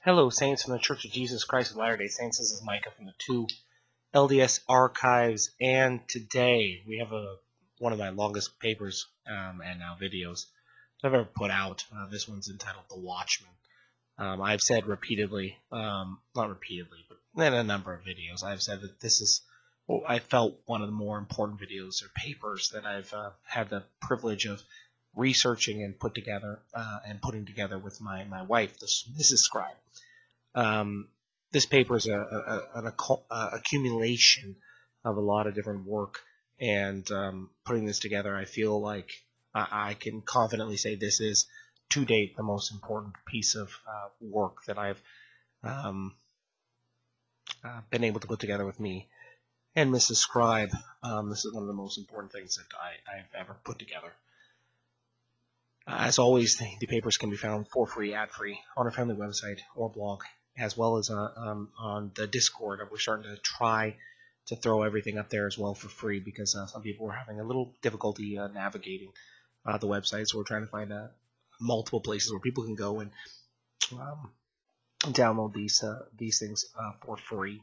Hello, Saints from the Church of Jesus Christ of Latter-day Saints. This is Micah from the 2 LDS Archives, and today we have one of my longest papers and now videos I've ever put out. This one's entitled The Watchman. I've said repeatedly, not repeatedly, but in a number of videos, I've said that this is, I felt, one of the more important videos or papers that I've had the privilege of researching and putting together with my wife, Mrs. Scribe. This paper is an accumulation of a lot of different work, and putting this together, I feel like I can confidently say this is, to date, the most important piece of work that I've been able to put together with me and Mrs. Scribe. This is one of the most important things that I've ever put together. As always, the papers can be found for free, ad-free, on our family website or blog, as well as on the Discord. We're starting to try to throw everything up there as well for free, because some people are having a little difficulty navigating the website, so we're trying to find multiple places where people can go and download these things for free.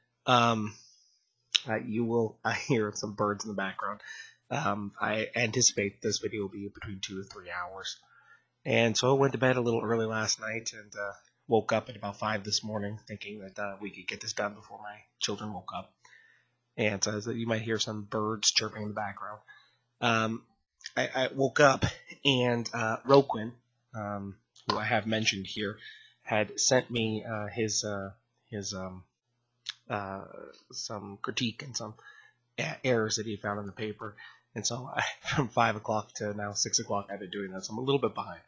You will hear some birds in the background. I anticipate this video will be between 2 to 3 hours. And so I went to bed a little early last night and woke up at about 5 this morning, thinking that we could get this done before my children woke up. And so you might hear some birds chirping in the background. I woke up, and Roquin, who I have mentioned here, had sent me some critique and some errors that he found in the paper. And so from 5 o'clock to now 6 o'clock, I've been doing that, so I'm a little bit behind.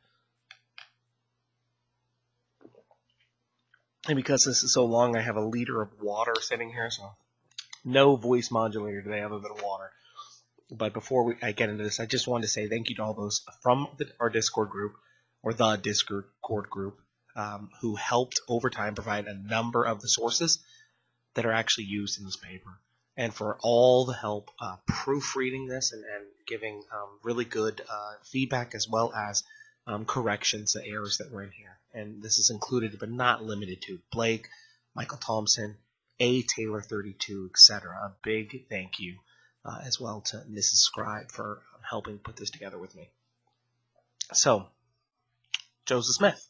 And because this is so long, I have a liter of water sitting here, so no voice modulator today other than water. But before I get into this, I just wanted to say thank you to all those from our Discord group, or the Discord group, who helped over time provide a number of the sources that are actually used in this paper, and for all the help proofreading this and giving really good feedback, as well as corrections to errors that were in here. And this is included but not limited to Blake, Michael Thompson, A. Taylor 32, etc. A big thank you as well to Mrs. Scribe for helping put this together with me. So, Joseph Smith.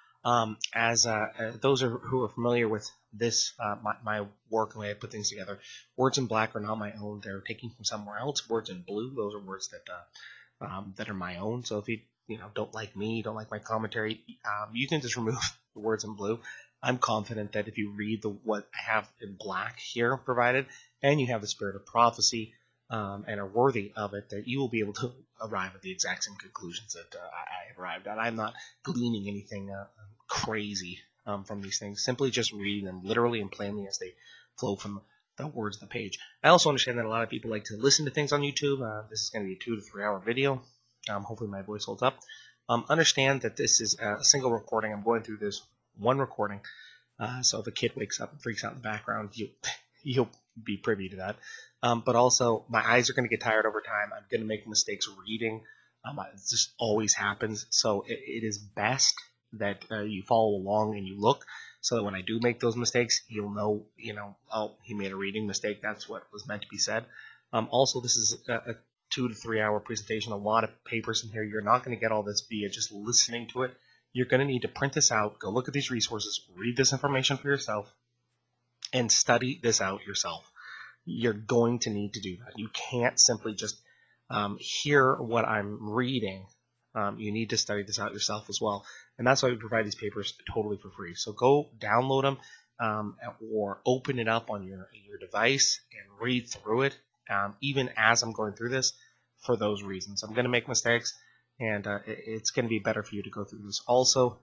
As those who are familiar with this, my work and the way I put things together, words in black are not my own. They're taken from somewhere else. Words in blue, those are words that are my own. So if you don't like me, don't like my commentary, you can just remove the words in blue. I'm confident that if you read what I have in black here provided, and you have the spirit of prophecy, and are worthy of it, that you will be able to arrive at the exact same conclusions that I have arrived at. I'm not gleaning anything crazy from these things, simply just reading them literally and plainly as they flow from the words of the page. I also understand that a lot of people like to listen to things on YouTube. This is going to be a 2 to 3 hour video. Hopefully my voice holds up. Understand that this is a single recording. I'm going through this one recording, so if a kid wakes up and freaks out in the background, you'll be privy to that. But also, my eyes are going to get tired over time. I'm going to make mistakes reading. It just always happens. So it is best that you follow along and you look, so that when I do make those mistakes, you'll know, oh, he made a reading mistake. That's what was meant to be said. Also, this is a 2 to 3 hour presentation. A lot of papers in here. You're not going to get all this via just listening to it. You're going to need to print this out, go look at these resources, read this information for yourself, and study this out yourself. You're going to need to do that. You can't simply just hear what I'm reading. You need to study this out yourself as well. And that's why we provide these papers totally for free. So go download them or open it up on your device and read through it, even as I'm going through this, for those reasons. I'm going to make mistakes, and it's going to be better for you to go through this. Also,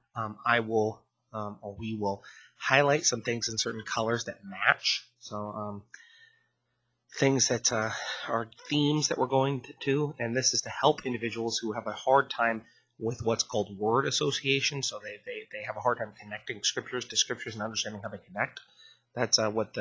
we will highlight some things in certain colors that match. So things that are themes that we're going to, and this is to help individuals who have a hard time with what's called word association. So they have a hard time connecting scriptures to scriptures and understanding how they connect. That's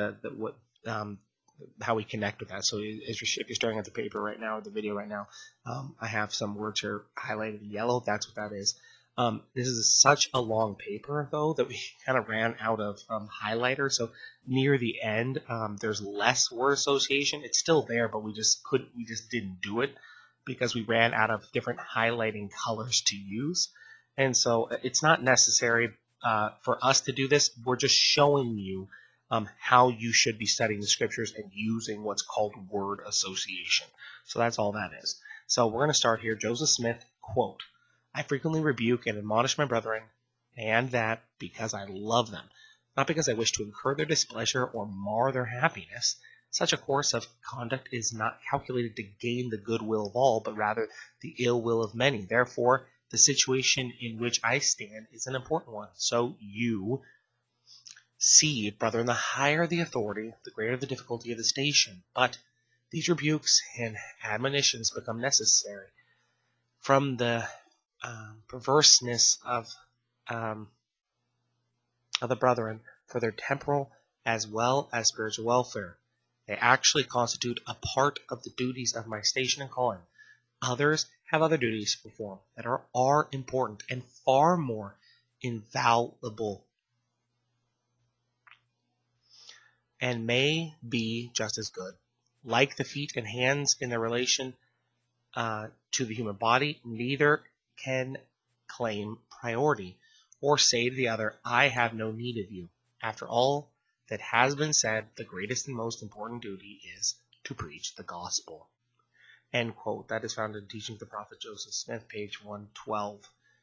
how we connect with that. So if you're staring at the paper right now, or the video right now, I have some words here highlighted in yellow. That's what that is. This is such a long paper, though, that we kind of ran out of highlighter. So near the end, there's less word association. It's still there, but we just didn't do it because we ran out of different highlighting colors to use. And so it's not necessary for us to do this. We're just showing you how you should be studying the scriptures and using what's called word association. So that's all that is. So we're going to start here. Joseph Smith, quote, "I frequently rebuke and admonish my brethren, and that because I love them, not because I wish to incur their displeasure or mar their happiness. Such a course of conduct is not calculated to gain the goodwill of all, but rather the ill will of many. Therefore, the situation in which I stand is an important one. So you see, brethren, the higher the authority, the greater the difficulty of the station. But these rebukes and admonitions become necessary from the perverseness of the brethren for their temporal as well as spiritual welfare. They actually constitute a part of the duties of my station and calling. Others have other duties to perform that are important and far more invaluable, and may be just as good. Like the feet and hands in their relation to the human body, neither can claim priority or say to the other, I have no need of you. After all that has been said, the greatest and most important duty is to preach the gospel." End quote. That is found in Teaching of the Prophet Joseph Smith, page 112.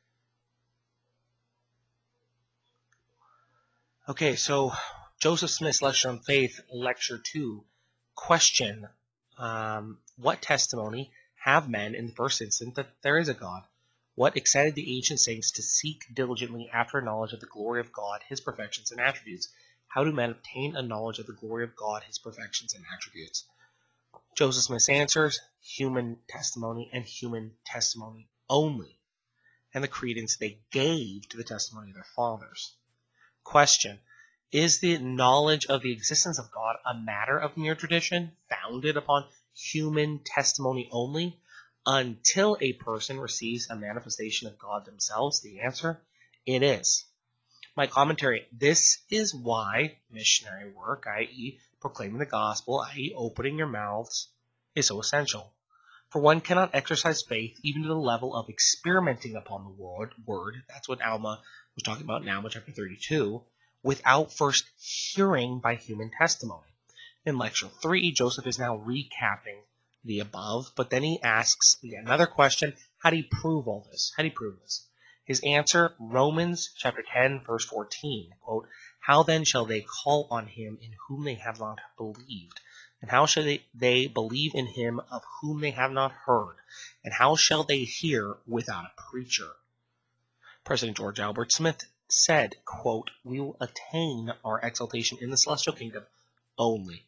Okay, so Joseph Smith's Lecture on Faith, Lecture 2. Question, what testimony have men in the first instance that there is a God? What excited the ancient saints to seek diligently after a knowledge of the glory of God, his perfections and attributes? How do men obtain a knowledge of the glory of God, his perfections and attributes? Joseph Smith's answers: human testimony and human testimony only, and the credence they gave to the testimony of their fathers. Question: is the knowledge of the existence of God a matter of mere tradition, founded upon human testimony only, until a person receives a manifestation of God themselves? The answer: it is. My commentary: this is why missionary work, i.e. proclaiming the gospel, i.e. opening your mouths, is so essential. For one cannot exercise faith even to the level of experimenting upon the word, that's what Alma was talking about in Alma chapter 32, without first hearing by human testimony. In Lecture 3, Joseph is now recapping the above, but then he asks another question: how do you prove all this? How do you prove this? His answer: Romans chapter 10, verse 14, quote, "How then shall they call on him in whom they have not believed? And how shall they believe in him of whom they have not heard? And how shall they hear without a preacher?" President George Albert Smith said, quote, "We will attain our exaltation in the celestial kingdom only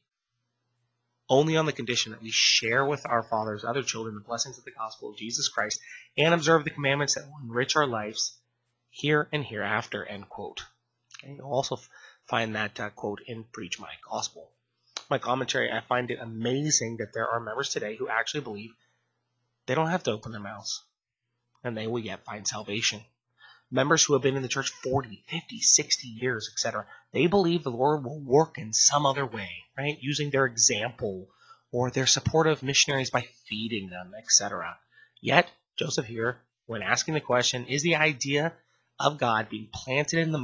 on the condition that we share with our fathers, other children, the blessings of the gospel of Jesus Christ, and observe the commandments that will enrich our lives here and hereafter," end quote. Okay, you'll also find that quote in Preach My Gospel. My commentary: I find it amazing that there are members today who actually believe they don't have to open their mouths, and they will yet find salvation. Members who have been in the church 40, 50, 60 years, etc., they believe the Lord will work in some other way, right? Using their example or their support of missionaries by feeding them, etc. Yet, Joseph here, when asking the question, is the idea of God being planted in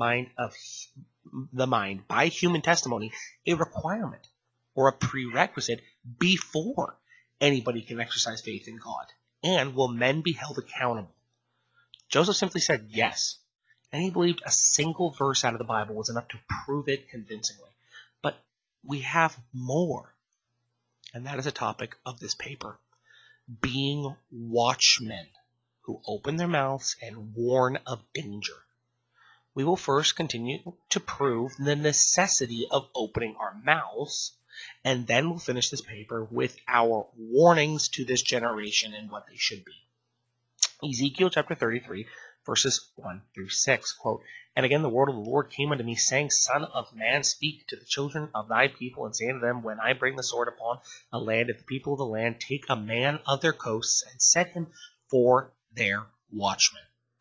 the mind by human testimony a requirement or a prerequisite before anybody can exercise faith in God? And will men be held accountable? Joseph simply said yes, and he believed a single verse out of the Bible was enough to prove it convincingly. But we have more, and that is the topic of this paper: being watchmen who open their mouths and warn of danger. We will first continue to prove the necessity of opening our mouths, and then we'll finish this paper with our warnings to this generation and what they should be. Ezekiel chapter 33, verses 1 through 6, quote, "And again the word of the Lord came unto me, saying, Son of man, speak to the children of thy people, and say to them, When I bring the sword upon a land, if the people of the land take a man of their coasts, and set him for their watchman."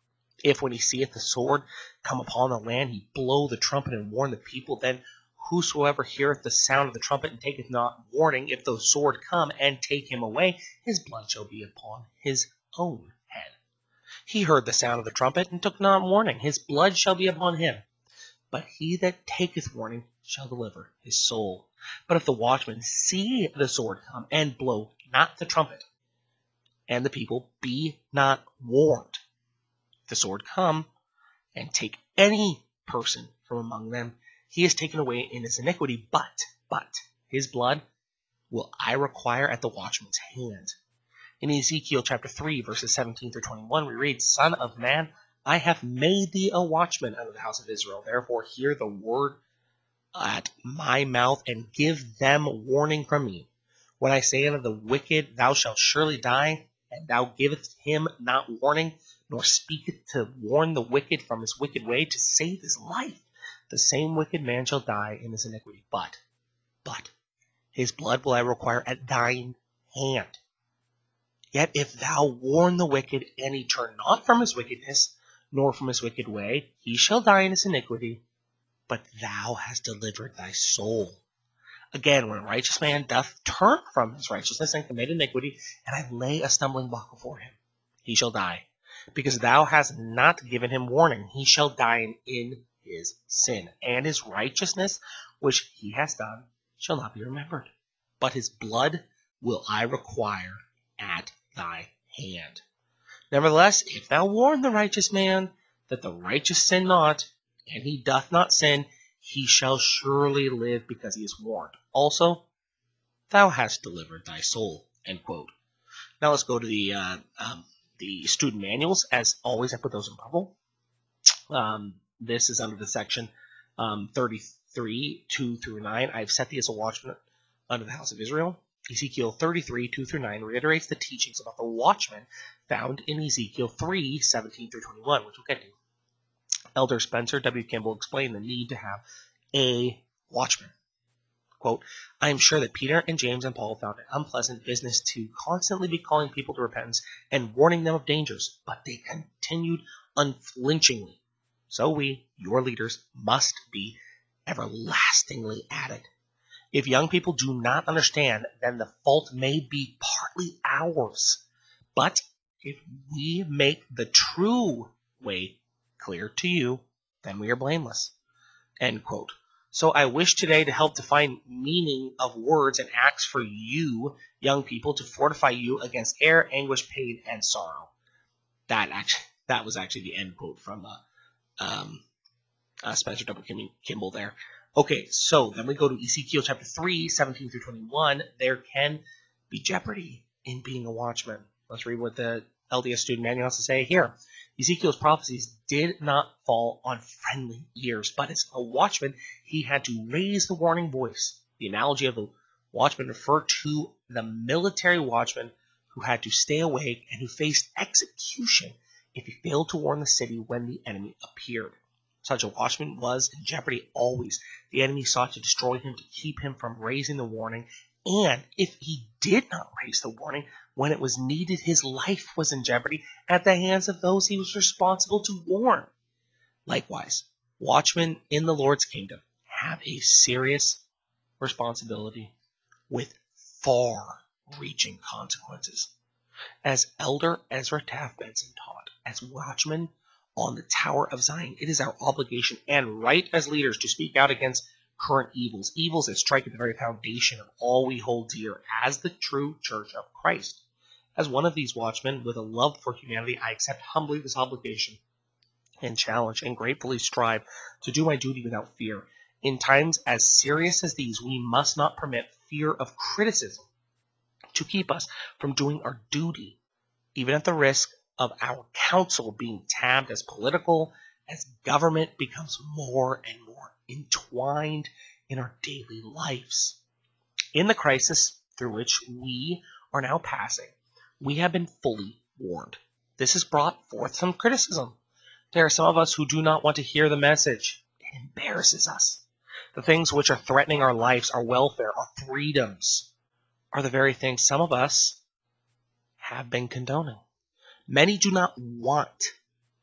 If when he seeth the sword come upon the land, he blow the trumpet and warn the people, then whosoever heareth the sound of the trumpet and taketh not warning, if the sword come and take him away, his blood shall be upon his own head. He heard the sound of the trumpet and took not warning, his blood shall be upon him. But he that taketh warning shall deliver his soul. But if the watchman see the sword come and blow not the trumpet, and the people be not warned, if the sword come and take any person from among them, he is taken away in his iniquity, but his blood will I require at the watchman's hand. In Ezekiel chapter 3, verses 17 through 21, we read, Son of man, I have made thee a watchman unto the house of Israel. Therefore hear the word at my mouth, and give them warning from me. When I say unto the wicked, thou shalt surely die, and thou givest him not warning, nor speaketh to warn the wicked from his wicked way, to save his life, the same wicked man shall die in his iniquity. But his blood will I require at thine hand. Yet if thou warn the wicked, and he turn not from his wickedness, nor from his wicked way, he shall die in his iniquity, but thou hast delivered thy soul. Again, when a righteous man doth turn from his righteousness and commit iniquity, and I lay a stumbling block before him, he shall die. Because thou hast not given him warning, he shall die in his sin, and his righteousness which he has done shall not be remembered. But his blood will I require at thy hand. Nevertheless, if thou warn the righteous man that the righteous sin not, and he doth not sin, he shall surely live because he is warned. Also, thou hast delivered thy soul. End quote. Now let's go to the student manuals. As always, I put those in purple. This is under the section 33, 2 through 9. I've set thee as a watchman unto the house of Israel. Ezekiel 33, 2 through 9 reiterates the teachings about the watchman found in Ezekiel 3, 17 through 21, which we'll get to. Elder Spencer W. Kimball explained the need to have a watchman. Quote, I am sure that Peter and James and Paul found it unpleasant business to constantly be calling people to repentance and warning them of dangers, but they continued unflinchingly. So we, your leaders, must be everlastingly at it. If young people do not understand, then the fault may be partly ours. But if we make the true way clear to you, then we are blameless. End quote. So I wish today to help define meaning of words and acts for you, young people, to fortify you against error, anguish, pain, and sorrow. That was actually the end quote from Spencer W. Kimball there. Okay, so then we go to Ezekiel chapter 3, 17 through 21. There can be jeopardy in being a watchman. Let's read what the LDS student manual has to say here. Ezekiel's prophecies did not fall on friendly ears, but as a watchman, he had to raise the warning voice. The analogy of the watchman referred to the military watchman who had to stay awake and who faced execution if he failed to warn the city when the enemy appeared. Such a watchman was in jeopardy always. The enemy sought to destroy him to keep him from raising the warning, and if he did not raise the warning when it was needed, his life was in jeopardy at the hands of those he was responsible to warn. Likewise, watchmen in the Lord's kingdom have a serious responsibility with far-reaching consequences. As Elder Ezra Taft Benson taught, as watchmen on the Tower of Zion, it is our obligation and right as leaders to speak out against current evils, evils that strike at the very foundation of all we hold dear as the true Church of Christ. As one of these watchmen with a love for humanity, I accept humbly this obligation and challenge and gratefully strive to do my duty without fear. In times as serious as these, we must not permit fear of criticism to keep us from doing our duty, even at the risk of our counsel being tabbed as political, as government becomes more and more entwined in our daily lives. In the crisis through which we are now passing, we have been fully warned. This has brought forth some criticism. There are some of us who do not want to hear the message. It embarrasses us. The things which are threatening our lives, our welfare, our freedoms, are the very things some of us have been condoning. Many do not want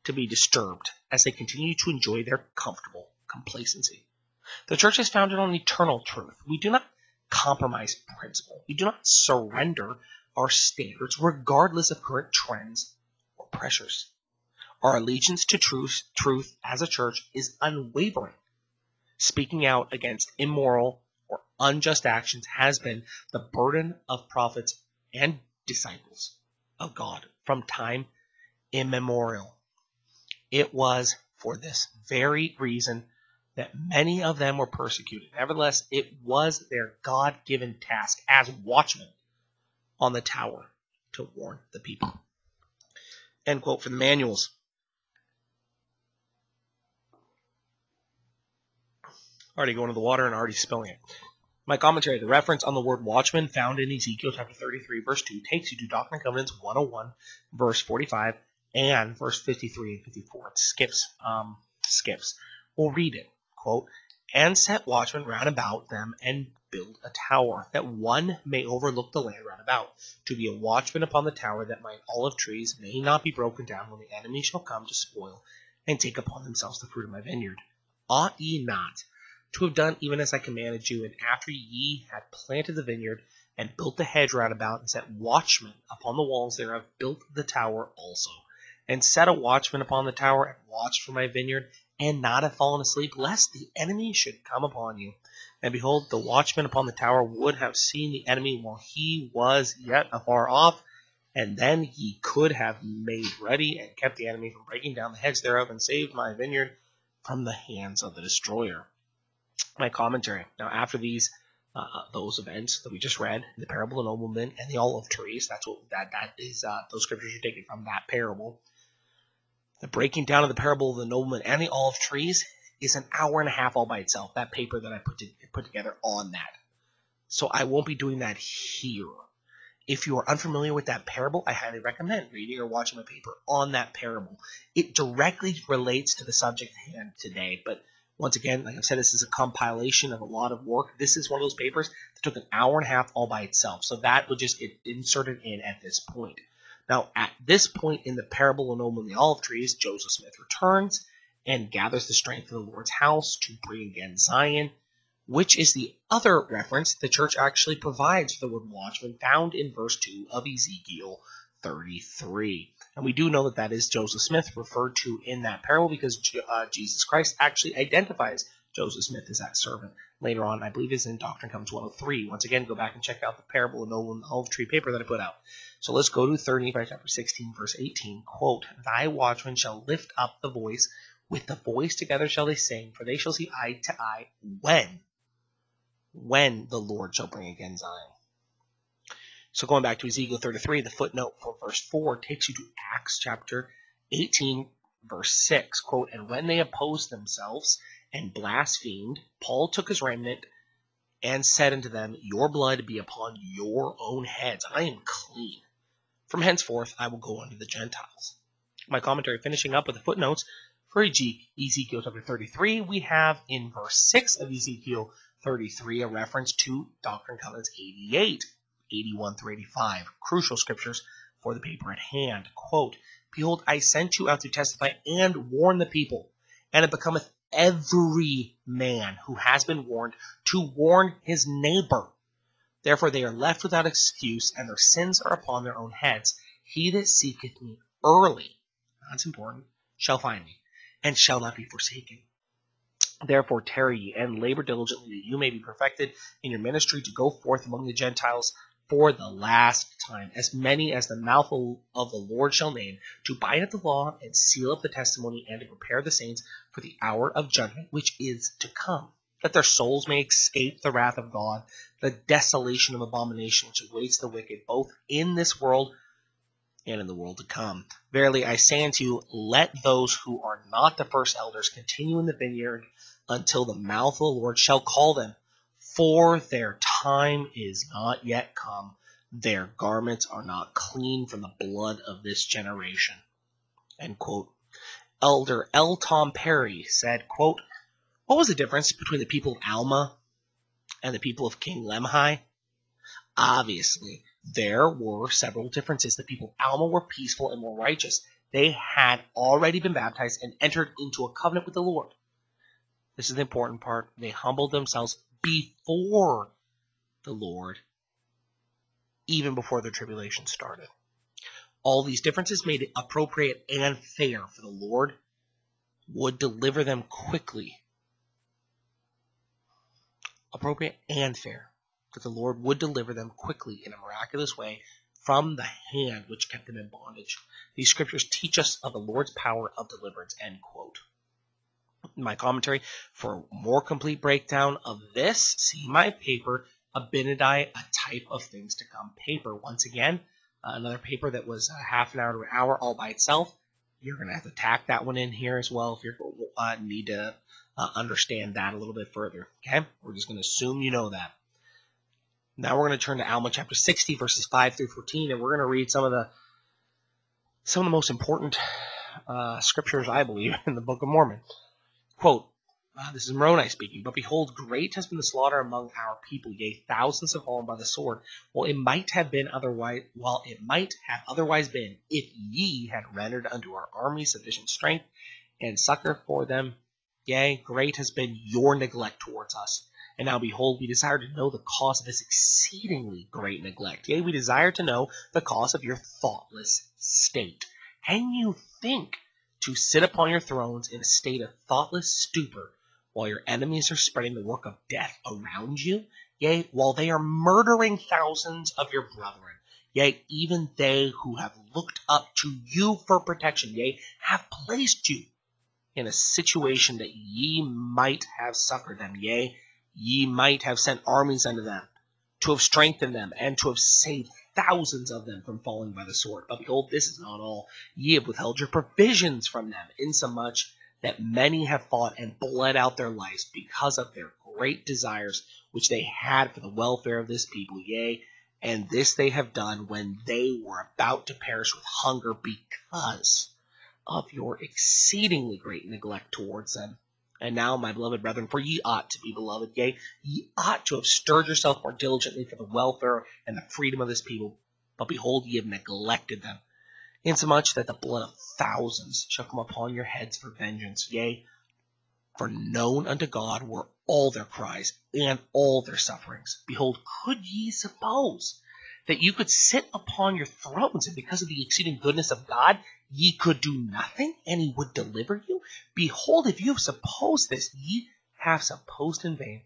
to be disturbed as they continue to enjoy their comfortable complacency. The church is founded on eternal truth. We do not compromise principle. We do not surrender our standards regardless of current trends or pressures. Our allegiance to truth as a church is unwavering. Speaking out against immoral or unjust actions has been the burden of prophets and disciples of God from time immemorial. It was for this very reason that many of them were persecuted. Nevertheless, it was their God-given task as watchmen on the tower to warn the people. End quote from the manuals. Already going to the water and already spilling it. My commentary, the reference on the word watchman found in Ezekiel chapter 33, verse 2, takes you to Doctrine and Covenants 101, verse 45, and verse 53 and 54. It skips. We'll read it. Quote, and set watchmen round about them and build a tower, that one may overlook the land round about, to be a watchman upon the tower, that my olive trees may not be broken down when the enemy shall come to spoil and take upon themselves the fruit of my vineyard. Ought ye not to have done even as I commanded you, and after ye had planted the vineyard, and built the hedge round about, and set watchmen upon the walls thereof, built the tower also, and set a watchman upon the tower, and watched for my vineyard, and not have fallen asleep, lest the enemy should come upon you. And behold, the watchman upon the tower would have seen the enemy while he was yet afar off, and then he could have made ready, and kept the enemy from breaking down the hedge thereof, and saved my vineyard from the hands of the destroyer. My commentary. Now, after these, those events that we just read, the parable of the nobleman and the olive trees, that is those scriptures are taken from that parable. The breaking down of the parable of the nobleman and the olive trees is an hour and a half all by itself. That paper that I put together on that. So I won't be doing that here. If you are unfamiliar with that parable, I highly recommend reading or watching my paper on that parable. It directly relates to the subject at hand today, but once again, like I've said, this is a compilation of a lot of work. This is one of those papers that took an hour and a half all by itself. So that would just get inserted in at this point. Now, at this point in the parable of Nobleman and the olive trees, Joseph Smith returns and gathers the strength of the Lord's house to bring again Zion, which is the other reference the church actually provides for the word watchman found in verse 2 of Ezekiel 33. And we do know that that is Joseph Smith referred to in that parable because Jesus Christ actually identifies Joseph Smith as that servant. Later on, I believe is in Doctrine and Covenants 103. Once again, go back and check out the parable of Noah and the olive tree paper that I put out. So let's go to 3 Nephi chapter 16, verse 18. Quote, thy watchmen shall lift up the voice, with the voice together shall they sing, for they shall see eye to eye when the Lord shall bring again Zion. So going back to Ezekiel 33, the footnote for verse 4 takes you to Acts chapter 18, verse 6. Quote, and when they opposed themselves and blasphemed, Paul took his remnant and said unto them, your blood be upon your own heads. I am clean. From henceforth I will go unto the Gentiles. My commentary finishing up with the footnotes for Ezekiel chapter 33, we have in verse 6 of Ezekiel 33 a reference to Doctrine and Covenants 88. 81 through 85, crucial scriptures for the paper at hand. Quote, behold, I sent you out to testify and warn the people, and it becometh every man who has been warned to warn his neighbor. Therefore they are left without excuse, and their sins are upon their own heads. He that seeketh me early, that's important, shall find me, and shall not be forsaken. Therefore tarry ye, and labor diligently, that you may be perfected in your ministry to go forth among the Gentiles for the last time, as many as the mouth of the Lord shall name, to bind up the law and seal up the testimony, and to prepare the saints for the hour of judgment which is to come, that their souls may escape the wrath of God, the desolation of abomination which awaits the wicked, both in this world and in the world to come. Verily I say unto you, let those who are not the first elders continue in the vineyard until the mouth of the Lord shall call them. For their time is not yet come. Their garments are not clean from the blood of this generation. End quote. Elder L. Tom Perry said, quote, what was the difference between the people of Alma and the people of King Lemhi? Obviously, there were several differences. The people of Alma were peaceful and more righteous. they had already been baptized and entered into a covenant with the Lord. This is the important part. They humbled themselves before the Lord, even before their tribulation started. All these differences made it appropriate and fair for the Lord would deliver them quickly. Appropriate and fair, that the Lord would deliver them quickly in a miraculous way from the hand which kept them in bondage. These scriptures teach us of the Lord's power of deliverance, end quote. In my commentary, for a more complete breakdown of this, see my paper, Abinadi, A Type of Things to Come paper. Once again, another paper that was half an hour to an hour all by itself. You're going to have to tack that one in here as well if you need to understand that a little bit further. Okay? We're just going to assume you know that. Now we're going to turn to Alma chapter 60, verses 5 through 14, and we're going to read some of the most important scriptures, I believe, in the Book of Mormon. Quote, this is Moroni speaking, but behold, great has been the slaughter among our people, yea, thousands have fallen by the sword. While it might have otherwise been, if ye had rendered unto our army sufficient strength and succor for them, yea, great has been your neglect towards us. And now behold, we desire to know the cause of this exceedingly great neglect. Yea, we desire to know the cause of your thoughtless state. Can you think to sit upon your thrones in a state of thoughtless stupor, while your enemies are spreading the work of death around you? Yea, while they are murdering thousands of your brethren. Yea, even they who have looked up to you for protection, yea, have placed you in a situation that ye might have succored them. Yea, ye might have sent armies unto them, to have strengthened them, and to have saved thousands of them from falling by the sword. But behold, this is not all. Ye have withheld your provisions from them, insomuch that many have fought and bled out their lives because of their great desires which they had for the welfare of this people. Yea, and this they have done when they were about to perish with hunger because of your exceedingly great neglect towards them. And now, my beloved brethren, for ye ought to be beloved, yea, ye ought to have stirred yourself more diligently for the welfare and the freedom of this people. But behold, ye have neglected them, insomuch that the blood of thousands shall come upon your heads for vengeance. Yea, for known unto God were all their cries and all their sufferings. Behold, could ye suppose that you could sit upon your thrones, and because of the exceeding goodness of God, ye could do nothing, and he would deliver you? Behold, if you have supposed this, ye have supposed in vain.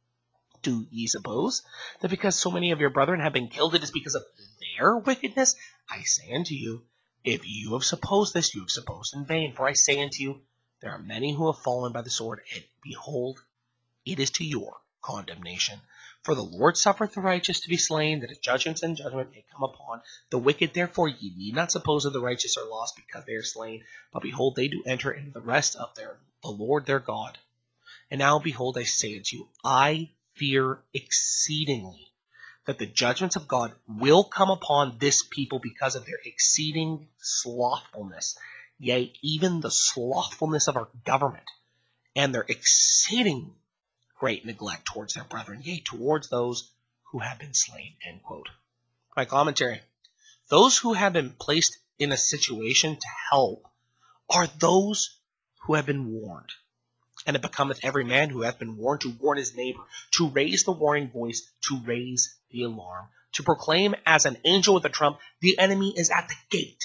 Do ye suppose that because so many of your brethren have been killed, it is because of their wickedness? I say unto you, if you have supposed this, you have supposed in vain. For I say unto you, there are many who have fallen by the sword, and behold, it is to your condemnation. For the Lord suffereth the righteous to be slain, that his judgments and judgment may come upon the wicked. Therefore ye need not suppose that the righteous are lost because they are slain, but behold, they do enter into the rest of the Lord their God. And now behold, I say unto you, I fear exceedingly that the judgments of God will come upon this people because of their exceeding slothfulness, yea, even the slothfulness of our government, and their exceeding great neglect towards their brethren, yea, towards those who have been slain, end quote. My commentary. Those who have been placed in a situation to help are those who have been warned. And it becometh every man who hath been warned to warn his neighbor, to raise the warning voice, to raise the alarm, to proclaim as an angel with a trump, the enemy is at the gate.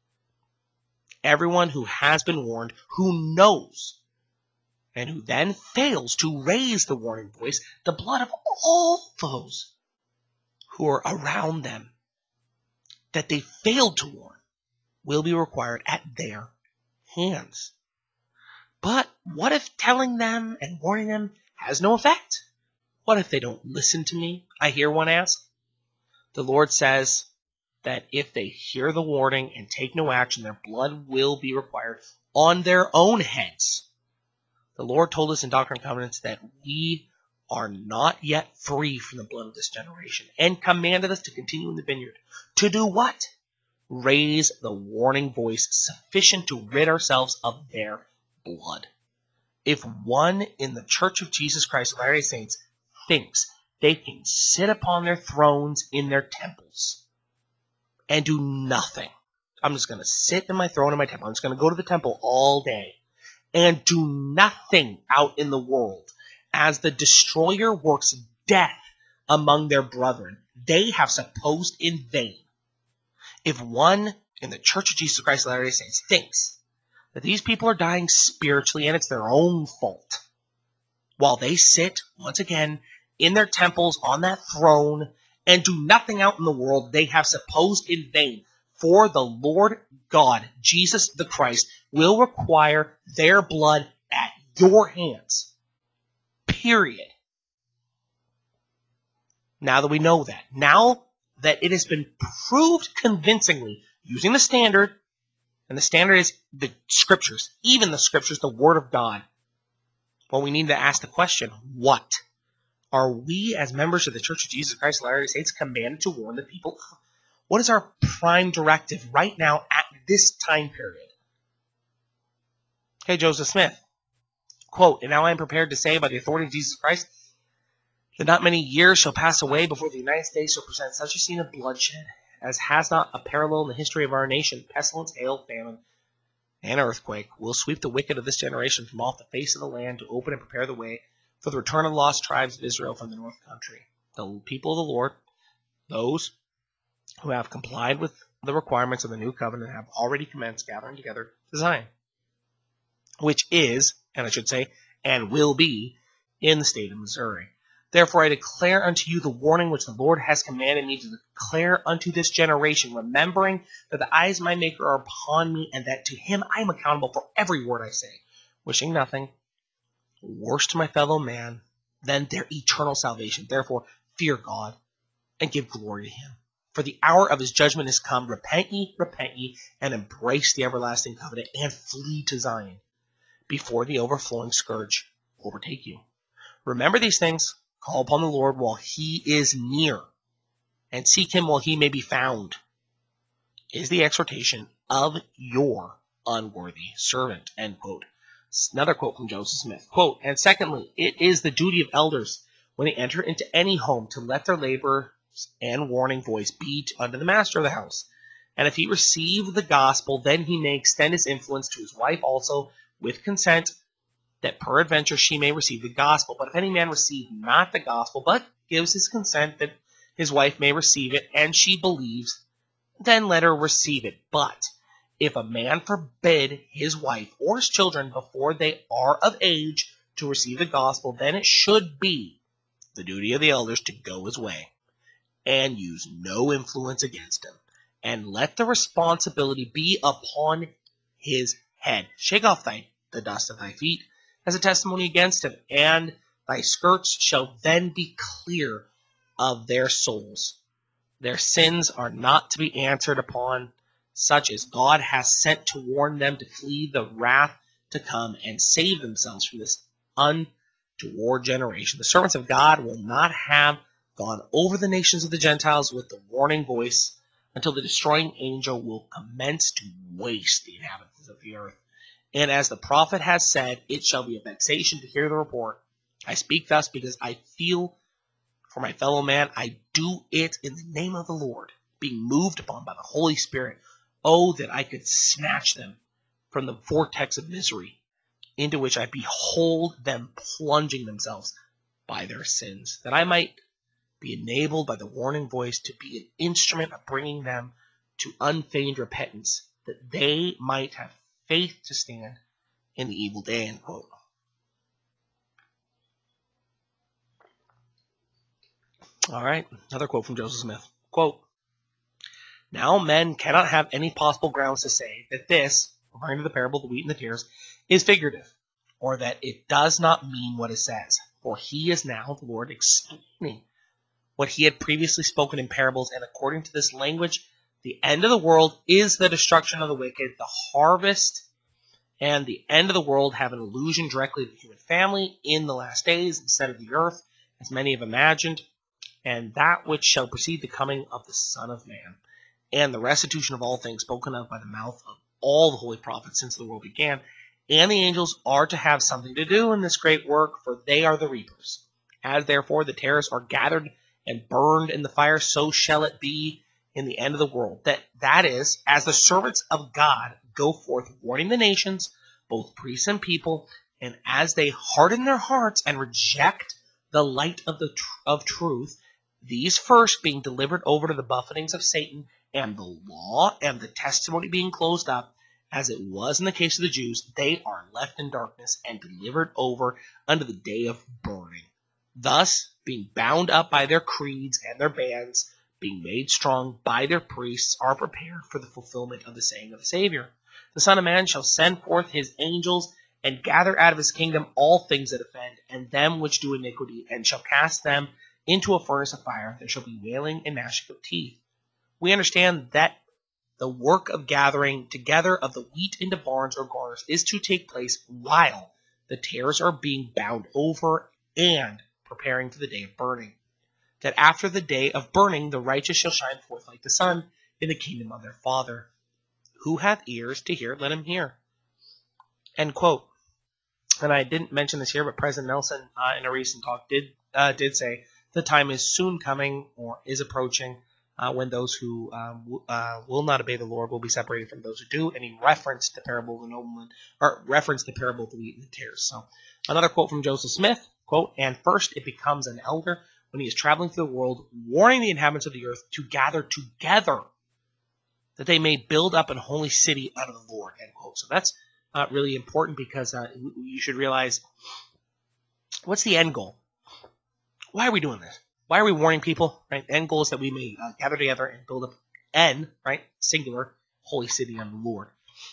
Everyone who has been warned, who knows, and who then fails to raise the warning voice, the blood of all those who are around them that they failed to warn will be required at their hands. But what if telling them and warning them has no effect? What if they don't listen to me? I hear one ask. The Lord says that if they hear the warning and take no action, their blood will be required on their own heads. The Lord told us in Doctrine and Covenants that we are not yet free from the blood of this generation, and commanded us to continue in the vineyard. To do what? Raise the warning voice sufficient to rid ourselves of their blood. If one in the Church of Jesus Christ of Latter-day Saints thinks they can sit upon their thrones in their temples and do nothing I'm just going to sit in my throne in my temple. I'm just going to go to the temple all day and do nothing out in the world, as the destroyer works death among their brethren. They have supposed in vain. If one in the Church of Jesus Christ of Latter-day Saints thinks that these people are dying spiritually and it's their own fault, while they sit, once again, in their temples on that throne and do nothing out in the world, they have supposed in vain. For the Lord God, Jesus the Christ, will require their blood at your hands. Period. Now that we know that, now that it has been proved convincingly using the standard, and the standard is the scriptures, even the scriptures, the word of God, well, we need to ask the question, what are we as members of the Church of Jesus Christ of Latter-day Saints commanded to warn the people of? What is our prime directive right now at this time period? Okay, Joseph Smith, quote, "And now I am prepared to say by the authority of Jesus Christ that not many years shall pass away before the United States shall present such a scene of bloodshed as has not a parallel in the history of our nation. Pestilence, hail, famine, and earthquake will sweep the wicked of this generation from off the face of the land to open and prepare the way for the return of the lost tribes of Israel from the north country. The people of the Lord, those who have complied with the requirements of the new covenant, have already commenced gathering together to Zion, which is, and I should say, and will be, in the state of Missouri. Therefore I declare unto you the warning which the Lord has commanded me to declare unto this generation, remembering that the eyes of my Maker are upon me, and that to him I am accountable for every word I say, wishing nothing worse to my fellow man than their eternal salvation. Therefore fear God, and give glory to him. For the hour of his judgment is come. Repent ye, and embrace the everlasting covenant, and flee to Zion, before the overflowing scourge overtake you. Remember these things, call upon the Lord while he is near, and seek him while he may be found, is the exhortation of your unworthy servant." End quote. Another quote from Joseph Smith. Quote, "And secondly, it is the duty of elders, when they enter into any home, to let their labor and warning voice be unto the master of the house. And if he receive the gospel, then he may extend his influence to his wife also, with consent, that peradventure she may receive the gospel. But if any man receive not the gospel, but gives his consent that his wife may receive it, and she believes, then let her receive it. But if a man forbid his wife or his children before they are of age to receive the gospel, then it should be the duty of the elders to go his way, and use no influence against him, and let the responsibility be upon his head. Shake off the dust of thy feet as a testimony against him, and thy skirts shall then be clear of their souls. Their sins are not to be answered upon, such as God has sent to warn them to flee the wrath to come and save themselves from this untoward generation. The servants of God will not have gone over the nations of the Gentiles with the warning voice until the destroying angel will commence to waste the inhabitants of the earth. And as the prophet has said, it shall be a vexation to hear the report. I speak thus because I feel for my fellow man. I do it in the name of the Lord, being moved upon by the Holy Spirit. Oh, that I could snatch them from the vortex of misery into which I behold them plunging themselves by their sins, that I might be enabled by the warning voice to be an instrument of bringing them to unfeigned repentance, that they might have faith to stand in the evil day." End quote. All right, another quote from Joseph Smith. Quote, "Now men cannot have any possible grounds to say that this," referring to the parable of the wheat and the tares, "is figurative, or that it does not mean what it says. For he is now, the Lord, explaining what he had previously spoken in parables, and according to this language, the end of the world is the destruction of the wicked. The harvest and the end of the world have an allusion directly to the human family in the last days instead of the earth, as many have imagined, and that which shall precede the coming of the Son of Man, and the restitution of all things spoken of by the mouth of all the holy prophets since the world began. And the angels are to have something to do in this great work, for they are the reapers. As therefore the tares are gathered and burned in the fire, so shall it be in the end of the world. That is, as the servants of God go forth warning the nations, both priests and people, and as they harden their hearts and reject the light of truth, these first being delivered over to the buffetings of Satan, and the law and the testimony being closed up, as it was in the case of the Jews, they are left in darkness and delivered over unto the day of burning. Thus, being bound up by their creeds and their bands, being made strong by their priests, are prepared for the fulfillment of the saying of the Savior. The Son of Man shall send forth his angels, and gather out of his kingdom all things that offend, and them which do iniquity, and shall cast them into a furnace of fire. There shall be wailing and gnashing of teeth. We understand that the work of gathering together of the wheat into barns or garners is to take place while the tares are being bound over and preparing for the day of burning. That after the day of burning the righteous shall shine forth like the sun in the kingdom of their Father. Who hath ears to hear, let him hear. End quote. And I didn't mention this here, but President Nelson in a recent talk did say the time is soon coming or is approaching when those who will not obey the Lord will be separated from those who do. And he referenced the parable of the nobleman, or referenced the parable of the wheat and the tares. So another quote from Joseph Smith, quote, "And first it becomes an elder when he is traveling through the world, warning the inhabitants of the earth to gather together, that they may build up an holy city unto the Lord," end quote. So that's really important, because you should realize, what's the end goal? Why are we doing this? Why are we warning people? Right? The end goal is that we may gather together and build up right, singular, holy city unto the Lord.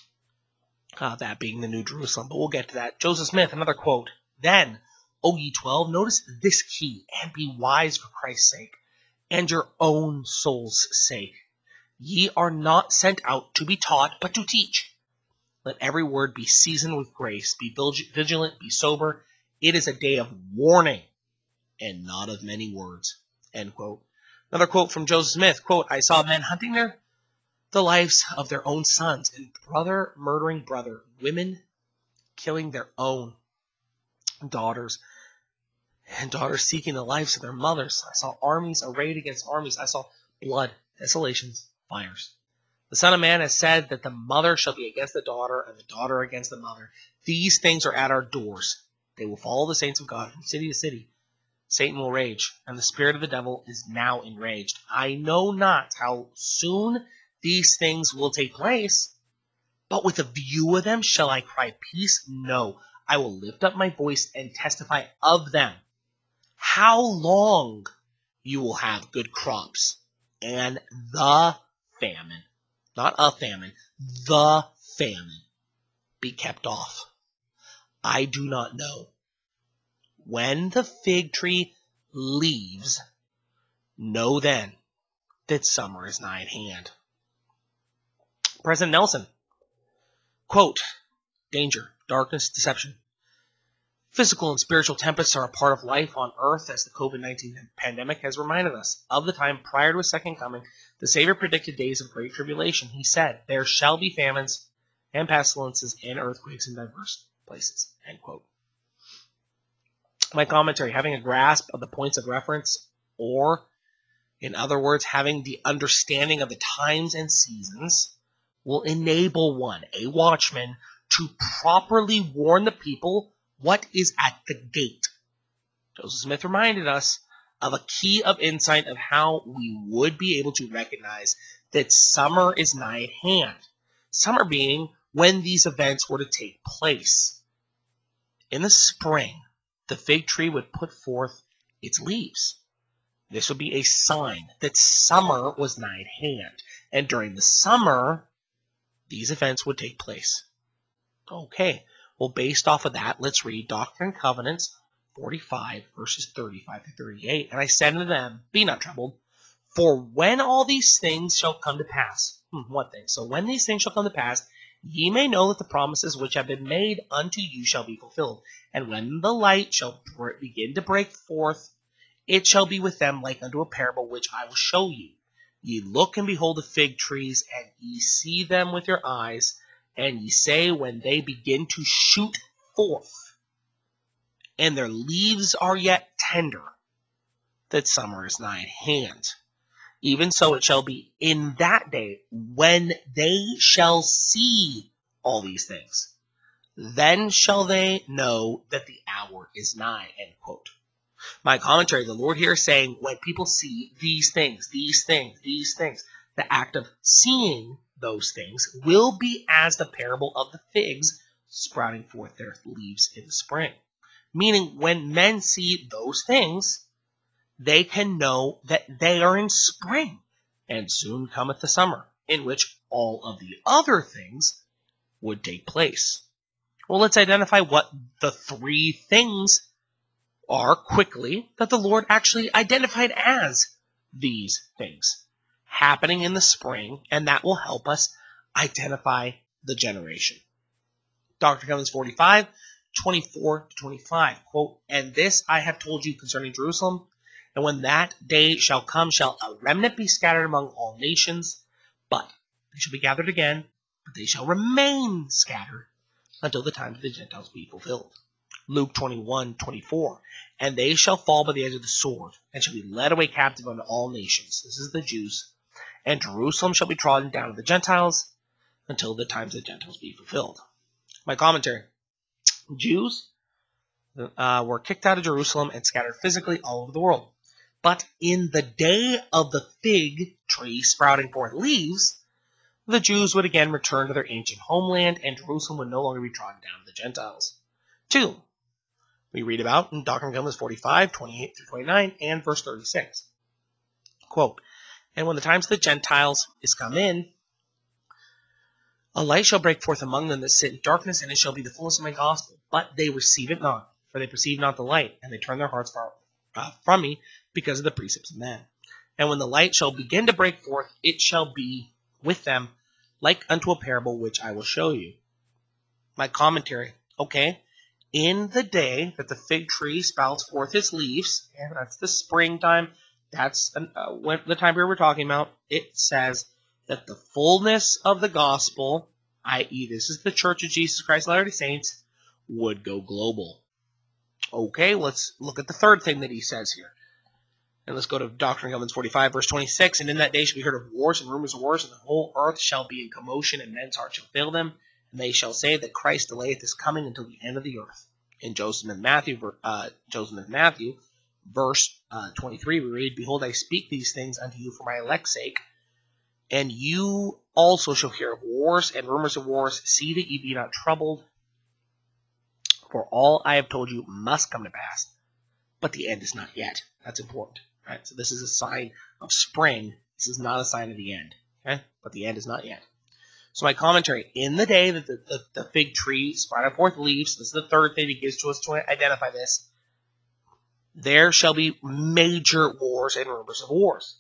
That being the New Jerusalem, but we'll get to that. Joseph Smith, another quote. "Then, O ye 12, notice this key, and be wise for Christ's sake, and your own soul's sake. Ye are not sent out to be taught, but to teach. Let every word be seasoned with grace. Be vigilant, be sober. It is a day of warning, and not of many words." End quote. Another quote from Joseph Smith, quote, "I saw men hunting the lives of their own sons, and brother murdering brother, women killing their own daughters, and daughters seeking the lives of their mothers. I saw armies arrayed against armies. I saw blood, desolations, fires. The Son of Man has said that the mother shall be against the daughter, and the daughter against the mother. These things are at our doors. They will follow the saints of God from city to city. Satan will rage, and the spirit of the devil is now enraged. I know not how soon these things will take place, but with a view of them shall I cry peace? No, I will lift up my voice and testify of them. How long you will have good crops, and the famine, not a famine, the famine, be kept off. I do not know. When the fig tree leaves, know then that summer is nigh at hand." President Nelson, quote, "Danger, darkness, deception. Physical and spiritual tempests are a part of life on earth, as the COVID-19 pandemic has reminded us. Of the time prior to his second coming, the Savior predicted days of great tribulation. He said, there shall be famines and pestilences and earthquakes in diverse places." End quote. My commentary, having a grasp of the points of reference, or, in other words, having the understanding of the times and seasons, will enable one, a watchman, to properly warn the people what is at the gate. Joseph Smith reminded us of a key of insight of how we would be able to recognize that summer is nigh at hand. Summer being when these events were to take place. In the spring, the fig tree would put forth its leaves. This would be a sign that summer was nigh at hand. And during the summer, these events would take place. Okay, well, based off of that, let's read Doctrine and Covenants 45, verses 35 to 38. "And I said unto them, be not troubled, for when all these things shall come to pass." What things? So when these things shall come to pass, ye may know that the promises which have been made unto you shall be fulfilled. And when the light shall begin to break forth, it shall be with them like unto a parable which I will show you. Ye look and behold the fig trees, and ye see them with your eyes, and ye say, when they begin to shoot forth, and their leaves are yet tender, that summer is nigh at hand. Even so it shall be in that day when they shall see all these things. Then shall they know that the hour is nigh. End quote. My commentary, the Lord here is saying when people see these things, the act of seeing those things will be as the parable of the figs sprouting forth their leaves in the spring. Meaning when men see those things, they can know that they are in spring, and soon cometh the summer, in which all of the other things would take place. Well, let's identify what the three things are quickly that the Lord actually identified as these things happening in the spring, and that will help us identify the generation. Dr. Cummins 45, 24 to 25, quote, "And this I have told you concerning Jerusalem, and when that day shall come, shall a remnant be scattered among all nations, but they shall be gathered again, but they shall remain scattered until the time of the Gentiles be fulfilled." Luke 21, 24, "And they shall fall by the edge of the sword, and shall be led away captive unto all nations." This is the Jews. "And Jerusalem shall be trodden down of the Gentiles until the times of the Gentiles be fulfilled." My commentary. Jews were kicked out of Jerusalem and scattered physically all over the world. But in the day of the fig tree sprouting forth leaves, the Jews would again return to their ancient homeland, and Jerusalem would no longer be trodden down of the Gentiles. 2. We read about in Doctrine and Covenants 45, 28 through 29, and verse 36. Quote, "And when the times of the Gentiles is come in, a light shall break forth among them that sit in darkness, and it shall be the fullness of my gospel. But they receive it not, for they perceive not the light, and they turn their hearts far from me because of the precepts of men. And when the light shall begin to break forth, it shall be with them like unto a parable which I will show you." My commentary. Okay, in the day that the fig tree sprouts forth its leaves, and that's the springtime, that's the time period we're talking about, it says that the fullness of the gospel, i.e. this is the Church of Jesus Christ of Latter-day Saints, would go global. Okay, let's look at the third thing that he says here. And let's go to Doctrine and Covenants 45, verse 26. "And in that day shall be heard of wars and rumors of wars, and the whole earth shall be in commotion, and men's hearts shall fail them. And they shall say that Christ delayeth his coming until the end of the earth." In Joseph of Matthew, verse 23, we read, "Behold, I speak these things unto you for my elect's sake, and you also shall hear of wars and rumors of wars. See that ye be not troubled, for all I have told you must come to pass, but the end is not yet." That's important. Right? So this is a sign of spring. This is not a sign of the end. Okay? But the end is not yet. So my commentary, in the day that the fig tree sprouted forth leaves, this is the third thing he gives to us to identify this, there shall be major wars and rumors of wars.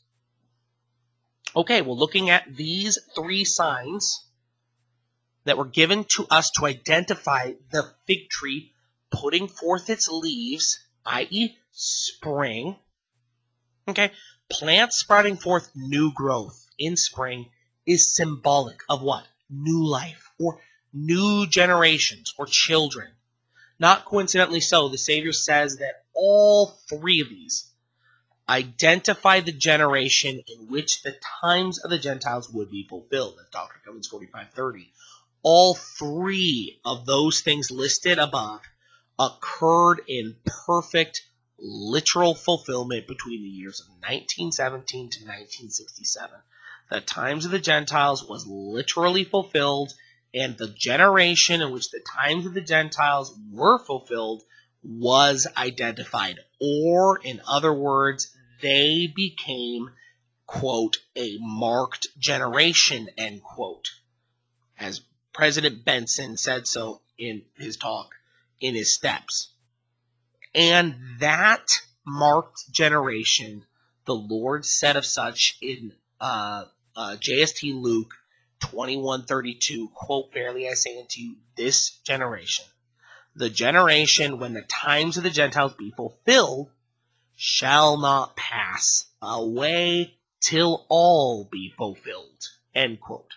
Okay, well, looking at these three signs that were given to us to identify the fig tree putting forth its leaves, i.e. spring, okay, plants sprouting forth new growth in spring is symbolic of what? New life, or new generations, or children. Not coincidentally so, the Savior says that all three of these identify the generation in which the times of the Gentiles would be fulfilled. That's Doctrine and Covenants 45:30. All three of those things listed above occurred in perfect literal fulfillment between the years of 1917 to 1967. The times of the Gentiles was literally fulfilled, and the generation in which the times of the Gentiles were fulfilled was identified. Or, in other words, they became, quote, a marked generation, end quote. As President Benson said so in his talk, in his steps. And that marked generation, the Lord said of such in JST Luke 21:32, quote, "Verily I say unto you, this generation, the generation when the times of the Gentiles be fulfilled, shall not pass away till all be fulfilled," end quote.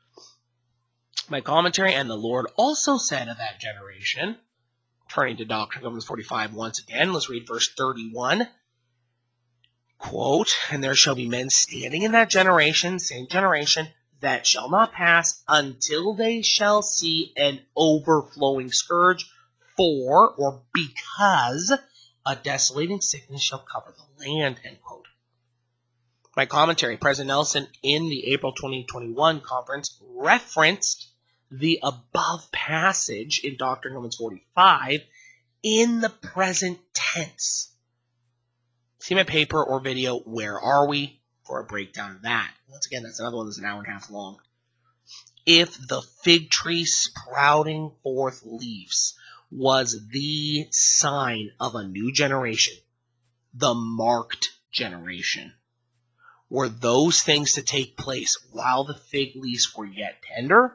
My commentary, "And the Lord also said of that generation," turning to Doctrine and Covenants 45 once again, let's read verse 31. quote, and there shall be men standing in that generation, same generation, that shall not pass until they shall see an overflowing scourge, for or because a desolating sickness shall cover the land, end quote. My commentary, President Nelson, in the April 2021 conference, referenced the above passage in Doctrine and Covenants 45 in the present tense. See my paper or video, Where Are We?, for a breakdown of that. Once again, that's another one that's an hour and a half long. If the fig tree sprouting forth leaves was the sign of a new generation, the marked generation, were those things to take place while the fig leaves were yet tender?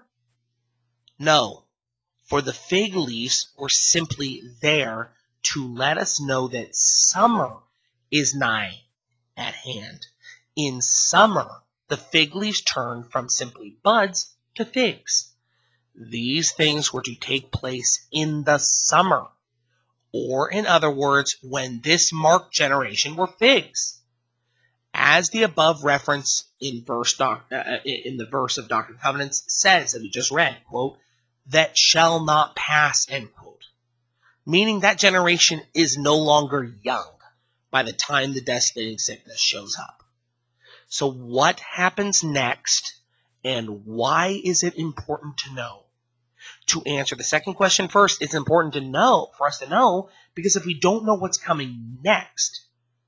No, for the fig leaves were simply there to let us know that summer is nigh at hand. In summer, the fig leaves turn from simply buds to figs. These things were to take place in the summer, or in other words, when this marked generation were figs. As the above reference in the verse of Doctrine and Covenants says that we just read, quote, that shall not pass, end quote. Meaning that generation is no longer young by the time the desolating sickness shows up. So what happens next, and why is it important to know? To answer the second question first, it's important for us to know, because if we don't know what's coming next,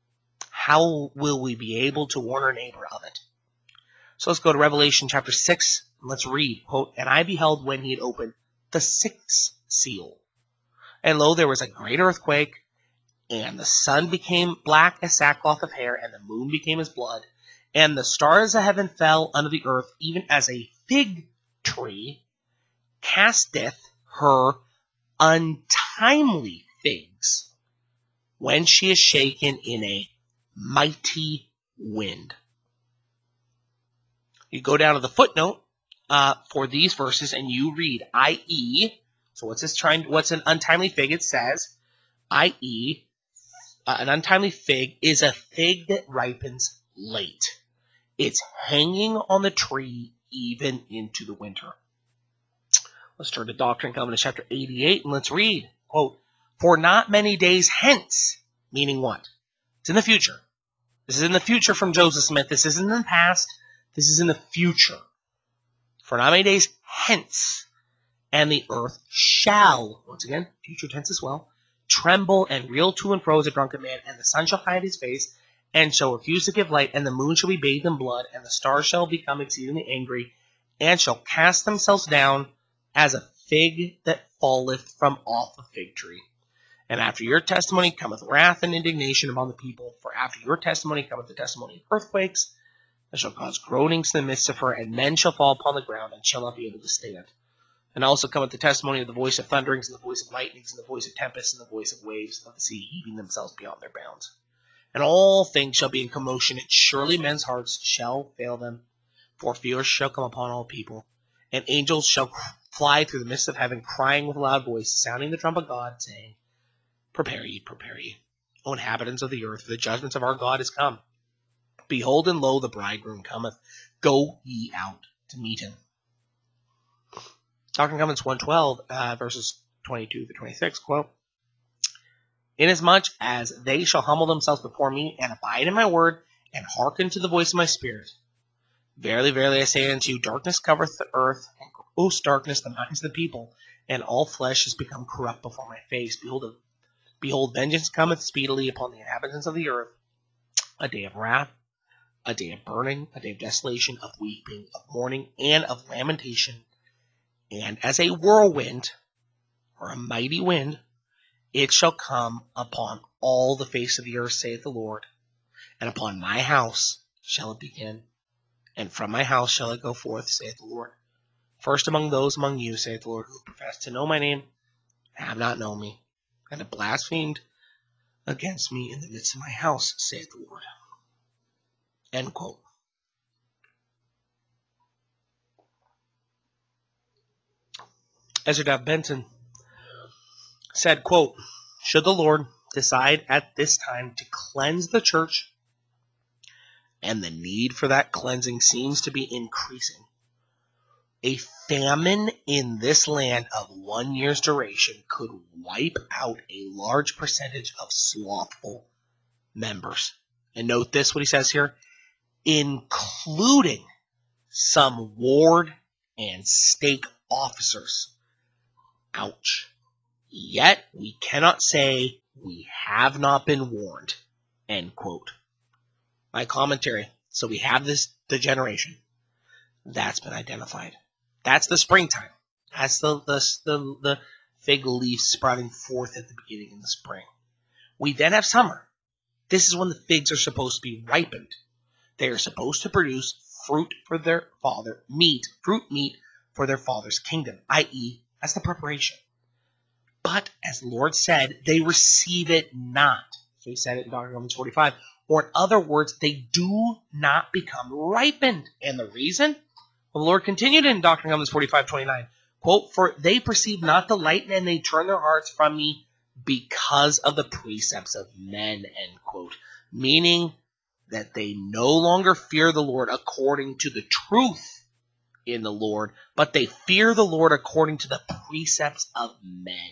how will we be able to warn our neighbor of it? So let's go to Revelation chapter 6, and let's read, quote, and I beheld when he had opened the sixth seal. And lo, there was a great earthquake, and the sun became black as sackcloth of hair, and the moon became as blood, and the stars of heaven fell unto the earth, even as a fig tree casteth her untimely figs when she is shaken in a mighty wind. You go down to the footnote for these verses, and you read, i.e., so what's an untimely fig? It says, i.e., an untimely fig is a fig that ripens late. It's hanging on the tree even into the winter. Let's turn to Doctrine and Covenants chapter 88, and let's read, quote, for not many days hence, meaning what? It's in the future. This is in the future from Joseph Smith. This isn't in the past. This is in the future. For not many days hence, and the earth shall, once again, future tense as well, tremble and reel to and fro as a drunken man, and the sun shall hide his face, and shall refuse to give light, and the moon shall be bathed in blood, and the stars shall become exceedingly angry, and shall cast themselves down as a fig that falleth from off a fig tree. And after your testimony cometh wrath and indignation upon the people, for after your testimony cometh the testimony of earthquakes, that shall cause groanings in the midst of her, and men shall fall upon the ground, and shall not be able to stand. And also cometh the testimony of the voice of thunderings, and the voice of lightnings, and the voice of tempests, and the voice of waves of the sea heaving themselves beyond their bounds. And all things shall be in commotion, and surely men's hearts shall fail them, for fear shall come upon all people. And angels shall fly through the midst of heaven, crying with a loud voice, sounding the trumpet of God, saying, prepare ye, O inhabitants of the earth, for the judgments of our God is come. Behold, and lo, the bridegroom cometh. Go ye out to meet him. Doctrine and Covenants 112, verses 22 to 26, quote, inasmuch as they shall humble themselves before me, and abide in my word, and hearken to the voice of my spirit. Verily, verily, I say unto you, darkness covereth the earth, and gross darkness the minds of the people, and all flesh is become corrupt before my face. Behold, vengeance cometh speedily upon the inhabitants of the earth, a day of wrath, a day of burning, a day of desolation, of weeping, of mourning, and of lamentation. And as a whirlwind, or a mighty wind, it shall come upon all the face of the earth, saith the Lord. And upon my house shall it begin, and from my house shall it go forth, saith the Lord. First among those among you, saith the Lord, who profess to know my name, have not known me, and have blasphemed against me in the midst of my house, saith the Lord. End quote. Ezra Duff Benson said, quote, should the Lord decide at this time to cleanse the church and the need for that cleansing seems to be increasing. A famine in this land of 1 year's duration could wipe out a large percentage of slothful members. And note this, what he says here, including some ward and stake officers. Ouch. Yet we cannot say we have not been warned. End quote. My commentary. So we have this degeneration. That's been identified. That's the springtime. That's the fig leaf sprouting forth at the beginning of the spring. We then have summer. This is when the figs are supposed to be ripened. They are supposed to produce fruit for their father, fruit meat for their father's kingdom, i.e., that's the preparation. But, as the Lord said, they receive it not. So he said it in Doctrine and Covenants 45. Or in other words, they do not become ripened. And the reason? Well, the Lord continued in Doctrine and Covenants 45:29. Quote, for they perceive not the light, and they turn their hearts from me because of the precepts of men, end quote. Meaning that they no longer fear the Lord according to the truth in the Lord, but they fear the Lord according to the precepts of men.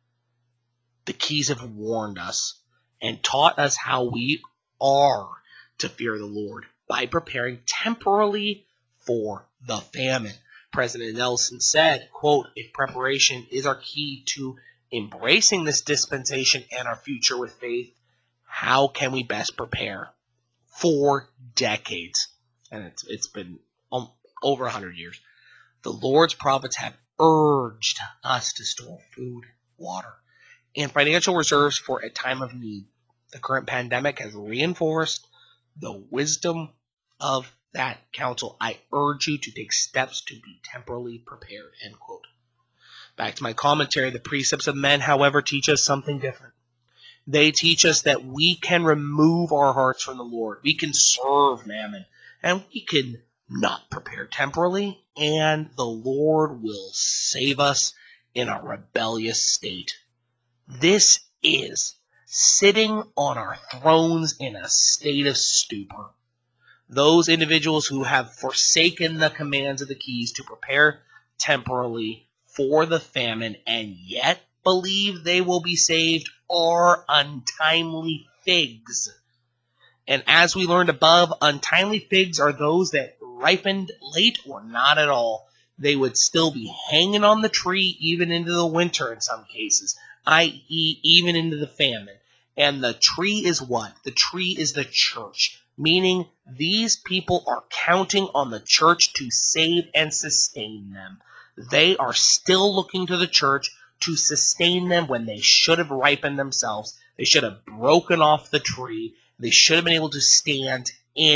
The keys have warned us and taught us how we are to fear the Lord by preparing temporarily for the famine. President Nelson said, quote, if preparation is our key to embracing this dispensation and our future with faith, how can we best prepare? For decades, and it's been over 100 years, the Lord's prophets have urged us to store food, water, and financial reserves for a time of need. The current pandemic has reinforced the wisdom of that counsel. I urge you to take steps to be temporally prepared, end quote. Back to my commentary, the precepts of men, however, teach us something different. They teach us that we can remove our hearts from the Lord. We can serve mammon, and we can not prepare temporally, and the Lord will save us in a rebellious state. This is sitting on our thrones in a state of stupor. Those individuals who have forsaken the commands of the keys to prepare temporally for the famine and yet believe they will be saved are untimely figs. And as we learned above, untimely figs are those that ripened late or not at all. They would still be hanging on the tree even into the winter in some cases, i.e. even into the famine. And the tree is what? The tree is the church, meaning these people are counting on the church to save and sustain them. They are still looking to the church to sustain them when they should have ripened themselves. They should have broken off the tree. They should have been able to stand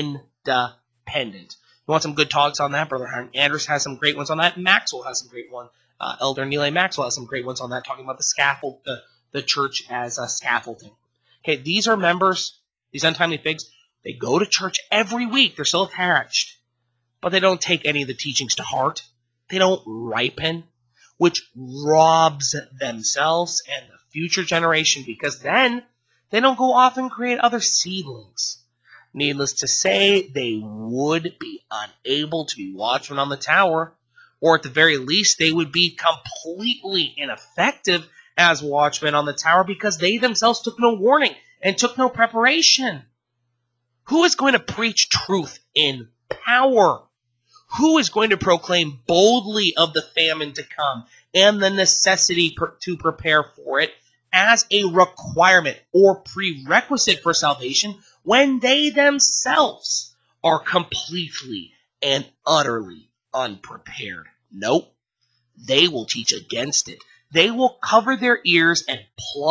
independent. You want some good talks on that? Brother Andrews has some great ones on that. Maxwell has some great ones. Elder Neil A. Maxwell has some great ones on that, talking about the scaffold, the church as a scaffolding. Okay, these are members, these untimely figs. They go to church every week. They're still attached. But they don't take any of the teachings to heart. They don't ripen, which robs themselves and the future generation, because then they don't go off and create other seedlings. Needless to say, they would be unable to be watchmen on the tower, or at the very least, they would be completely ineffective as watchmen on the tower because they themselves took no warning and took no preparation. Who is going to preach truth in power? Who is going to proclaim boldly of the famine to come and the necessity to prepare for it as a requirement or prerequisite for salvation when they themselves are completely and utterly unprepared? Nope. They will teach against it. They will cover their ears and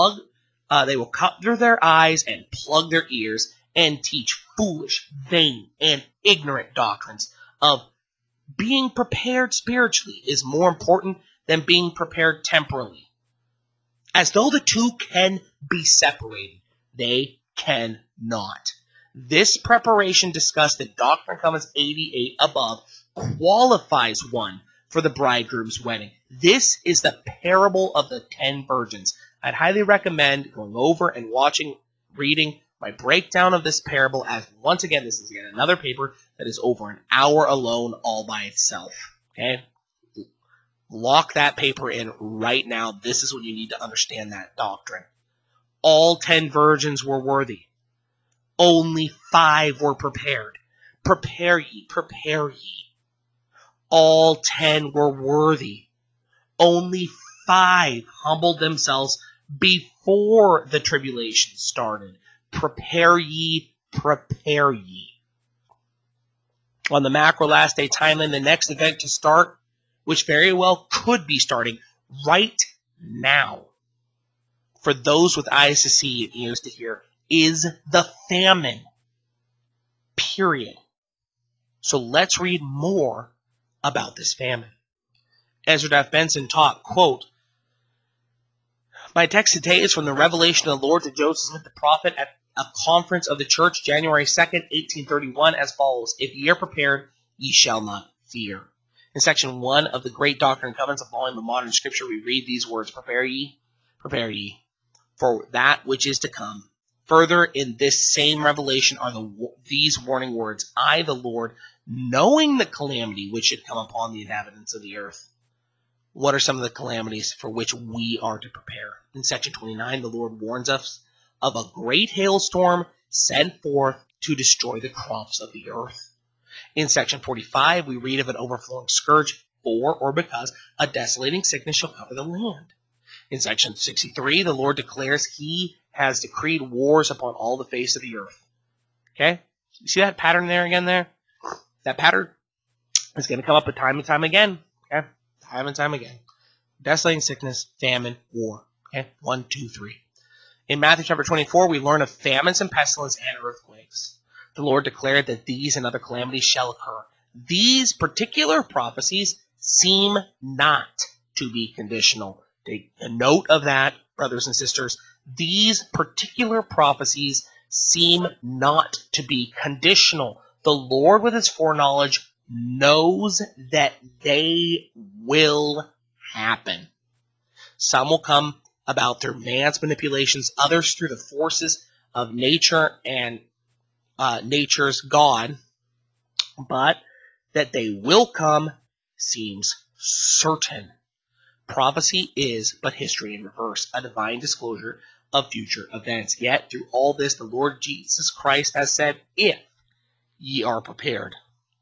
they will cover their eyes and plug their ears and teach foolish, vain, and ignorant doctrines of being prepared spiritually is more important than being prepared temporally. As though the two can be separated. They cannot. This preparation discussed in Doctrine and Covenants 88 above qualifies one for the bridegroom's wedding. This is the parable of the 10 virgins. I'd highly recommend going over and reading my breakdown of this parable, as once again, this is yet another paper that is over an hour alone all by itself. Okay? Lock that paper in right now. This is what you need to understand that doctrine. All 10 virgins were worthy. Only 5 were prepared. Prepare ye, prepare ye. All 10 were worthy. Only 5 humbled themselves before the tribulation started. Prepare ye, prepare ye. On the macro last day timeline, the next event to start, which very well could be starting right now, for those with eyes to see and ears to hear, is the famine. Period. So let's read more about this famine. Ezra F. Benson taught, quote, my text today is from the revelation of the Lord to Joseph Smith the prophet at a conference of the church, January 2nd, 1831, as follows. If ye are prepared, ye shall not fear. In section 1 of the Great Doctrine and Covenants, a volume of modern scripture, we read these words, prepare ye, for that which is to come. Further, in this same revelation are these warning words, I, the Lord, knowing the calamity which should come upon the inhabitants of the earth. What are some of the calamities for which we are to prepare? In section 29, the Lord warns us of a great hailstorm sent forth to destroy the crops of the earth. In section 45, we read of an overflowing scourge for or because a desolating sickness shall cover the land. In section 63, the Lord declares he has decreed wars upon all the face of the earth. Okay? You see that pattern there again there? That pattern is going to come up time and time again. Okay? Time and time again. Desolating sickness, famine, war. Okay? 1, 2, 3. In Matthew chapter 24, we learn of famines and pestilence and earthquakes. The Lord declared that these and other calamities shall occur. These particular prophecies seem not to be conditional. Take a note of that, brothers and sisters. These particular prophecies seem not to be conditional. The Lord, with his foreknowledge, knows that they will happen. Some will come about through man's manipulations, others through the forces of nature and nature's God, but that they will come seems certain. Prophecy is but history in reverse, a divine disclosure of future events. Yet, through all this, the Lord Jesus Christ has said, if ye are prepared,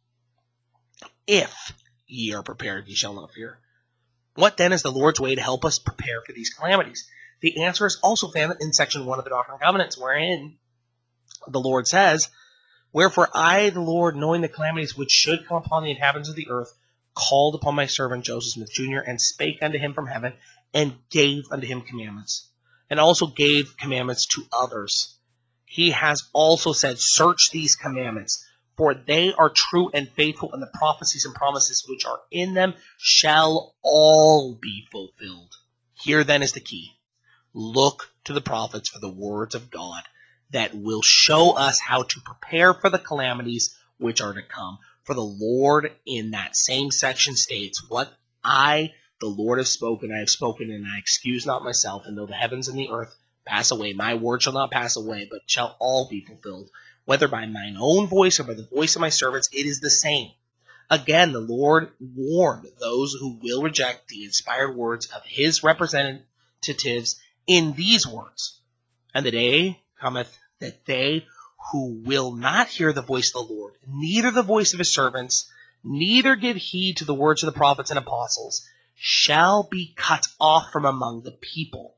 ye shall not fear. What then is the Lord's way to help us prepare for these calamities? The answer is also found in section 1 of the Doctrine and Covenants, wherein the Lord says, wherefore I, the Lord, knowing the calamities which should come upon the inhabitants of the earth, called upon my servant Joseph Smith Jr., and spake unto him from heaven, and gave unto him commandments, and also gave commandments to others. He has also said, search these commandments, for they are true and faithful, and the prophecies and promises which are in them shall all be fulfilled. Here then is the key. Look to the prophets for the words of God that will show us how to prepare for the calamities which are to come. For the Lord in that same section states, what I, the Lord, have spoken, I have spoken, and I excuse not myself, and though the heavens and the earth pass away, my word shall not pass away, but shall all be fulfilled. Whether by mine own voice or by the voice of my servants, it is the same. Again, the Lord warned those who will reject the inspired words of his representatives in these words, and the day cometh that they who will not hear the voice of the Lord, neither the voice of his servants, neither give heed to the words of the prophets and apostles, shall be cut off from among the people.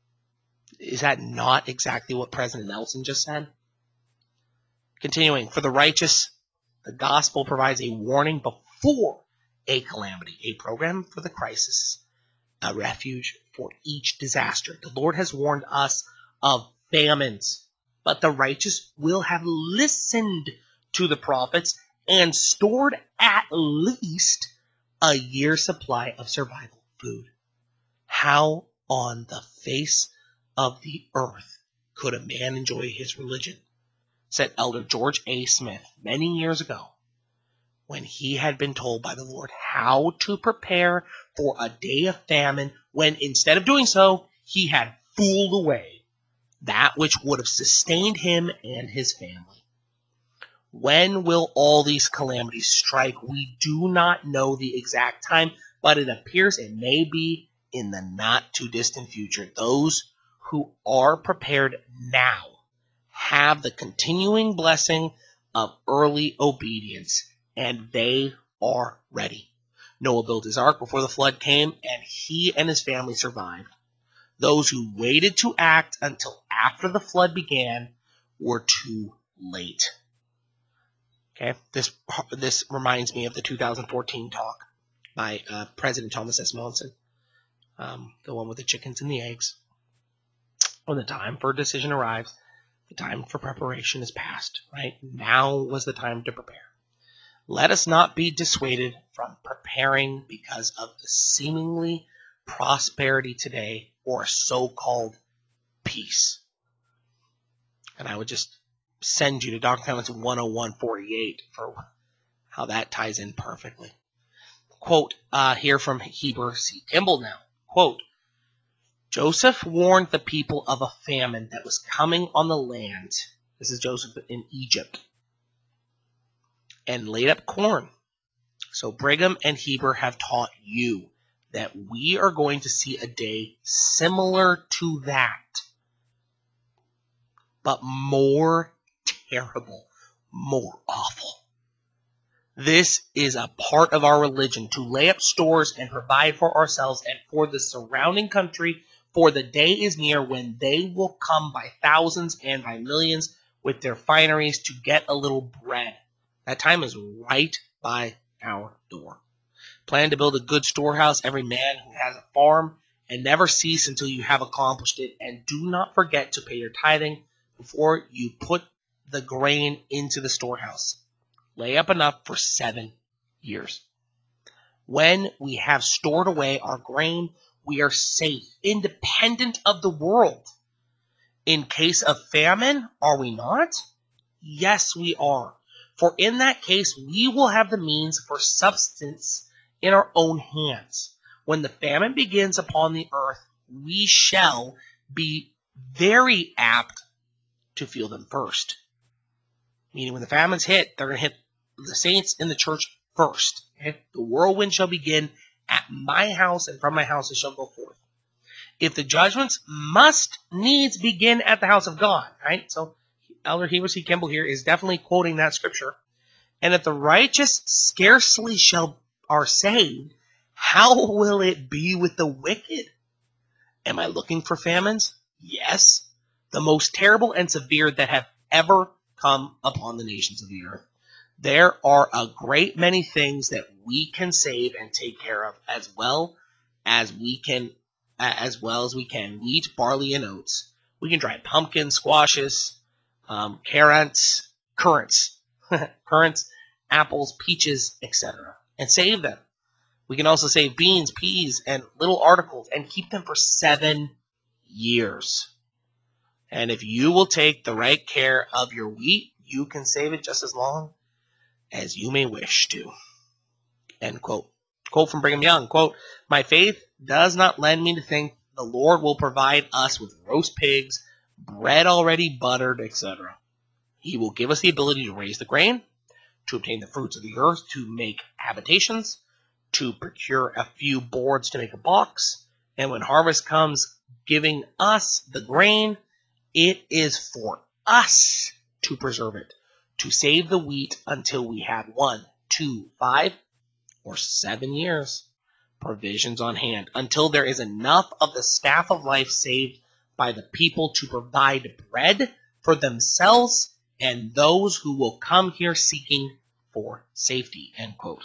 Is that not exactly what President Nelson just said? Continuing, for the righteous, the gospel provides a warning before a calamity, a program for the crisis, a refuge for each disaster. The Lord has warned us of famines, but the righteous will have listened to the prophets and stored at least a year's supply of survival food. How on the face of the earth could a man enjoy his religion? Said Elder George A. Smith many years ago, when he had been told by the Lord how to prepare for a day of famine, when instead of doing so, he had fooled away that which would have sustained him and his family. When will all these calamities strike? We do not know the exact time, but it appears it may be in the not too distant future. Those who are prepared now have the continuing blessing of early obedience, and they are ready. Noah built his ark before the flood came, and he and his family survived. Those who waited to act until after the flood began were too late. Okay, this reminds me of the 2014 talk by President Thomas S. Monson, the one with the chickens and the eggs. When the time for a decision arrives, the time for preparation is past, right? Now was the time to prepare. Let us not be dissuaded from preparing because of the seemingly prosperity today or so-called peace. And I would just send you to Dr. Clements 101:48 for how that ties in perfectly. Quote here from Heber C. Kimball now. Quote, Joseph warned the people of a famine that was coming on the land. This is Joseph in Egypt. And laid up corn. So Brigham and Heber have taught you that we are going to see a day similar to that, but more terrible, more awful. This is a part of our religion, to lay up stores and provide for ourselves and for the surrounding country, for the day is near when they will come by thousands and by millions with their fineries to get a little bread. That time is right by our door. Plan to build a good storehouse, every man who has a farm, and never cease until you have accomplished it, and do not forget to pay your tithing before you put the grain into the storehouse. Lay up enough for 7 years. When we have stored away our grain, we are safe, independent of the world. In case of famine, are we not? Yes, we are. For in that case, we will have the means for substance in our own hands. When the famine begins upon the earth, we shall be very apt to feel them first. Meaning when the famines hit, they're going to hit the saints in the church first. Okay? The whirlwind shall begin at my house, and from my house it shall go forth. If the judgments must needs begin at the house of God, right? So Elder Heber C. Kimball here is definitely quoting that scripture. And if the righteous scarcely are saved, how will it be with the wicked? Am I looking for famines? Yes. The most terrible and severe that have ever come upon the nations of the earth. There are a great many things that we can save and take care of as well as we can. Wheat, barley, and oats. We can dry pumpkins, squashes, currants, apples, peaches, etc., and save them. We can also save beans, peas, and little articles and keep them for 7 years. And if you will take the right care of your wheat, you can save it just as long as you may wish to. End quote. Quote from Brigham Young, quote, my faith does not lend me to think the Lord will provide us with roast pigs, bread already buttered, etc. He will give us the ability to raise the grain, to obtain the fruits of the earth, to make habitations, to procure a few boards to make a box, and when harvest comes, giving us the grain, it is for us to preserve it, to save the wheat until we have 1, 2, 5, or 7 years provisions on hand, until there is enough of the staff of life saved by the people to provide bread for themselves and those who will come here seeking for safety, end quote.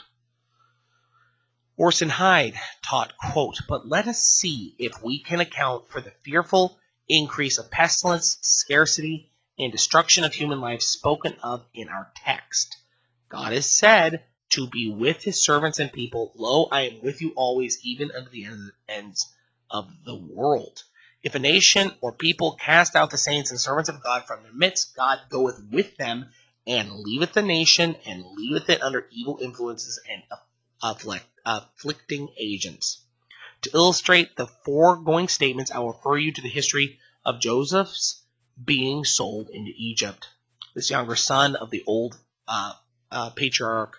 Orson Hyde taught, quote, but let us see if we can account for the fearful increase of pestilence, scarcity, and destruction of human life spoken of in our text. God has said to be with his servants and people, lo, I am with you always, even unto the ends of the world. If a nation or people cast out the saints and servants of God from their midst, God goeth with them, and leaveth the nation, and leaveth it under evil influences and afflicting agents. To illustrate the foregoing statements, I will refer you to the history of Joseph's being sold into Egypt. This younger son of the old patriarch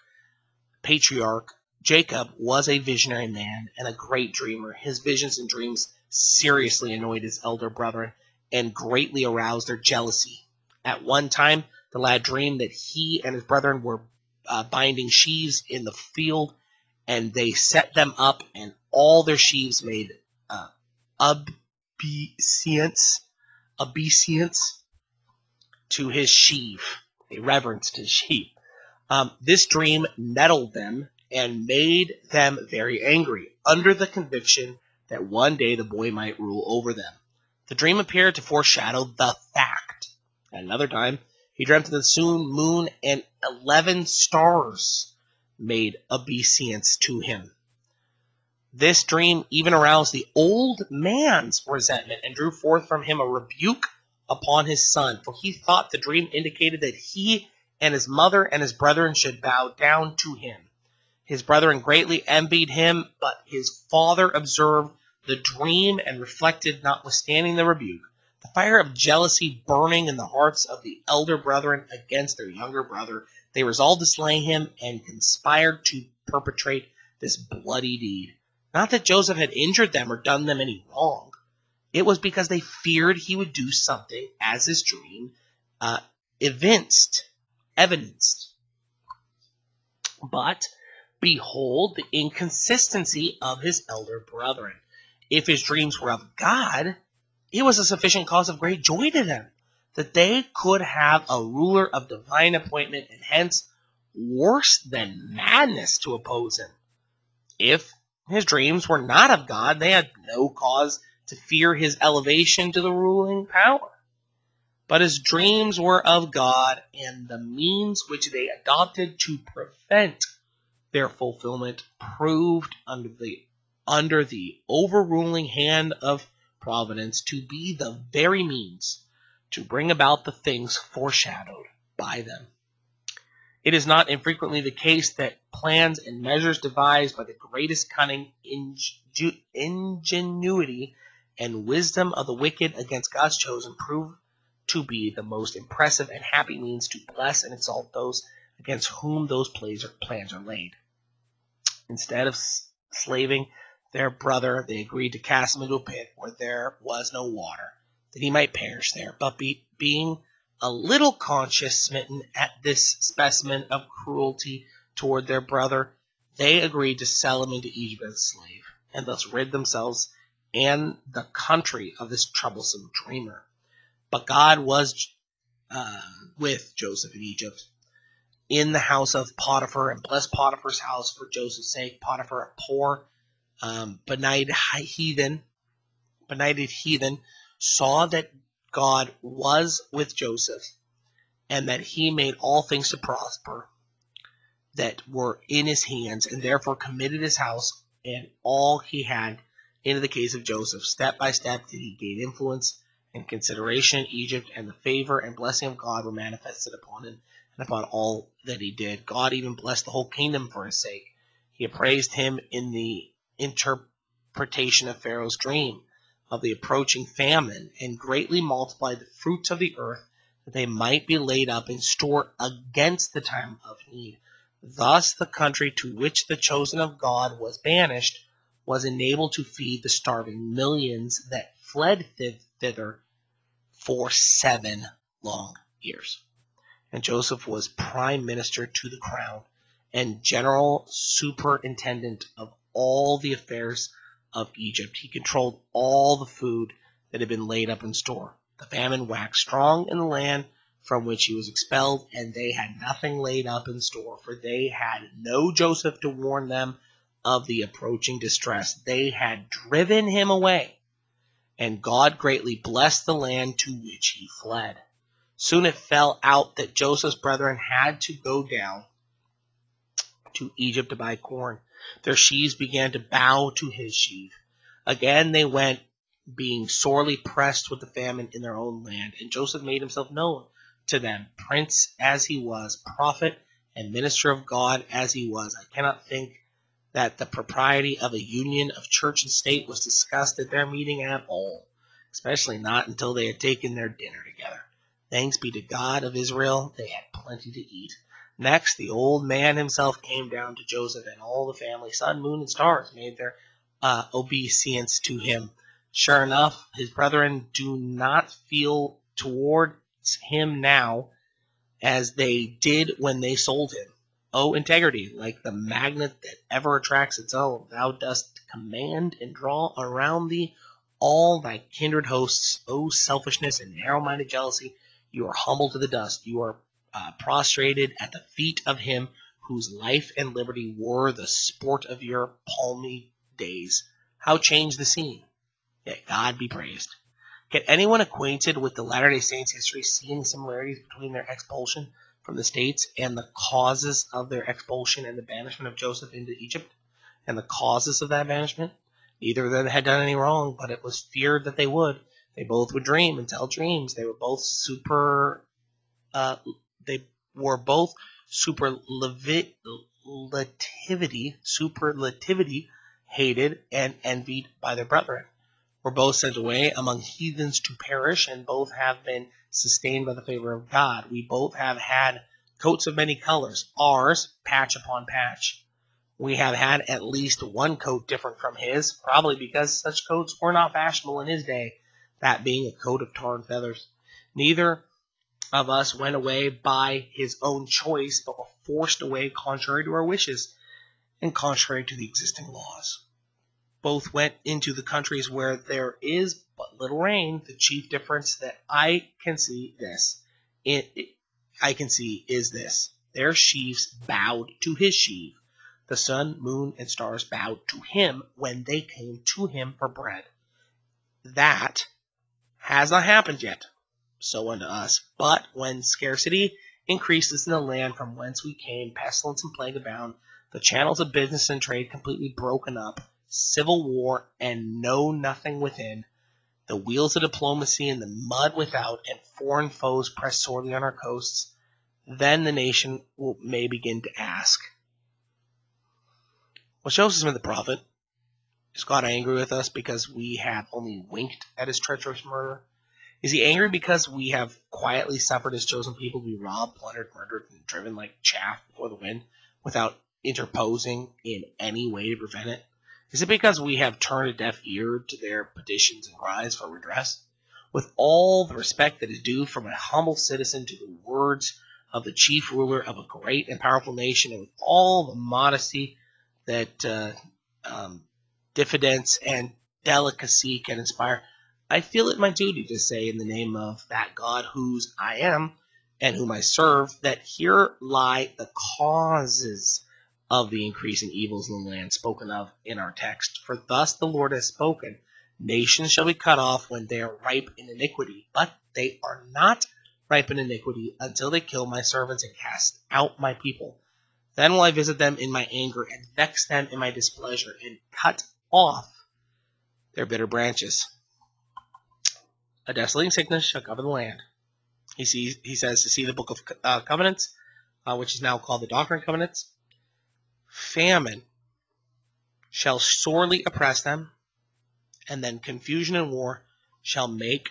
Jacob was a visionary man and a great dreamer. His visions and dreams seriously annoyed his elder brethren and greatly aroused their jealousy. At one time, the lad dreamed that he and his brethren were binding sheaves in the field, and they set them up, and all their sheaves made obeisance to his sheave. They reverenced his sheep. This dream nettled them and made them very angry, under the conviction that one day the boy might rule over them. The dream appeared to foreshadow the fact. At another time, he dreamt that the moon and 11 stars made obeisance to him. This dream even aroused the old man's resentment and drew forth from him a rebuke upon his son, for he thought the dream indicated that he and his mother and his brethren should bow down to him. His brethren greatly envied him, but his father observed the dream and reflected, notwithstanding the rebuke, the fire of jealousy burning in the hearts of the elder brethren against their younger brother. They resolved to slay him and conspired to perpetrate this bloody deed. Not that Joseph had injured them or done them any wrong. It was because they feared he would do something as his dream evidenced. But behold the inconsistency of his elder brethren. If his dreams were of God, it was a sufficient cause of great joy to them that they could have a ruler of divine appointment, and hence worse than madness to oppose him. If his dreams were not of God, they had no cause to fear his elevation to the ruling power. But his dreams were of God, and the means which they adopted to prevent their fulfillment proved under the overruling hand of providence to be the very means to bring about the things foreshadowed by them. It is not infrequently the case that plans and measures devised by the greatest cunning, ingenuity, and wisdom of the wicked against God's chosen prove to be the most impressive and happy means to bless and exalt those against whom those plans are laid. Instead of slaving their brother, they agreed to cast him into a pit where there was no water, that he might perish there. But being a little conscience smitten at this specimen of cruelty toward their brother, they agreed to sell him into Egypt as a slave, and thus rid themselves and the country of this troublesome dreamer. But God was with Joseph in Egypt, in the house of Potiphar, and blessed Potiphar's house for Joseph's sake. Potiphar, a poor, benighted heathen, saw that God was with Joseph, and that he made all things to prosper that were in his hands, and therefore committed his house and all he had into the case of Joseph. Step by step did he gain influence and consideration in Egypt, and the favor and blessing of God were manifested upon him and upon all that he did. God even blessed the whole kingdom for his sake. He appraised him in the interpretation of Pharaoh's dream of the approaching famine, and greatly multiplied the fruits of the earth, that they might be laid up in store against the time of need. Thus the country to which the chosen of God was banished was enabled to feed the starving millions that fled thither for 7 long years. And Joseph was prime minister to the crown and general superintendent of all the affairs of Egypt. He controlled all the food that had been laid up in store. The famine waxed strong in the land from which he was expelled, and they had nothing laid up in store, for they had no Joseph to warn them of the approaching distress. They had driven him away, and God greatly blessed the land to which he fled. Soon it fell out that Joseph's brethren had to go down to Egypt to buy corn. Their sheaves began to bow to his sheaf. Again they went, being sorely pressed with the famine in their own land. And Joseph made himself known to them, prince as he was, prophet and minister of God as he was. I cannot think that the propriety of a union of church and state was discussed at their meeting at all, especially not until they had taken their dinner together. Thanks be to God of Israel, they had plenty to eat. Next, the old man himself came down to Joseph, and all the family, sun, moon, and stars, made their obeisance to him. Sure enough, his brethren do not feel towards him now as they did when they sold him. O integrity, like the magnet that ever attracts its own, thou dost command and draw around thee all thy kindred hosts. O selfishness and narrow-minded jealousy, you are humbled to the dust. You are prostrated at the feet of him whose life and liberty were the sport of your palmy days. How changed the scene! Yet God be praised. Can anyone acquainted with the Latter-day Saints' history see any similarities between their expulsion from the States and the causes of their expulsion and the banishment of Joseph into Egypt? And the causes of that banishment? Neither of them had done any wrong, but it was feared that they would. They both would dream and tell dreams. They were both superlativity hated and envied by their brethren. Were both sent away among heathens to perish, and both have been sustained by the favor of God. We both have had coats of many colors, ours patch upon patch. We have had at least one coat different from his, probably because such coats were not fashionable in his day, that being a coat of tar and feathers. Neither of us went away by his own choice, but were forced away contrary to our wishes and contrary to the existing laws. Both went into the countries where there is but little rain. The chief difference that I can see is this: their sheaves bowed to his sheaf. The sun, moon, and stars bowed to him when they came to him for bread. That has not happened yet, so unto us. But when scarcity increases in the land from whence we came, pestilence and plague abound, the channels of business and trade completely broken up, civil war and know nothing within, the wheels of diplomacy in the mud without, and foreign foes press sorely on our coasts, then the nation may begin to ask, was Joseph Smith the prophet? Is God angry with us because we have only winked at his treacherous murder? Is he angry because we have quietly suffered his chosen people to be robbed, plundered, murdered, and driven like chaff before the wind, without interposing in any way to prevent it? Is it because we have turned a deaf ear to their petitions and cries for redress? With all the respect that is due from a humble citizen to the words of the chief ruler of a great and powerful nation, and with all the modesty that diffidence and delicacy can inspire, I feel it my duty to say in the name of that God whose I am and whom I serve, that here lie the causes of the increasing evils in the land spoken of in our text. For thus the Lord has spoken, nations shall be cut off when they are ripe in iniquity, but they are not ripe in iniquity until they kill my servants and cast out my people. Then will I visit them in my anger and vex them in my displeasure and cut off their bitter branches. A desolating sickness shall cover the land. He says to see the book of Covenants, which is now called the Doctrine and Covenants. Famine shall sorely oppress them, and then confusion and war shall make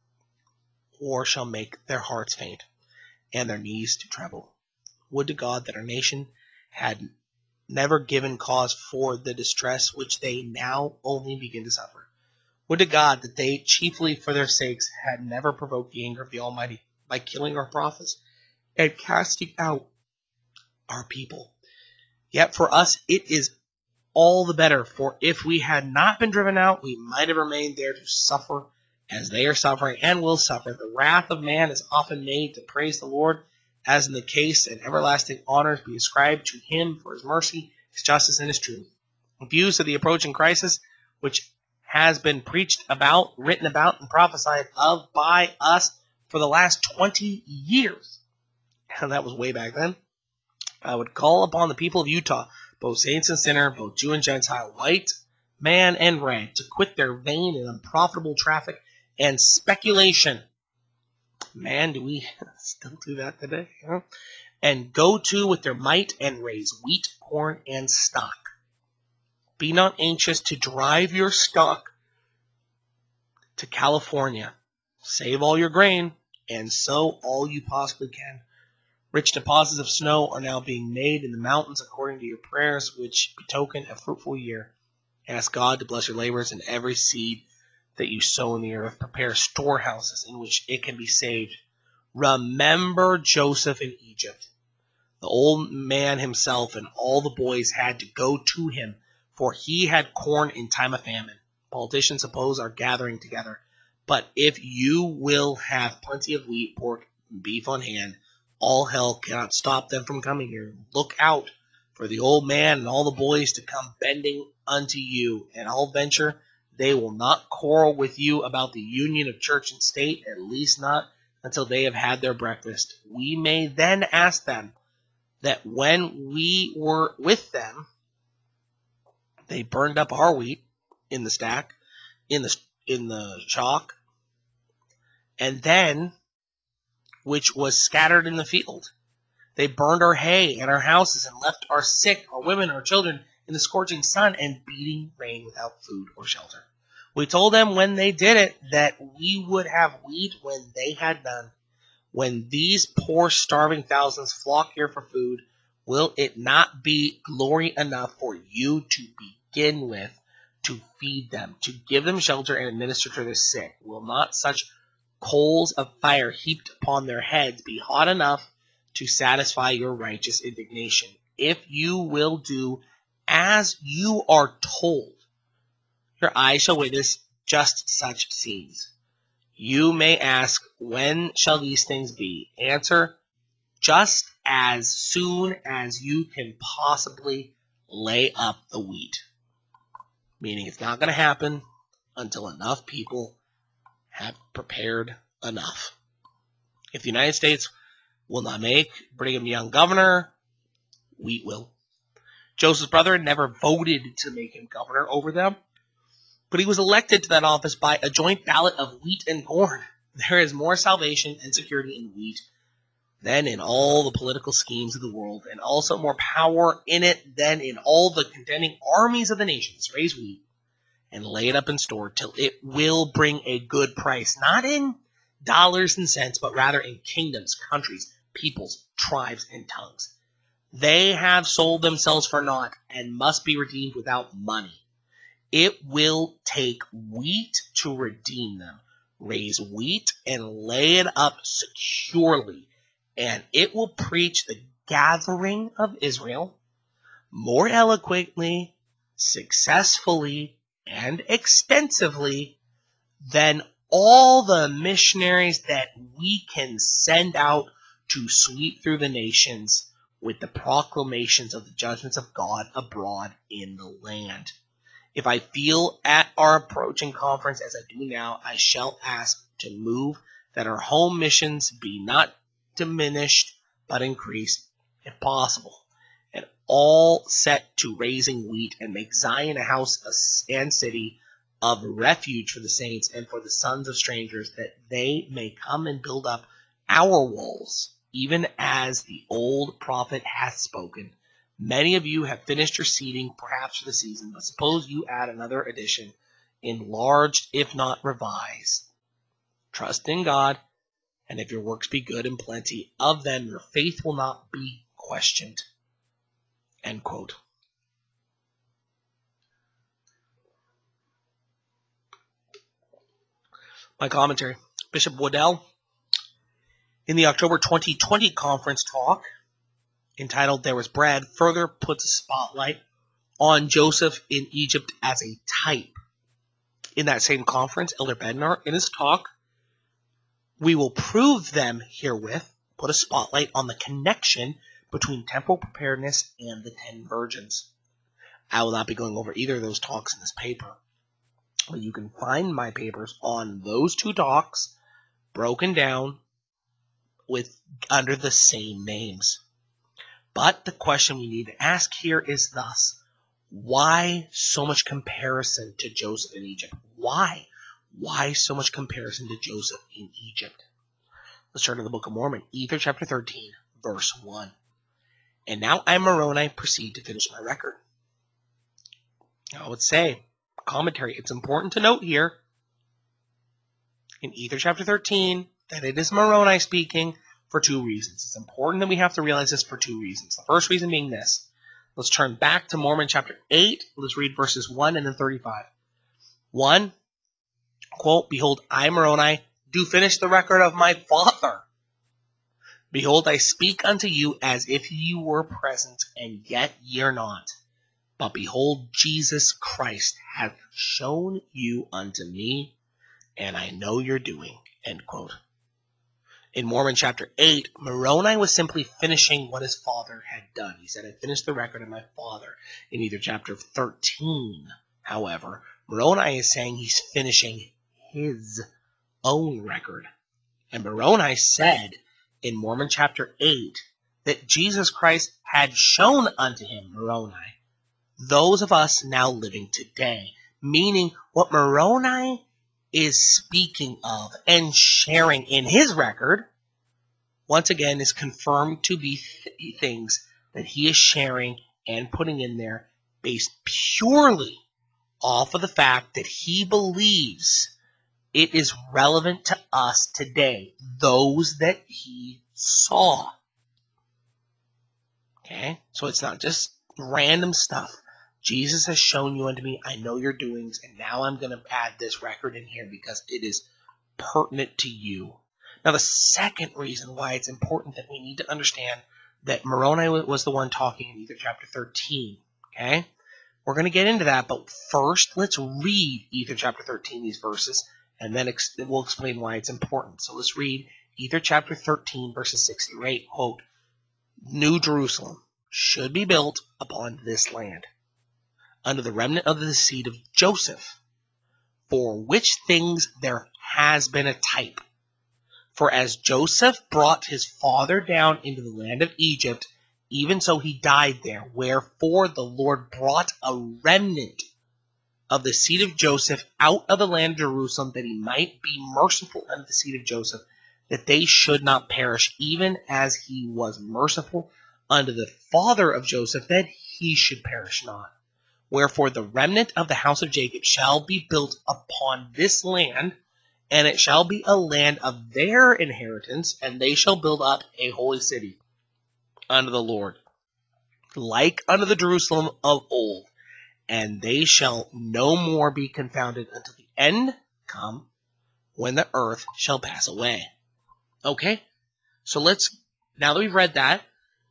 their hearts faint and their knees to tremble. Would to God that our nation had never given cause for the distress which they now only begin to suffer. Would to God that they, chiefly for their sakes, had never provoked the anger of the Almighty by killing our prophets and casting out our people. Yet for us it is all the better, for if we had not been driven out, we might have remained there to suffer as they are suffering and will suffer. The wrath of man is often made to praise the Lord, as in the case, and everlasting honors be ascribed to him for his mercy, his justice, and his truth. In views of the approaching crisis, which has been preached about, written about, and prophesied of by us for the last 20 years, and that was way back then, I would call upon the people of Utah, both saints and sinner, both Jew and Gentile, white, man, and red, to quit their vain and unprofitable traffic and speculation. Man, do we still do that today? Huh? And go to with their might and raise wheat, corn, and stock. Be not anxious to drive your stock to California. Save all your grain and sow all you possibly can. Rich deposits of snow are now being made in the mountains according to your prayers, which betoken a fruitful year. Ask God to bless your labors and every seed that you sow in the earth. Prepare storehouses in which it can be saved. Remember Joseph in Egypt. The old man himself and all the boys had to go to him, for he had corn in time of famine. Politicians, suppose, are gathering together. But if you will have plenty of wheat, pork, and beef on hand, all hell cannot stop them from coming here. Look out for the old man and all the boys to come bending unto you, and I'll venture they will not quarrel with you about the union of church and state, at least not until they have had their breakfast. We may then ask them that when we were with them, they burned up our wheat in the stack, in the shock, and then which was scattered in the field. They burned our hay and our houses and left our sick, our women, our children in the scorching sun and beating rain without food or shelter. We told them when they did it that we would have wheat when they had none. When these poor starving thousands flock here for food, will it not be glory enough for you to begin with to feed them, to give them shelter and administer to the sick? Will not such coals of fire heaped upon their heads be hot enough to satisfy your righteous indignation? If you will do as you are told, your eyes shall witness just such scenes. You may ask, when shall these things be? Answer, just as soon as you can possibly lay up the wheat. Meaning it's not going to happen until enough people have prepared enough. If the United States will not make Brigham Young governor, wheat will. Joseph's brother never voted to make him governor over them, but he was elected to that office by a joint ballot of wheat and corn. There is more salvation and security in wheat than in all the political schemes of the world, and also more power in it than in all the contending armies of the nations. Raise wheat and lay it up in store till it will bring a good price, not in dollars and cents, but rather in kingdoms, countries, peoples, tribes, and tongues. They have sold themselves for naught and must be redeemed without money. It will take wheat to redeem them. Raise wheat and lay it up securely, and it will preach the gathering of Israel more eloquently, successfully, and extensively than all the missionaries that we can send out to sweep through the nations with the proclamations of the judgments of God abroad in the land. If I feel at our approaching conference as I do now, I shall ask to move that our home missions be not diminished but increased, if possible, and all set to raising wheat and make Zion a house and city of refuge for the saints and for the sons of strangers, that they may come and build up our walls, even as the old prophet hath spoken. Many of you have finished your seeding, perhaps for the season, but suppose you add another edition, enlarged if not revised. Trust in God, and if your works be good and plenty of them, your faith will not be questioned. End quote. My commentary. Bishop Waddell, in the October 2020 conference talk entitled There Was Bread, further puts a spotlight on Joseph in Egypt as a type. In that same conference, Elder Bednar, in his talk, we will prove them herewith, put a spotlight on the connection between temporal preparedness and the 10 virgins. I will not be going over either of those talks in this paper, but you can find my papers on those two talks broken down with under the same names. But the question we need to ask here is thus: why so much comparison to Joseph in Egypt? Why? Why so much comparison to Joseph in Egypt? Let's turn to the Book of Mormon, Ether chapter 13, verse 1. And now I, Moroni, proceed to finish my record. Now I would say, commentary, it's important to note here in Ether chapter 13 that it is Moroni speaking for two reasons. It's important that we have to realize this for two reasons. The first reason being this. Let's turn back to Mormon chapter 8. Let's read verses 1 and then 35. 1, quote, "Behold, I, Moroni, do finish the record of my father. Behold, I speak unto you as if you were present, and yet ye are not. But behold, Jesus Christ hath shown you unto me, and I know your doing." End quote. In Mormon chapter 8, Moroni was simply finishing what his father had done. He said, "I finished the record of my father." In Ether chapter 13, however, Moroni is saying he's finishing his own record. And Moroni said in Mormon chapter 8 that Jesus Christ had shown unto him, Moroni, those of us now living today. Meaning what Moroni is speaking of and sharing in his record, once again, is confirmed to be things that he is sharing and putting in there based purely off of the fact that he believes it is relevant to us today, those that he saw. Okay? So it's not just random stuff. Jesus has shown you unto me, I know your doings, and now I'm going to add this record in here because it is pertinent to you. Now, the second reason why it's important that we need to understand that Moroni was the one talking in Ether chapter 13. Okay? We're going to get into that, but first, let's read Ether chapter 13, these verses, and then we'll explain why it's important. So let's read Ether chapter 13, verses 6 through 8. Quote, "New Jerusalem should be built upon this land, under the remnant of the seed of Joseph, for which things there has been a type. For as Joseph brought his father down into the land of Egypt, even so he died there. Wherefore the Lord brought a remnant of the seed of Joseph out of the land of Jerusalem, that he might be merciful unto the seed of Joseph, that they should not perish, even as he was merciful unto the father of Joseph, that he should perish not. Wherefore the remnant of the house of Jacob shall be built upon this land, and it shall be a land of their inheritance, and they shall build up a holy city unto the Lord, like unto the Jerusalem of old, and they shall no more be confounded until the end come, when the earth shall pass away." Okay? So now that we've read that,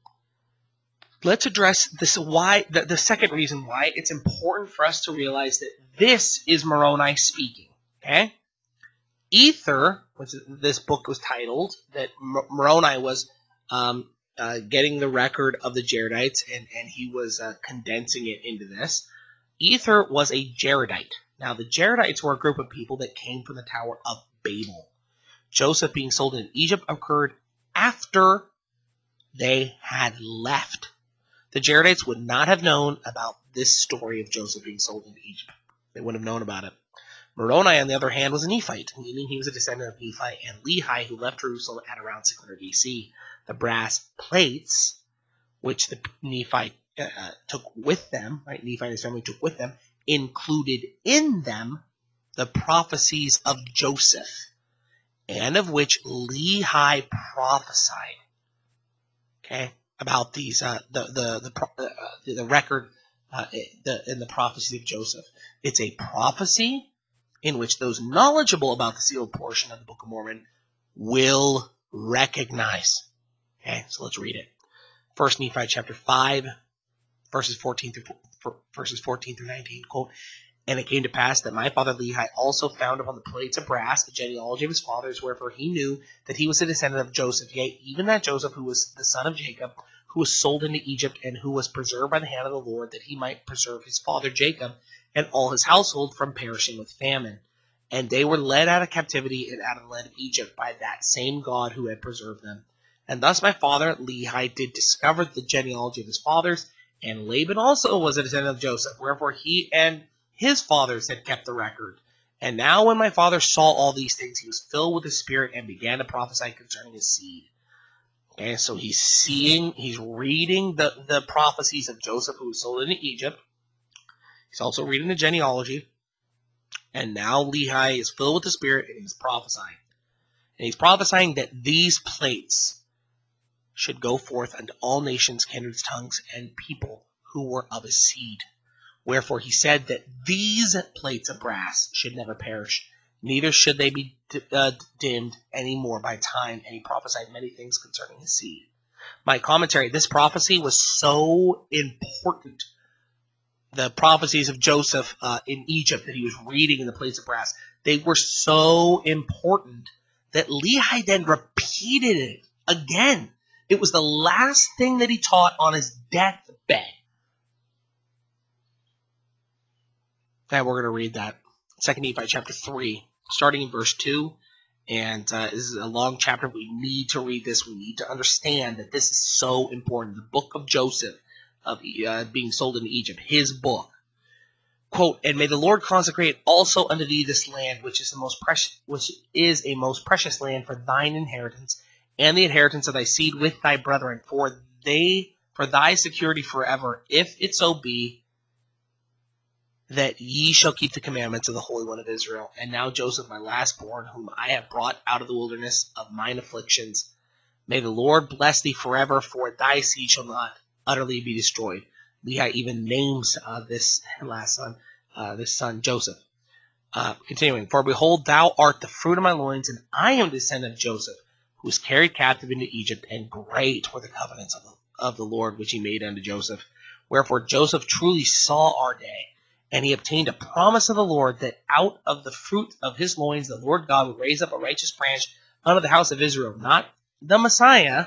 let's address this why the second reason why it's important for us to realize that this is Moroni speaking. Okay? Ether, which this book was titled, that Moroni was getting the record of the Jaredites, and he was condensing it into this. Ether was a Jaredite. Now, the Jaredites were a group of people that came from the Tower of Babel. Joseph being sold in Egypt occurred after they had left. The Jaredites would not have known about this story of Joseph being sold into Egypt. They wouldn't have known about it. Moroni, on the other hand, was a Nephite, meaning he was a descendant of Nephi and Lehi, who left Jerusalem at around 600 BC. The brass plates, which the Nephi took with them, right? Nephi and his family took with them, included in them the prophecies of Joseph, and of which Lehi prophesied. Okay, about these the record in the prophecy of Joseph. It's a prophecy in which those knowledgeable about the sealed portion of the Book of Mormon will recognize. Okay, so let's read it. 1 Nephi chapter 5, verses 14 through 19, quote, "And it came to pass that my father Lehi also found upon the plates of brass the genealogy of his fathers, wherefore he knew that he was a descendant of Joseph, yea, even that Joseph who was the son of Jacob, who was sold into Egypt, and who was preserved by the hand of the Lord, that he might preserve his father Jacob and all his household from perishing with famine. And they were led out of captivity and out of the land of Egypt by that same God who had preserved them. And thus my father Lehi did discover the genealogy of his fathers, and Laban also was a descendant of Joseph, wherefore he and his fathers had kept the record. And now when my father saw all these things, he was filled with the Spirit and began to prophesy concerning his seed." Okay, so he's reading the prophecies of Joseph who was sold into Egypt. He's also reading the genealogy. And now Lehi is filled with the Spirit, and he's prophesying. And he's prophesying that these plates should go forth unto all nations, kindreds, tongues, and people who were of his seed. Wherefore he said that these plates of brass should never perish, neither should they be dimmed any more by time. And he prophesied many things concerning his seed. My commentary, this prophecy was so important. The prophecies of Joseph in Egypt that he was reading in the plates of brass, they were so important that Lehi then repeated it again. It was the last thing that he taught on his deathbed. Now we're going to read that. 2 Nephi chapter 3, starting in verse 2. And this is a long chapter. We need to read this. We need to understand that this is so important. The book of Joseph, of being sold into Egypt, his book. Quote, and may the Lord consecrate also unto thee this land, which is a most precious land for thine inheritance, and the inheritance of thy seed with thy brethren, for thy security forever, if it so be that ye shall keep the commandments of the Holy One of Israel. And now Joseph, my last born, whom I have brought out of the wilderness of mine afflictions, may the Lord bless thee forever, for thy seed shall not utterly be destroyed. Lehi even names this last son, this son Joseph. Continuing, for behold, thou art the fruit of my loins, and I am the descendant of Joseph, who was carried captive into Egypt, and great were the covenants of the Lord which he made unto Joseph. Wherefore Joseph truly saw our day, and he obtained a promise of the Lord, that out of the fruit of his loins the Lord God would raise up a righteous branch unto the house of Israel, not the Messiah,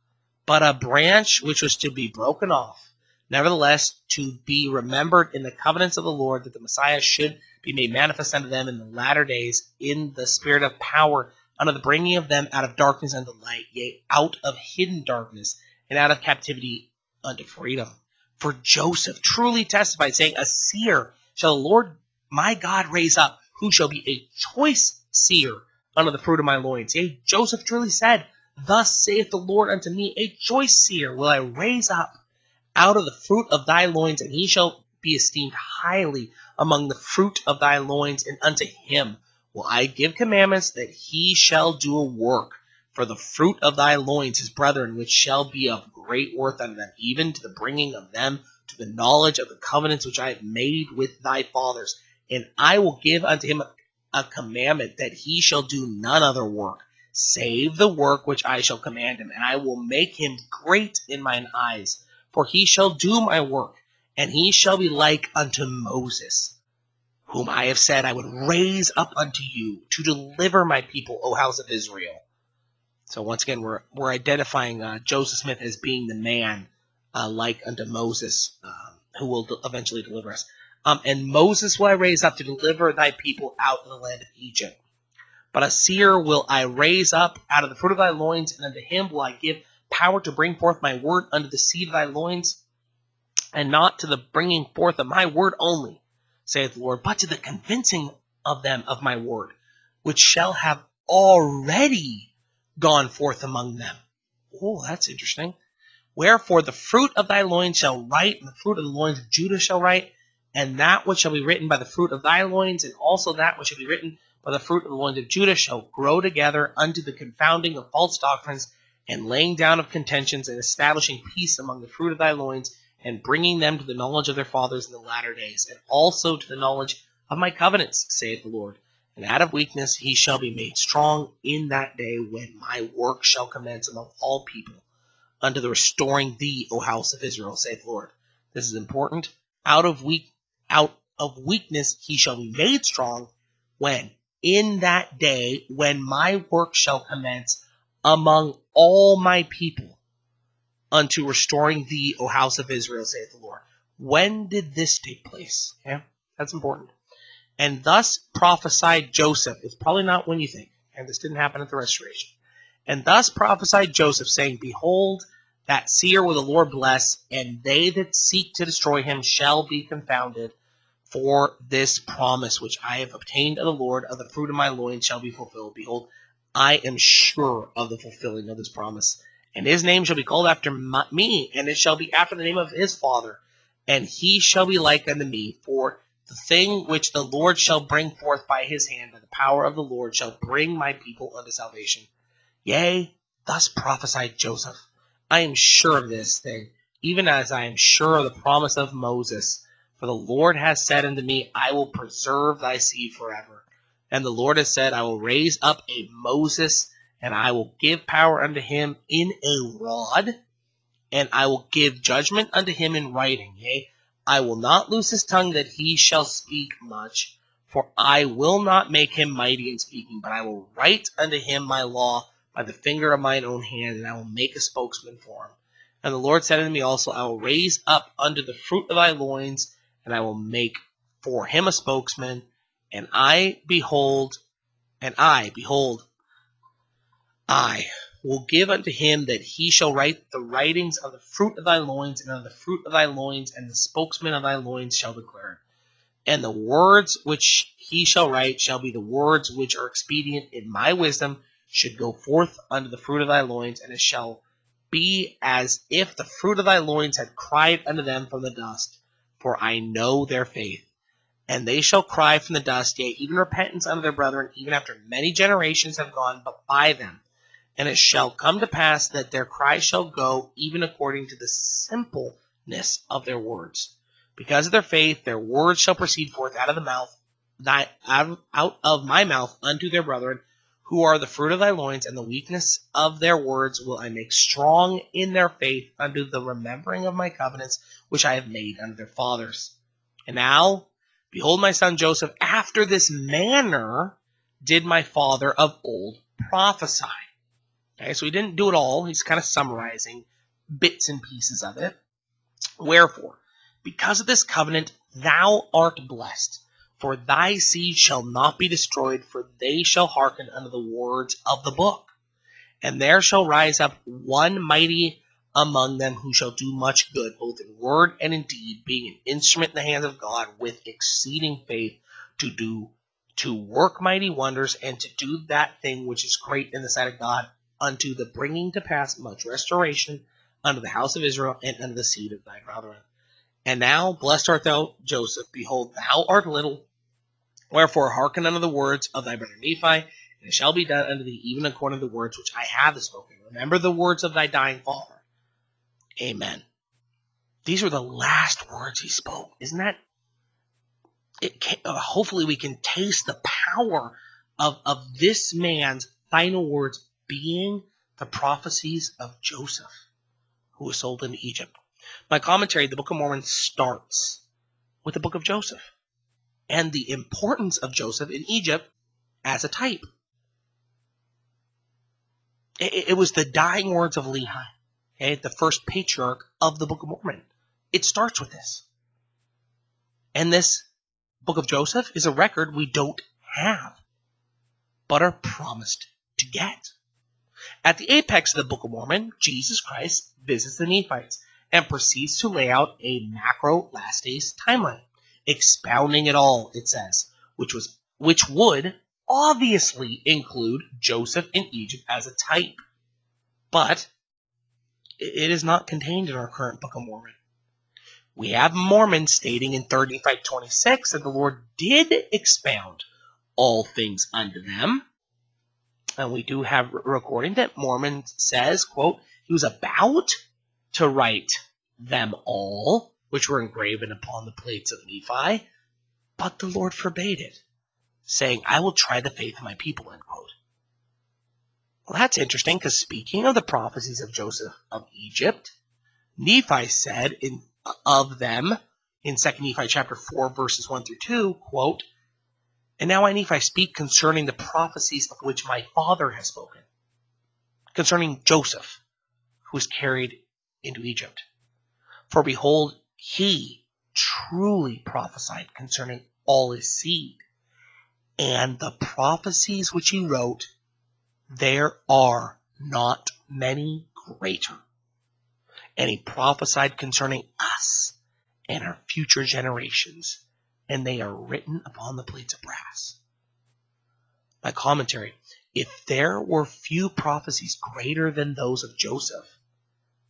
but a branch which was to be broken off. Nevertheless, to be remembered in the covenants of the Lord, that the Messiah should be made manifest unto them in the latter days, in the spirit of power, unto the bringing of them out of darkness unto light, yea, out of hidden darkness, and out of captivity unto freedom. For Joseph truly testified, saying, a seer shall the Lord my God raise up, who shall be a choice seer unto the fruit of my loins. Yea, Joseph truly said, thus saith the Lord unto me, a choice seer will I raise up out of the fruit of thy loins, and he shall be esteemed highly among the fruit of thy loins, and unto him will I give commandments that he shall do a work for the fruit of thy loins, his brethren, which shall be of great worth unto them, even to the bringing of them to the knowledge of the covenants which I have made with thy fathers. And I will give unto him a commandment that he shall do none other work, save the work which I shall command him, and I will make him great in mine eyes. For he shall do my work, and he shall be like unto Moses, whom I have said I would raise up unto you to deliver my people, O house of Israel. So once again, we're identifying Joseph Smith as being the man like unto Moses, who will eventually deliver us. And Moses will I raise up to deliver thy people out of the land of Egypt. But a seer will I raise up out of the fruit of thy loins, and unto him will I give power to bring forth my word unto the seed of thy loins, and not to the bringing forth of my word only, saith the Lord, but to the convincing of them of my word, which shall have already gone forth among them. Oh, that's interesting. Wherefore the fruit of thy loins shall write, and the fruit of the loins of Judah shall write, and that which shall be written by the fruit of thy loins, and also that which shall be written by the fruit of the loins of Judah shall grow together unto the confounding of false doctrines, and laying down of contentions, and establishing peace among the fruit of thy loins, and bringing them to the knowledge of their fathers in the latter days, and also to the knowledge of my covenants, saith the Lord. And out of weakness he shall be made strong in that day, when my work shall commence among all people, unto the restoring thee, O house of Israel, saith the Lord. This is important. Out of weakness he shall be made strong, when? In that day, when my work shall commence among all my people, unto restoring thee, O house of Israel, saith the Lord. When did this take place? Yeah, that's important. And thus prophesied Joseph. It's probably not when you think, and this didn't happen at the restoration. And thus prophesied Joseph, saying, behold, that seer will the Lord bless, and they that seek to destroy him shall be confounded. For this promise which I have obtained of the Lord, of the fruit of my loins, shall be fulfilled. Behold, I am sure of the fulfilling of this promise. And his name shall be called after me, and it shall be after the name of his father. And he shall be like unto me, for The thing which the Lord shall bring forth by his hand, by the power of the Lord, shall bring my people unto salvation. Yea, thus prophesied Joseph. I am sure of this thing, even as I am sure of the promise of Moses. For the Lord has said unto me, I will preserve thy seed forever. And the Lord has said, I will raise up a Moses, and I will give power unto him in a rod, and I will give judgment unto him in writing. Yea, I will not loose his tongue that he shall speak much, for I will not make him mighty in speaking, but I will write unto him my law by the finger of mine own hand, and I will make a spokesman for him. And the Lord said unto me also, I will raise up unto the fruit of thy loins, and I will make for him a spokesman, and behold, I will give unto him that he shall write the writings of the fruit of thy loins, and of the fruit of thy loins, and the spokesman of thy loins shall declare it. And the words which he shall write shall be the words which are expedient in my wisdom should go forth unto the fruit of thy loins, and it shall be as if the fruit of thy loins had cried unto them from the dust, for I know their faith. And they shall cry from the dust, yea, even repentance unto their brethren, even after many generations have gone by them. And it shall come to pass that their cry shall go even according to the simpleness of their words. Because of their faith, their words shall proceed forth out of the mouth, out of my mouth unto their brethren, who are the fruit of thy loins, and the weakness of their words will I make strong in their faith unto the remembering of my covenants, which I have made unto their fathers. And now, behold, my son Joseph, after this manner did my father of old prophesy. Okay, so he didn't do it all. He's kind of summarizing bits and pieces of it. Wherefore, because of this covenant, thou art blessed, for thy seed shall not be destroyed, for they shall hearken unto the words of the book. And there shall rise up one mighty among them who shall do much good, both in word and in deed, being an instrument in the hands of God with exceeding faith to work mighty wonders, and to do that thing which is great in the sight of God, unto the bringing to pass much restoration unto the house of Israel and unto the seed of thy brethren. And now, blessed art thou, Joseph, behold, thou art little, wherefore hearken unto the words of thy brother Nephi, and it shall be done unto thee even according to the words which I have spoken. Remember the words of thy dying father. Amen. These were the last words he spoke. Isn't that? Hopefully we can taste the power of this man's final words being the prophecies of Joseph, who was sold into Egypt. My commentary, the Book of Mormon, starts with the book of Joseph and the importance of Joseph in Egypt as a type. It was the dying words of Lehi, okay, the first patriarch of the Book of Mormon. It starts with this. And this book of Joseph is a record we don't have, but are promised to get. At the apex of the Book of Mormon, Jesus Christ visits the Nephites and proceeds to lay out a macro last days timeline, expounding it all, it says, which would obviously include Joseph in Egypt as a type. But it is not contained in our current Book of Mormon. We have Mormons stating in 3 Nephi 26 that the Lord did expound all things unto them. And we do have a recording that Mormon says, quote, he was about to write them all, which were engraven upon the plates of Nephi, but the Lord forbade it, saying, I will try the faith of my people, end quote. Well, that's interesting, because speaking of the prophecies of Joseph of Egypt, Nephi said of them in 2 Nephi chapter 4, verses 1 through 2, quote, and now I, Nephi, speak concerning the prophecies of which my father has spoken, concerning Joseph, who was carried into Egypt. For behold, he truly prophesied concerning all his seed, and the prophecies which he wrote, there are not many greater. And he prophesied concerning us and our future generations, and they are written upon the plates of brass. My commentary, if there were few prophecies greater than those of Joseph,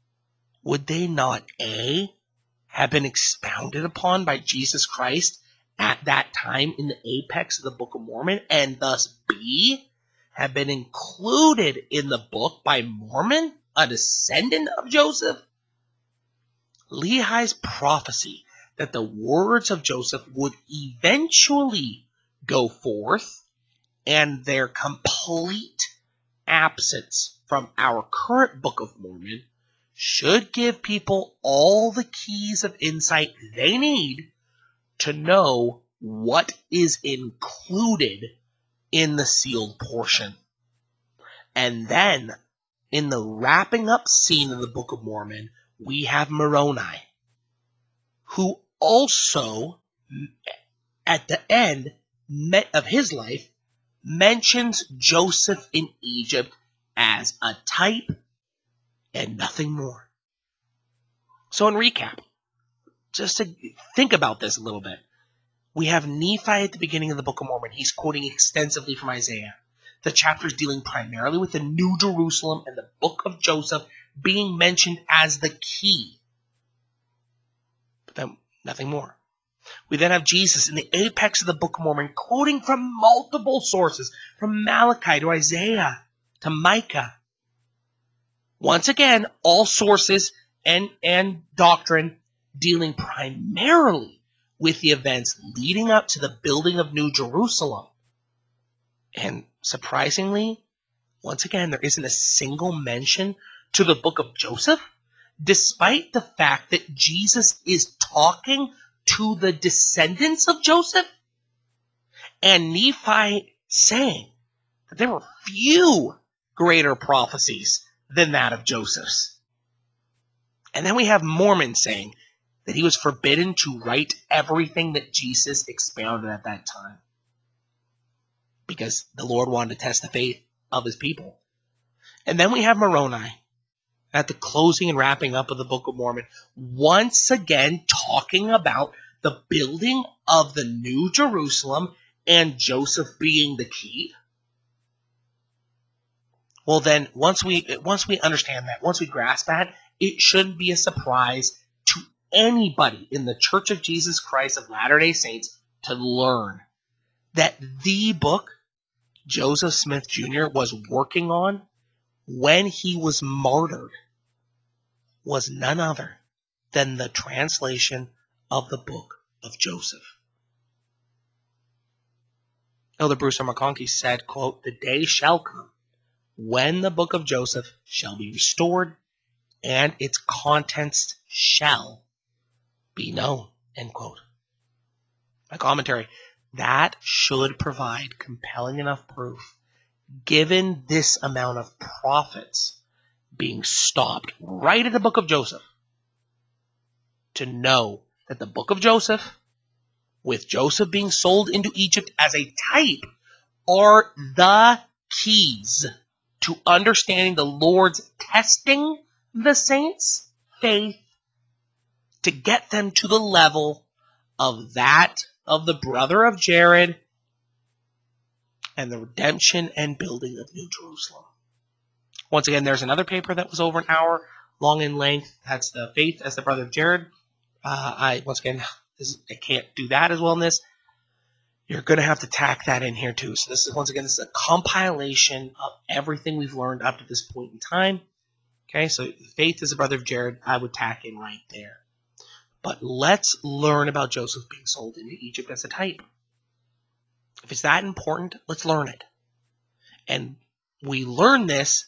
would they not, A, have been expounded upon by Jesus Christ at that time in the apex of the Book of Mormon, and thus have been included in the book by Mormon, a descendant of Joseph? Lehi's prophecy that the words of Joseph would eventually go forth, and their complete absence from our current Book of Mormon should give people all the keys of insight they need to know what is included in the sealed portion. And then, in the wrapping up scene of the Book of Mormon, we have Moroni, who also, at the end of his life, mentions Joseph in Egypt as a type and nothing more. So in recap, just to think about this a little bit, we have Nephi at the beginning of the Book of Mormon. He's quoting extensively from Isaiah. The chapter is dealing primarily with the New Jerusalem and the Book of Joseph being mentioned as the key. But then nothing more. We then have Jesus in the apex of the Book of Mormon quoting from multiple sources, from Malachi to Isaiah to Micah. Once again, all sources and doctrine dealing primarily with the events leading up to the building of New Jerusalem. And surprisingly, once again, there isn't a single mention to the book of Joseph, despite the fact that Jesus is talking to the descendants of Joseph, and Nephi saying that there were few greater prophecies than that of Joseph's. And then we have Mormons saying that he was forbidden to write everything that Jesus expounded at that time, because the Lord wanted to test the faith of his people. And then we have Moroni at the closing and wrapping up of the Book of Mormon, once again talking about the building of the New Jerusalem and Joseph being the key. Well, then, once we understand that, once we grasp that, it shouldn't be a surprise to anybody in the Church of Jesus Christ of Latter-day Saints to learn that the book Joseph Smith Jr. was working on when he was martyred was none other than the translation of the book of Joseph. Elder Bruce R. McConkie said, quote, "The day shall come when the book of Joseph shall be restored and its contents shall be known," end quote. My commentary, that should provide compelling enough proof, given this amount of prophets being stopped right at the book of Joseph, to know that the book of Joseph, with Joseph being sold into Egypt as a type, are the keys to understanding the Lord's testing the saints' faith to get them to the level of that of the brother of Jared and the redemption and building of New Jerusalem. Once again, there's another paper that was over an hour long in length. That's the Faith as the Brother of Jared. I can't do that as well in this. You're going to have to tack that in here too. So this is a compilation of everything we've learned up to this point in time. Okay, so Faith as the Brother of Jared, I would tack in right there. But let's learn about Joseph being sold into Egypt as a type. If it's that important, let's learn it. And we learn this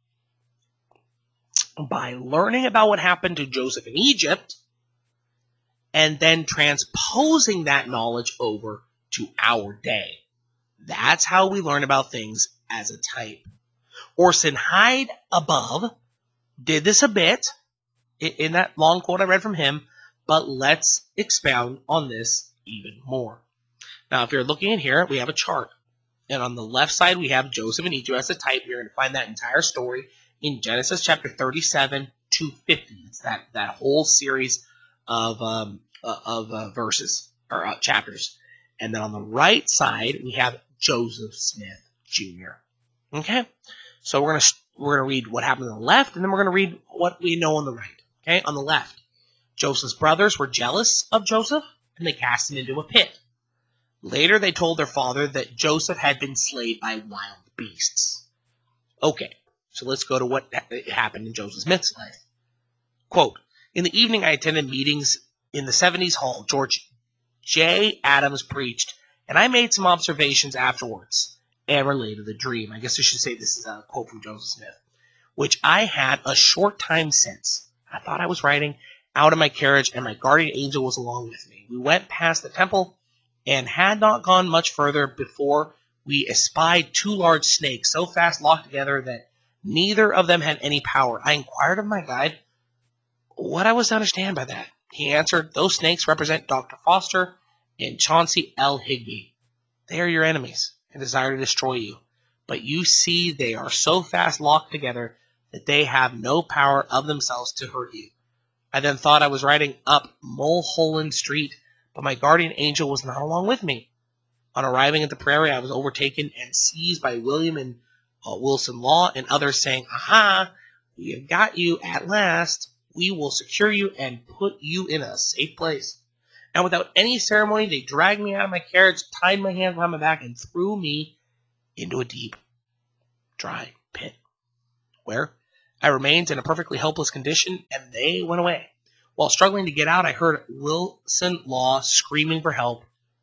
by learning about what happened to Joseph in Egypt and then transposing that knowledge over to our day. That's how we learn about things as a type. Orson Hyde above did this a bit in that long quote I read from him, but let's expound on this even more. Now, if you're looking in here, we have a chart. And on the left side, we have Joseph in Egypt as a type. You're going to find that entire story in Genesis chapter 37 to 50. It's that whole series of verses or chapters. And then on the right side, we have Joseph Smith Jr. Okay? So we're going to read what happened on the left, and then we're going to read what we know on the right. Okay? On the left, Joseph's brothers were jealous of Joseph, and they cast him into a pit. Later, they told their father that Joseph had been slayed by wild beasts. Okay, so let's go to what happened in Joseph Smith's life. Quote, in the evening, I attended meetings in the 70s hall. George J. Adams preached, and I made some observations afterwards and related the dream. I guess I should say this is a quote from Joseph Smith, which I had a short time since. I thought I was riding out of my carriage, and my guardian angel was along with me. We went past the temple and had not gone much further before we espied two large snakes so fast locked together that neither of them had any power. I inquired of my guide what I was to understand by that. He answered, those snakes represent Dr. Foster and Chauncey L. Higby. They are your enemies and desire to destroy you. But you see they are so fast locked together that they have no power of themselves to hurt you. I then thought I was riding up Mulholland Street, but my guardian angel was not along with me. On arriving at the prairie, I was overtaken and seized by William and Wilson Law and others saying, aha, we have got you at last. We will secure you and put you in a safe place. And without any ceremony, they dragged me out of my carriage, tied my hands behind my back, and threw me into a deep, dry pit, where I remained in a perfectly helpless condition, and they went away. While struggling to get out, I heard Wilson Law screaming for help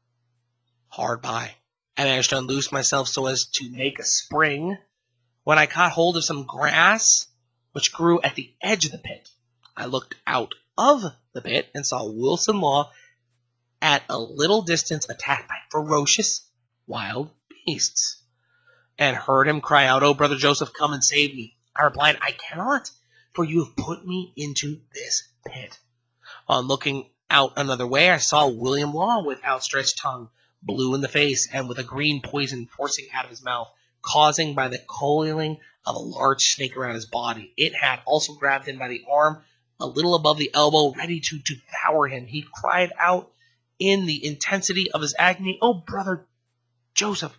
hard by. I managed to unloose myself so as to make a spring when I caught hold of some grass which grew at the edge of the pit. I looked out of the pit and saw Wilson Law at a little distance attacked by ferocious wild beasts, and heard him cry out, oh, Brother Joseph, come and save me. I replied, I cannot, for you have put me into this pit. On looking out another way, I saw William Law with outstretched tongue, blue in the face, and with a green poison forcing out of his mouth, causing by the coiling of a large snake around his body. It had also grabbed him by the arm, a little above the elbow, ready to devour him. He cried out in the intensity of his agony, oh, Brother Joseph,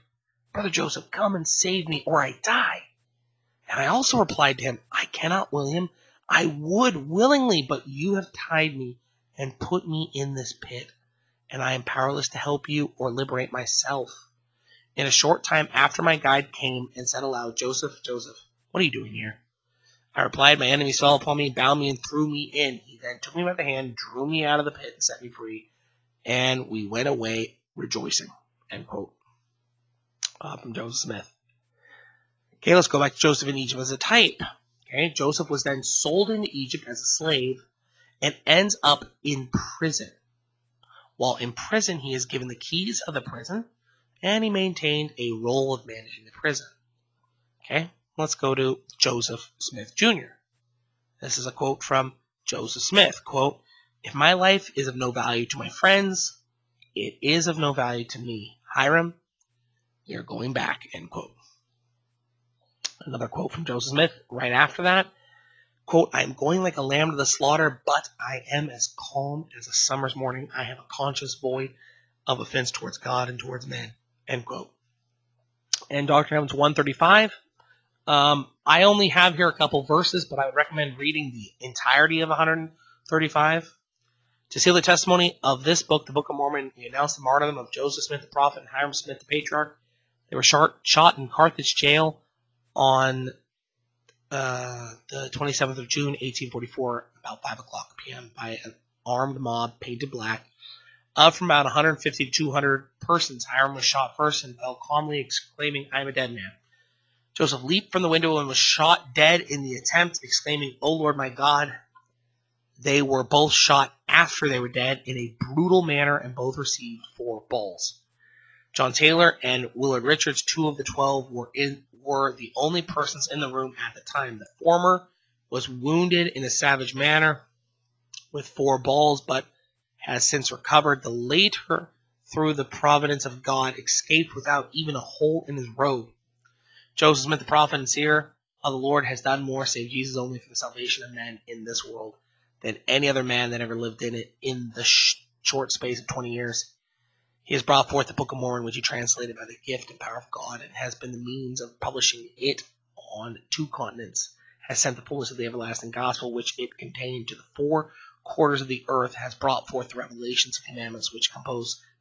come and save me, or I die. And I also replied to him, I cannot, William. I would willingly, but you have tied me and put me in this pit, and I am powerless to help you or liberate myself. In a short time after, my guide came and said aloud, Joseph, what are you doing here? I replied, my enemies fell upon me, bound me, and threw me in. He then took me by the hand, drew me out of the pit, and set me free, and we went away rejoicing. End quote. From Joseph Smith. Okay, let's go back to Joseph in Egypt as a type. Okay, Joseph was then sold into Egypt as a slave and ends up in prison. While in prison, he is given the keys of the prison, and he maintained a role of managing the prison. Okay, let's go to Joseph Smith Jr. This is a quote from Joseph Smith. Quote, if my life is of no value to my friends, it is of no value to me. Hiram, you're going back. End quote. Another quote from Joseph Smith right after that. Quote, I am going like a lamb to the slaughter, but I am as calm as a summer's morning. I have a conscience void of offense towards God and towards men. End quote. And Dr. Evans 135. I only have here a couple verses, but I would recommend reading the entirety of 135. To seal the testimony of this book, the Book of Mormon, we announce the martyrdom of Joseph Smith the prophet and Hiram Smith the patriarch. They were shot in Carthage jail on the 27th of June, 1844, about 5 o'clock p.m. by an armed mob painted black. From about 150 to 200 persons, Hiram was shot first and fell calmly, exclaiming, I am a dead man. Joseph leaped from the window and was shot dead in the attempt, exclaiming, O Lord my God. They were both shot after they were dead in a brutal manner, and both received 4 balls. John Taylor and Willard Richards, 2 of the 12, were the only persons in the room at the time. The former was wounded in a savage manner with 4 balls, but has since recovered. The later, through the providence of God, escaped without even a hole in his robe. Joseph Smith, the prophet and seer of the Lord, has done more, save Jesus only, for the salvation of men in this world than any other man that ever lived in it in the short space of 20 years. He has brought forth the Book of Mormon, which he translated by the gift and power of God, and has been the means of publishing it on 2 continents, has sent the fullness of the everlasting gospel, which it contained, to the 4 quarters of the earth, has brought forth the revelations and commandments which compose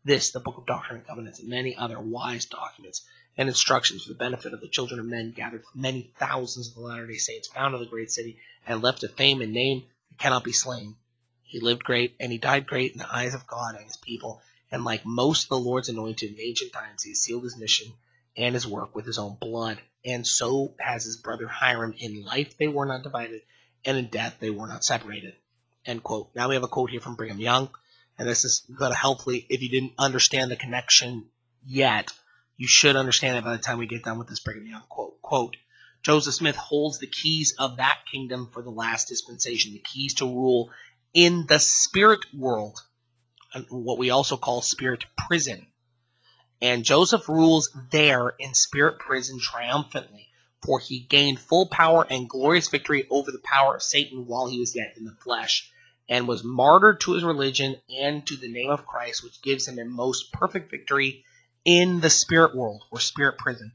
This, the Book of Doctrine and Covenants, and many other wise documents and instructions for the benefit of the children of men, gathered from many thousands of the Latter-day Saints, founded the great city, and left a fame and name that cannot be slain. He lived great, and he died great in the eyes of God and his people, and like most of the Lord's anointed in ancient times, he sealed his mission and his work with his own blood. And so has his brother Hiram. In life they were not divided, and in death they were not separated. End quote. Now we have a quote here from Brigham Young, and this is going to hopefully, if you didn't understand the connection yet, you should understand it by the time we get done with this Brigham Young quote. Quote, Joseph Smith holds the keys of that kingdom for the last dispensation, the keys to rule in the spirit world, what we also call spirit prison. And Joseph rules there in spirit prison triumphantly, for he gained full power and glorious victory over the power of Satan while he was yet in the flesh, and was martyred to his religion and to the name of Christ, which gives him a most perfect victory in the spirit world, or spirit prison.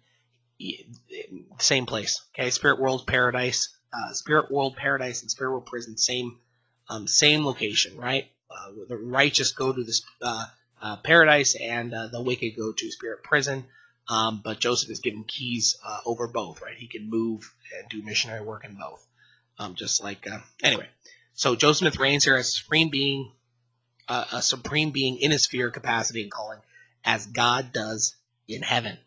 Same place, okay? Spirit world, paradise, and spirit world prison, same location, right? The righteous go to this paradise, and the wicked go to spirit prison. But Joseph is given keys over both, right? He can move and do missionary work in both. Anyway, so Joseph Smith reigns here as a supreme being in his sphere, capacity, and calling, as God does in heaven.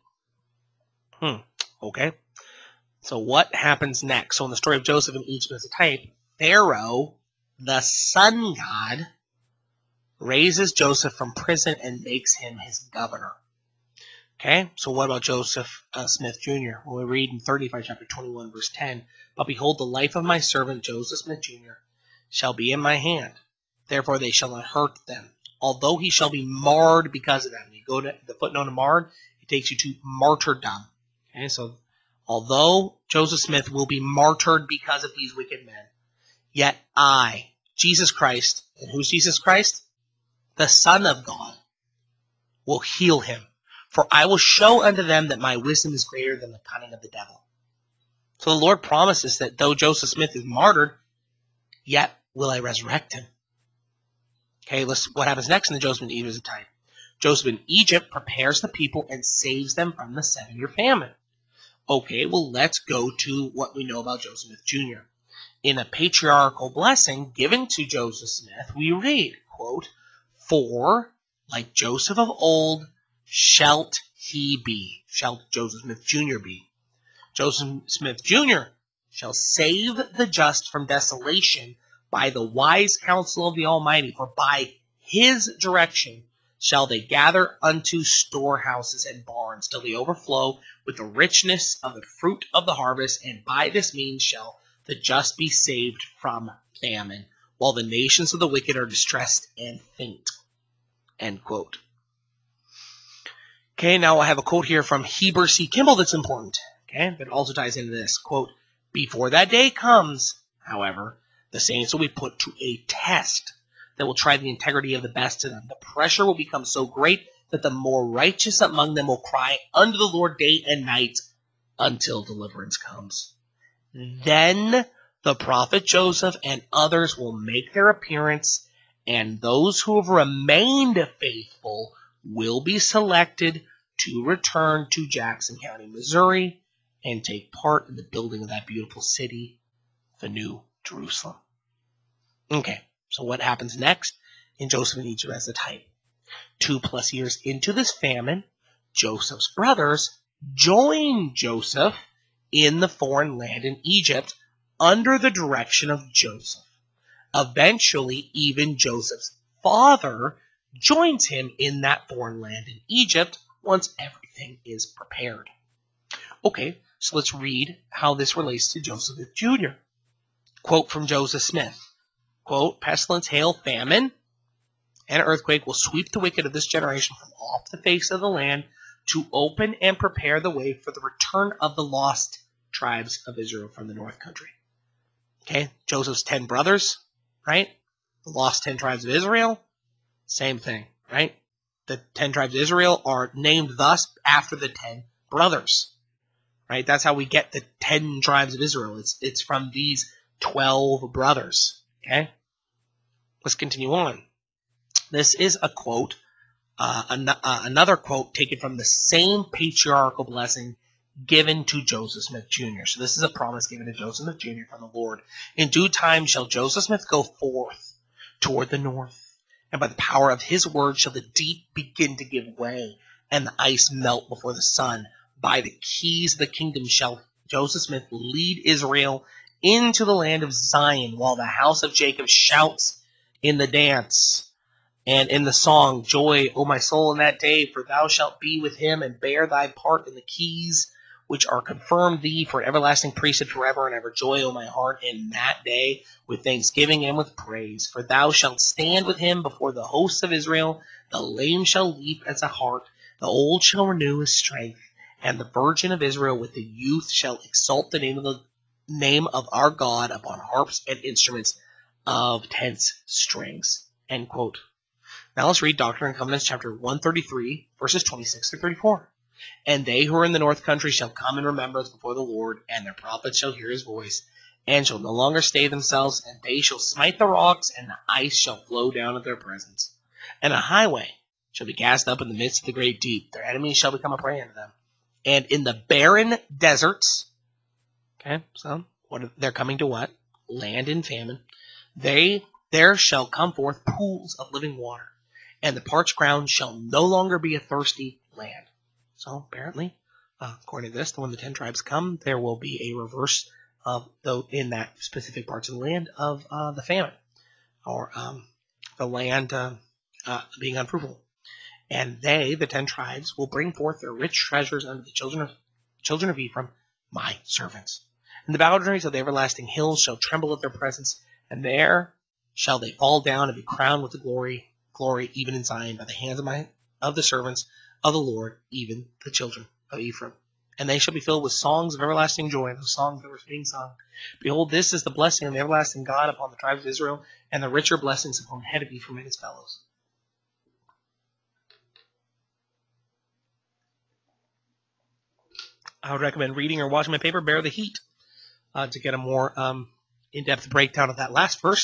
Okay. So what happens next? So in the story of Joseph in Egypt as a type, Pharaoh, the sun god, raises Joseph from prison and makes him his governor. Okay, so what about Joseph Smith Jr.? Well, we read in 35, chapter 21, verse 10, But behold, the life of my servant Joseph Smith Jr. shall be in my hand. Therefore they shall not hurt them, although he shall be marred because of them. You go to the footnote of marred, it takes you to martyrdom. Okay, so although Joseph Smith will be martyred because of these wicked men, yet I, Jesus Christ, and who's Jesus Christ? The Son of God, will heal him. For I will show unto them that my wisdom is greater than the cunning of the devil. So the Lord promises that though Joseph Smith is martyred, yet will I resurrect him. Okay, what happens next in the Joseph in Egypt is a type. Joseph in Egypt prepares the people and saves them from the 7-year famine. Okay, well, let's go to what we know about Joseph Smith Jr. In a patriarchal blessing given to Joseph Smith, we read, quote, For, like Joseph of old, shalt he be. Shalt Joseph Smith Jr. be. Joseph Smith Jr. shall save the just from desolation by the wise counsel of the Almighty, for by his direction shall they gather unto storehouses and barns till they overflow with the richness of the fruit of the harvest, and by this means shall the just be saved from famine, while the nations of the wicked are distressed and faint. End quote. Okay, now I have a quote here from Heber C. Kimball that's important. Okay, but it also ties into this. Quote, Before that day comes, however, the saints will be put to a test that will try the integrity of the best of them. The pressure will become so great that the more righteous among them will cry unto the Lord day and night until deliverance comes. Then the prophet Joseph and others will make their appearance, and those who have remained faithful will be selected to return to Jackson County, Missouri, and take part in the building of that beautiful city, the New Jerusalem. Okay, so what happens next in Joseph in Egypt as a type? 2+ years into this famine, Joseph's brothers join Joseph in the foreign land in Egypt under the direction of Joseph. Eventually, even Joseph's father joins him in that foreign land in Egypt once everything is prepared. Okay, so let's read how this relates to Joseph Jr. Quote from Joseph Smith. Quote, Pestilence, hail, famine, and earthquake will sweep the wicked of this generation from off the face of the land to open and prepare the way for the return of the lost tribes of Israel from the north country. Okay, Joseph's 10 brothers, right? The lost 10 tribes of Israel, same thing, right? The 10 tribes of Israel are named thus after the 10 brothers, right? That's how we get the 10 tribes of Israel. It's from these 12 brothers, okay? Let's continue on. This is a quote another quote taken from the same patriarchal blessing given to Joseph Smith Jr. So this is a promise given to Joseph Smith Jr. from the Lord. In due time shall Joseph Smith go forth toward the north, and by the power of his word shall the deep begin to give way, and the ice melt before the sun. By the keys of the kingdom shall Joseph Smith lead Israel into the land of Zion, while the house of Jacob shouts in the dance. And in the song, Joy, O my soul, in that day, for thou shalt be with him, and bear thy part in the keys, which are confirmed thee for an everlasting priesthood forever and ever. Joy, O my heart, in that day, with thanksgiving and with praise. For thou shalt stand with him before the hosts of Israel. The lame shall leap as a hart, the old shall renew his strength, and the virgin of Israel with the youth shall exalt the name of our God upon harps and instruments of 10 strings. End quote. Now let's read Doctrine and Covenants chapter 133, verses 26 through 34. And they who are in the north country shall come in remembrance before the Lord, and their prophets shall hear his voice, and shall no longer stay themselves, and they shall smite the rocks, and the ice shall flow down at their presence. And a highway shall be cast up in the midst of the great deep. Their enemies shall become a prey unto them. And in the barren deserts, okay, so they're coming to what? Land and famine. There shall come forth pools of living water, and the parched ground shall no longer be a thirsty land. So apparently, according to this, when the 10 tribes come, there will be a reverse of in that specific parts of the land of the famine, or the land being unfruitful. And they, the 10 tribes, will bring forth their rich treasures unto the children of Ephraim, my servants. And the boundaries of the everlasting hills shall tremble at their presence, and there shall they fall down and be crowned with the glory even in Zion, by the hands of the servants of the Lord, even the children of Ephraim. And they shall be filled with songs of everlasting joy, those songs that were being sung. Behold, this is the blessing of the everlasting God upon the tribes of Israel, and the richer blessings upon the head of Ephraim and his fellows. I would recommend reading or watching my paper, Bear the Heat, to get a more in-depth breakdown of that last verse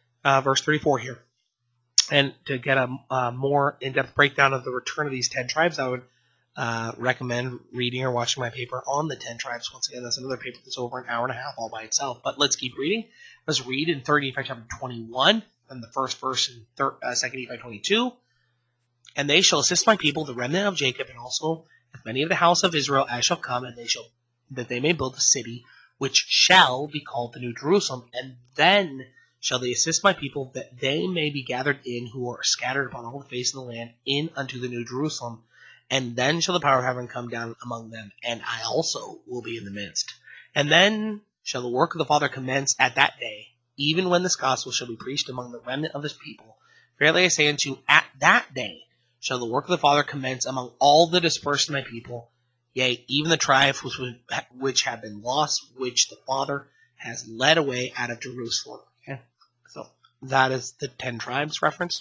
34 here. And to get a more in-depth breakdown of the return of these 10 tribes, I would recommend reading or watching my paper on the 10 tribes. Once again, that's another paper that's over an hour and a half all by itself. But let's keep reading. Let's read in 3 Nephi chapter 21, and the first verse in 2 Nephi 22. And they shall assist my people, the remnant of Jacob, and also as many of the house of Israel as shall come, and that they may build a city, which shall be called the New Jerusalem. And then shall they assist my people, that they may be gathered in, who are scattered upon all the face of the land, in unto the New Jerusalem. And then shall the power of heaven come down among them, and I also will be in the midst. And then shall the work of the Father commence at that day, even when this gospel shall be preached among the remnant of his people. Verily I say unto you, at that day shall the work of the Father commence among all the dispersed of my people, yea, even the tribes which have been lost, which the Father has led away out of Jerusalem. Okay? So that is the 10 tribes reference.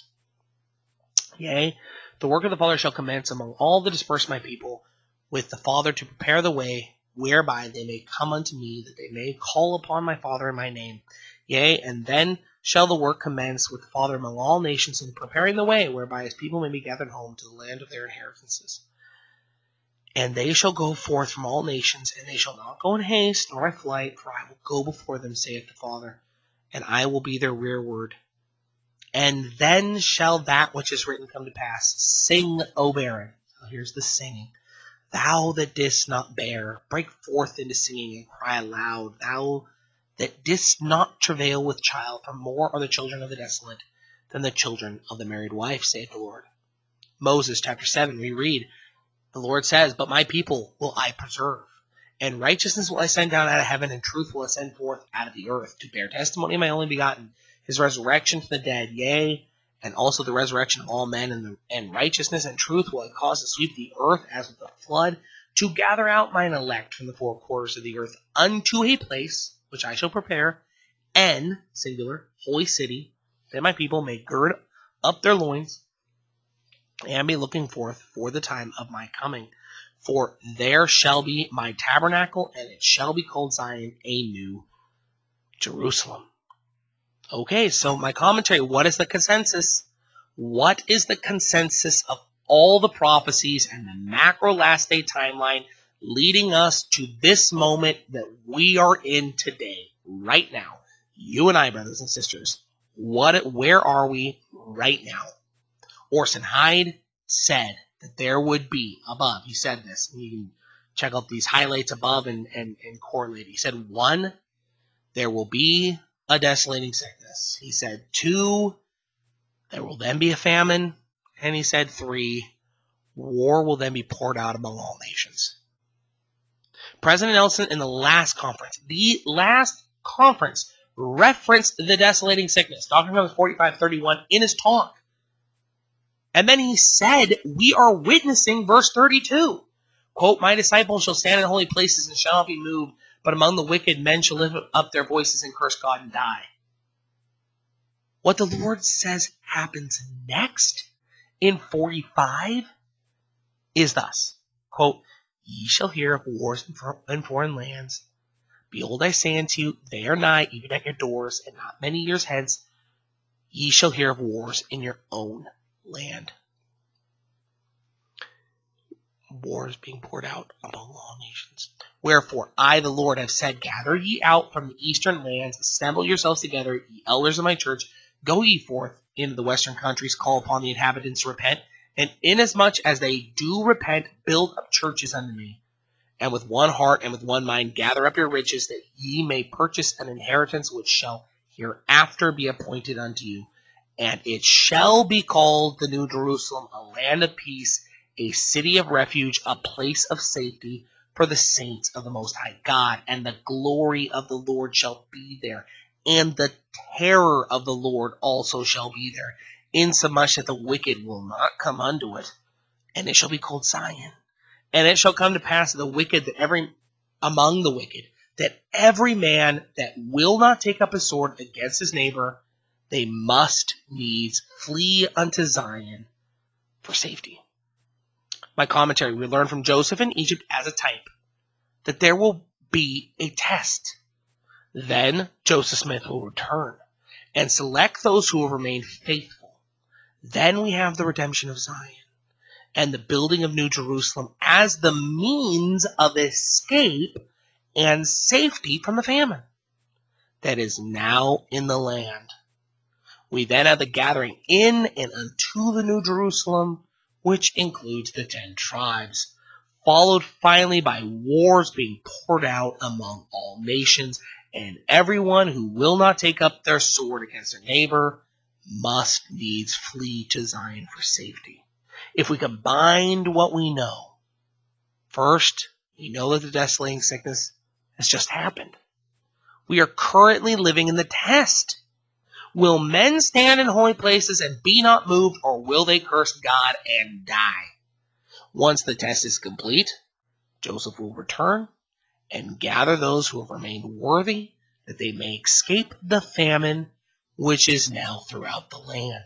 Yea, the work of the Father shall commence among all the dispersed of my people, with the Father to prepare the way whereby they may come unto me, that they may call upon my Father in my name. Yea, and then shall the work commence with the Father among all nations, in preparing the way whereby his people may be gathered home to the land of their inheritances. And they shall go forth from all nations, and they shall not go in haste nor by flight, for I will go before them, saith the Father, and I will be their rearward. And then shall that which is written come to pass. Sing, O barren. So here's the singing. Thou that didst not bear, break forth into singing and cry aloud. Thou that didst not travail with child, for more are the children of the desolate than the children of the married wife, saith the Lord. Moses chapter 7, we read, the Lord says, but my people will I preserve, and righteousness will I send down out of heaven, and truth will I send forth out of the earth, to bear testimony of my only begotten, his resurrection from the dead, yea, and also the resurrection of all men, and righteousness and truth will I cause to sweep the earth as with a flood, to gather out mine elect from the four quarters of the earth unto a place which I shall prepare, and, singular, holy city, that my people may gird up their loins, and be looking forth for the time of my coming. For there shall be my tabernacle, and it shall be called Zion, a new Jerusalem. Okay, so my commentary, what is the consensus? What is the consensus of all the prophecies and the macro last day timeline leading us to this moment that we are in today, right now. You and I, brothers and sisters, where are we right now? Orson Hyde said that there would be above. He said this. You can check out these highlights above and correlate. He said, 1, there will be a desolating sickness. He said, 2, there will then be a famine. And he said, 3, war will then be poured out among all nations. President Nelson in the last conference referenced the desolating sickness. Dr. Numbers 45:31 in his talk. And then he said, we are witnessing verse 32. Quote, my disciples shall stand in holy places and shall not be moved, but among the wicked men shall lift up their voices and curse God and die. What the Lord says happens next in 45 is thus. Quote, ye shall hear of wars in foreign lands. Behold, I say unto you, they are nigh, even at your doors, and not many years hence, ye shall hear of wars in your own land. Wars being poured out among all nations. Wherefore, I, the Lord, have said, gather ye out from the eastern lands, assemble yourselves together, ye elders of my church, go ye forth into the western countries, call upon the inhabitants to repent, and inasmuch as they do repent, build up churches unto me. And with one heart and with one mind gather up your riches, that ye may purchase an inheritance which shall hereafter be appointed unto you. And it shall be called the New Jerusalem, a land of peace, a city of refuge, a place of safety for the saints of the Most High God. And the glory of the Lord shall be there, and the terror of the Lord also shall be there, insomuch that the wicked will not come unto it. And it shall be called Zion. And it shall come to pass that among the wicked, that every man that will not take up his sword against his neighbor, they must needs flee unto Zion for safety. My commentary, we learn from Joseph in Egypt as a type that there will be a test. Then Joseph Smith will return and select those who will remain faithful. Then we have the redemption of Zion and the building of New Jerusalem as the means of escape and safety from the famine that is now in the land. We then have the gathering in and unto the New Jerusalem, which includes the 10 tribes, followed finally by wars being poured out among all nations, and everyone who will not take up their sword against their neighbor must needs flee to Zion for safety. If we combined what we know, first, we know that the desolating sickness has just happened. We are currently living in the test. Will men stand in holy places and be not moved, or will they curse God and die? Once the test is complete, Joseph will return and gather those who have remained worthy, that they may escape the famine which is now throughout the land.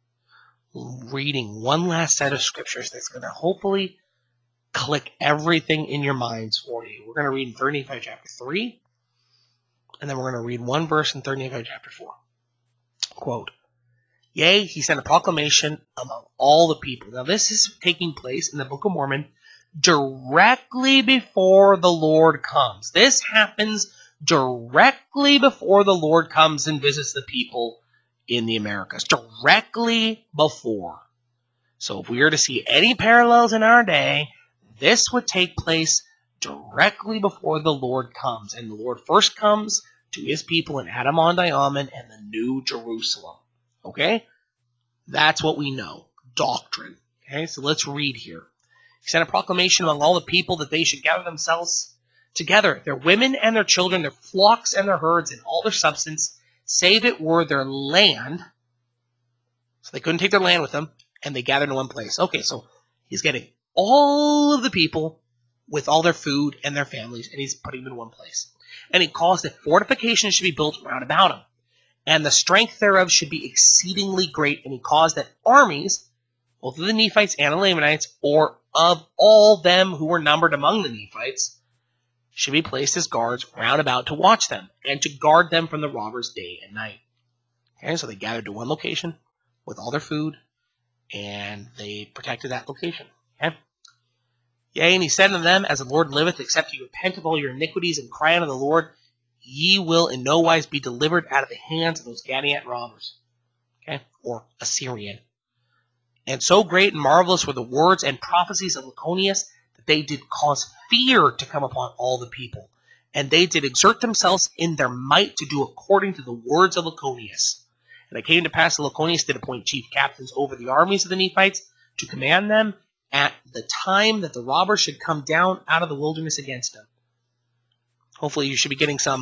Reading one last set of scriptures that's going to hopefully click everything in your minds for you. We're going to read in 3 Nephi chapter 3, and then we're going to read one verse in 3 Nephi chapter 4. Quote, yea, he sent a proclamation among all the people. Now this is taking place in the Book of Mormon directly before the Lord comes. This happens directly before the Lord comes and visits the people in the Americas. Directly before. So if we were to see any parallels in our day, this would take place directly before the Lord comes. And the Lord first comes to his people in Adam-on-Diamond and the New Jerusalem. Okay? That's what we know. Doctrine. Okay, so let's read here. He sent a proclamation among all the people that they should gather themselves together, their women and their children, their flocks and their herds, and all their substance, save it were their land. So they couldn't take their land with them, and they gathered in one place. Okay, so he's getting all of the people with all their food and their families, and he's putting them in one place. And he caused that fortifications should be built round about him, and the strength thereof should be exceedingly great. And he caused that armies, both of the Nephites and the Lamanites, or of all them who were numbered among the Nephites, should be placed as guards round about to watch them, and to guard them from the robbers day and night. Okay, so they gathered to one location with all their food and they protected that location. Okay? Yea, and he said unto them, as the Lord liveth, except ye repent of all your iniquities and cry unto the Lord, ye will in no wise be delivered out of the hands of those Gadianite robbers. Okay? Or Assyrian. And so great and marvelous were the words and prophecies of Lachoneus that they did cause fear to come upon all the people. And they did exert themselves in their might to do according to the words of Lachoneus. And it came to pass that Lachoneus did appoint chief captains over the armies of the Nephites to command them at the time that the robbers should come down out of the wilderness against them. Hopefully you should be getting some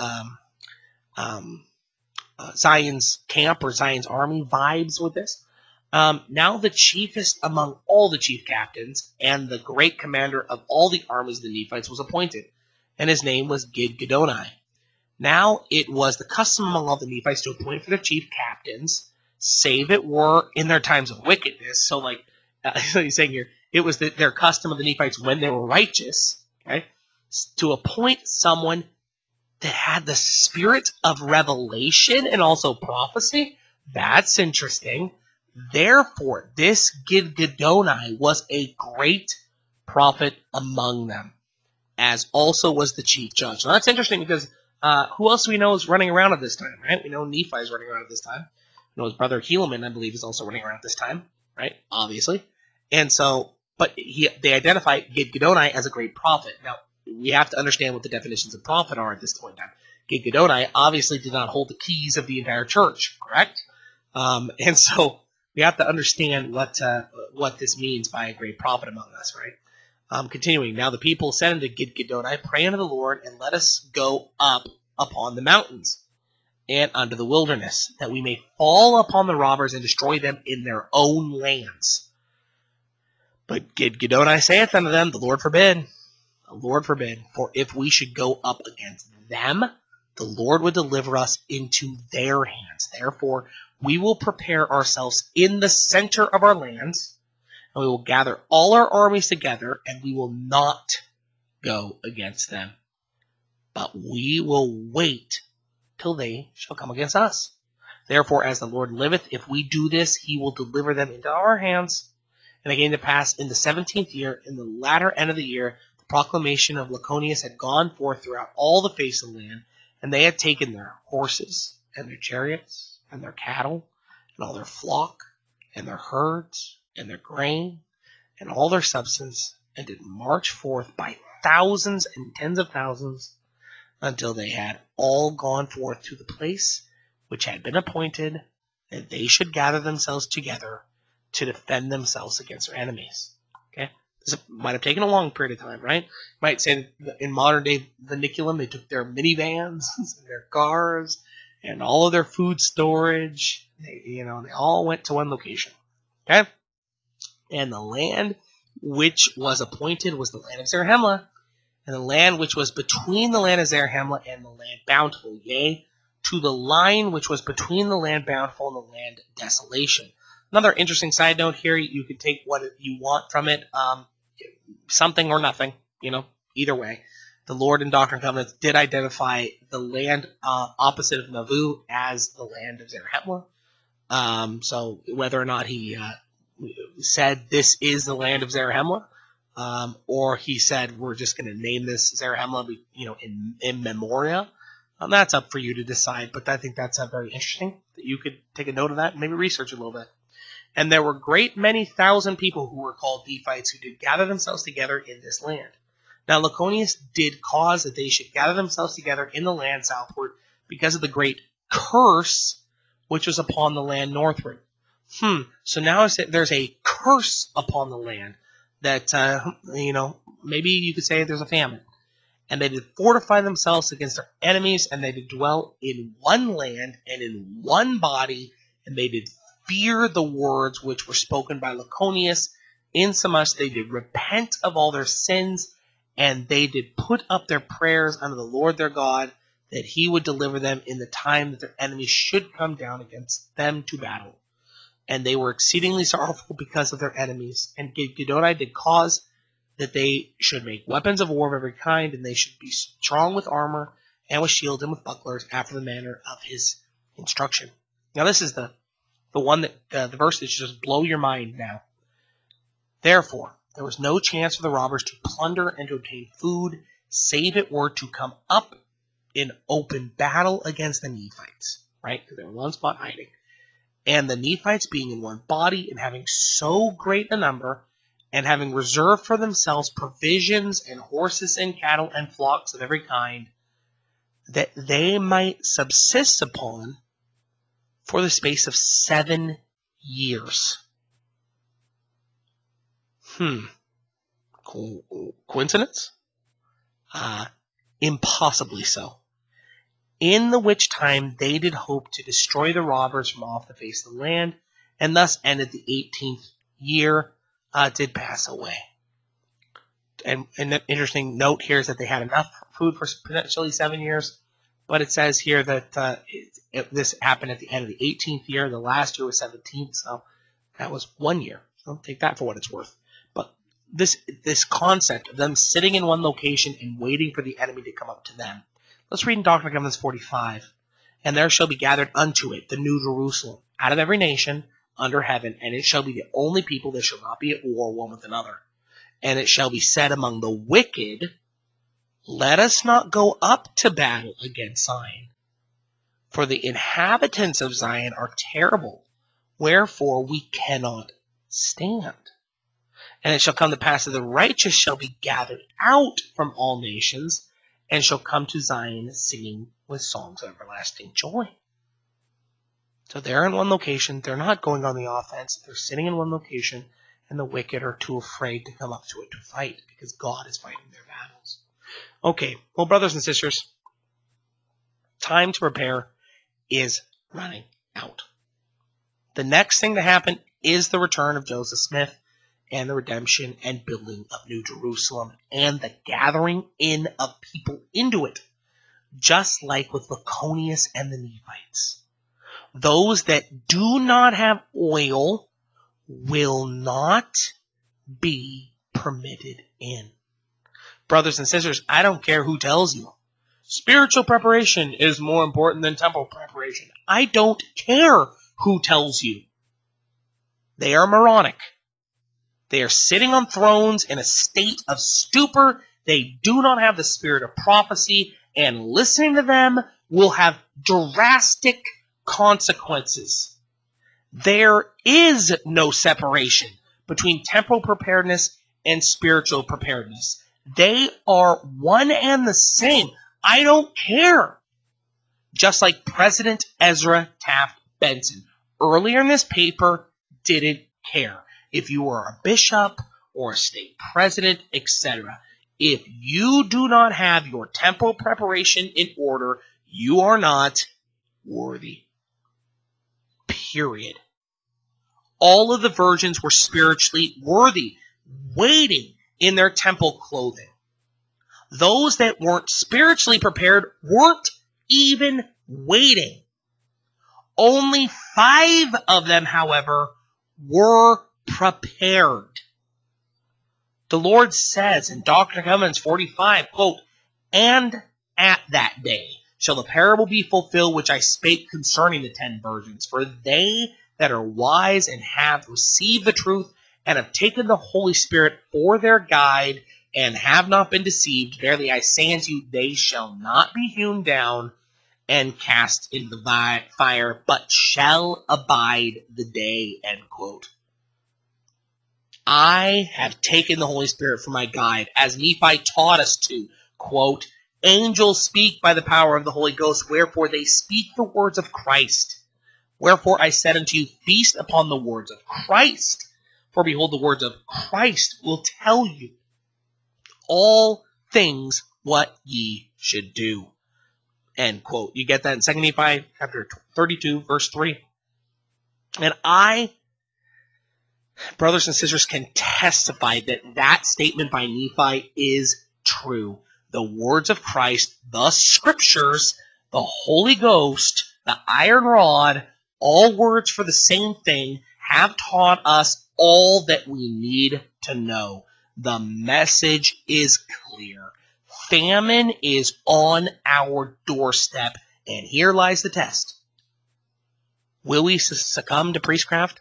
Zion's camp or Zion's army vibes with this. Now the chiefest among all the chief captains and the great commander of all the armies of the Nephites was appointed, and his name was Gidgiddoni. Now it was the custom among all the Nephites to appoint for their chief captains, save it were in their times of wickedness. So like he's saying here, it was their custom of the Nephites when they were righteous, okay, to appoint someone that had the spirit of revelation and also prophecy. That's interesting. Therefore, this Gidgiddoni was a great prophet among them, as also was the chief judge. Now that's interesting because who else do we know is running around at this time, right? We know Nephi is running around at this time. We know his brother Helaman, I believe, is also running around at this time, right? Obviously. And so, but they identify Gidgiddoni as a great prophet. Now, we have to understand what the definitions of prophet are at this point in time. Gidgiddoni obviously did not hold the keys of the entire church, correct? And so we have to understand what this means by a great prophet among us, right? Continuing, now the people said unto Gidgiddoni, pray unto the Lord, and let us go up upon the mountains and unto the wilderness, that we may fall upon the robbers and destroy them in their own lands. But Gidgiddoni saith unto them, the Lord forbid, for if we should go up against them, the Lord would deliver us into their hands. Therefore, we will prepare ourselves in the center of our lands, and we will gather all our armies together, and we will not go against them. But we will wait till they shall come against us. Therefore, as the Lord liveth, if we do this, he will deliver them into our hands. And it came to pass in the 17th year, in the latter end of the year, the proclamation of Lachoneus had gone forth throughout all the face of the land, and they had taken their horses, and their chariots, and their cattle, and all their flock, and their herds, and their grain, and all their substance, and did march forth by thousands and tens of thousands, until they had all gone forth to the place which had been appointed, that they should gather themselves together to defend themselves against their enemies. Okay, this might have taken a long period of time, right? You might say that in modern day vernacular, they took their minivans and their cars and all of their food storage. They all went to one location. Okay, and the land which was appointed was the land of Zarahemla, and the land which was between the land of Zarahemla and the land bountiful, yea, to the line which was between the land bountiful and the land desolation. Another interesting side note here, you can take what you want from it, something or nothing, either way. The Lord in Doctrine and Covenants did identify the land opposite of Nauvoo as the land of Zarahemla. So whether or not he said this is the land of Zarahemla, or he said we're just going to name this Zarahemla, in memoria, that's up for you to decide. But I think that's very interesting that you could take a note of that and maybe research a little bit. And there were great many thousand people who were called Nephites who did gather themselves together in this land. Now Lachoneus did cause that they should gather themselves together in the land southward because of the great curse which was upon the land northward. So now there's a curse upon the land that, maybe you could say there's a famine. And they did fortify themselves against their enemies, and they did dwell in one land and in one body, and they did fear the words which were spoken by Lachoneus, insomuch they did repent of all their sins, and they did put up their prayers unto the Lord their God, that he would deliver them in the time that their enemies should come down against them to battle. And they were exceedingly sorrowful because of their enemies. And Gidgiddoni did cause that they should make weapons of war of every kind, and they should be strong with armor, and with shields, and with bucklers, after the manner of his instruction. Now this is the The one that the verse that should just blow your mind now. Therefore, there was no chance for the robbers to plunder and to obtain food, save it were to come up in open battle against the Nephites, right? Because they were in one spot hiding. And the Nephites being in one body and having so great a number, and having reserved for themselves provisions and horses and cattle and flocks of every kind, that they might subsist upon for the space of 7 years. Coincidence? Impossibly so. In the which time they did hope to destroy the robbers from off the face of the land, and thus ended the 18th year, did pass away. And an interesting note here is that they had enough food for potentially 7 years, but it says here that this happened at the end of the 18th year. The last year was 17th, so that was 1 year. So take that for what it's worth. But this concept of them sitting in one location and waiting for the enemy to come up to them. Let's read in Doctrine and Covenants 45. And there shall be gathered unto it the New Jerusalem, out of every nation under heaven, and it shall be the only people that shall not be at war one with another. And it shall be said among the wicked, let us not go up to battle against Zion. For the inhabitants of Zion are terrible, wherefore we cannot stand. And it shall come to pass that the righteous shall be gathered out from all nations, and shall come to Zion singing with songs of everlasting joy. So they're in one location. They're not going on the offense. They're sitting in one location, and the wicked are too afraid to come up to it to fight because God is fighting their battles. Okay, well, brothers and sisters, time to prepare is running out. The next thing to happen is the return of Joseph Smith and the redemption and building of New Jerusalem and the gathering in of people into it, just like with Laconius and the Nephites. Those that do not have oil will not be permitted in. Brothers and sisters, I don't care who tells you. Spiritual preparation is more important than temporal preparation. I don't care who tells you. They are moronic. They are sitting on thrones in a state of stupor. They do not have the spirit of prophecy, and listening to them will have drastic consequences. There is no separation between temporal preparedness and spiritual preparedness. They are one and the same. I don't care. Just like President Ezra Taft Benson earlier in this paper didn't care. If you are a bishop or a state president, etc., if you do not have your temporal preparation in order, you are not worthy. Period. All of the virgins were spiritually worthy, waiting in their temple clothing. Those that weren't spiritually prepared weren't even waiting. Only 5 of them, however, were prepared. The Lord says in Doctrine and Covenants 45, quote, and at that day shall the parable be fulfilled which I spake concerning the 10 virgins. For they that are wise and have received the truth and have taken the Holy Spirit for their guide and have not been deceived, verily I say unto you, they shall not be hewn down and cast into the fire, but shall abide the day, end quote. I have taken the Holy Spirit for my guide, as Nephi taught us to, quote, angels speak by the power of the Holy Ghost, wherefore they speak the words of Christ. Wherefore I said unto you, feast upon the words of Christ. For behold, the words of Christ will tell you all things what ye should do. End quote. You get that in 2 Nephi chapter 32, verse 3. And I, brothers and sisters, can testify that that statement by Nephi is true. The words of Christ, the scriptures, the Holy Ghost, the iron rod, all words for the same thing, have taught us all that we need to know. The message is clear. Famine is on our doorstep, and here lies the test. Will we succumb to priestcraft?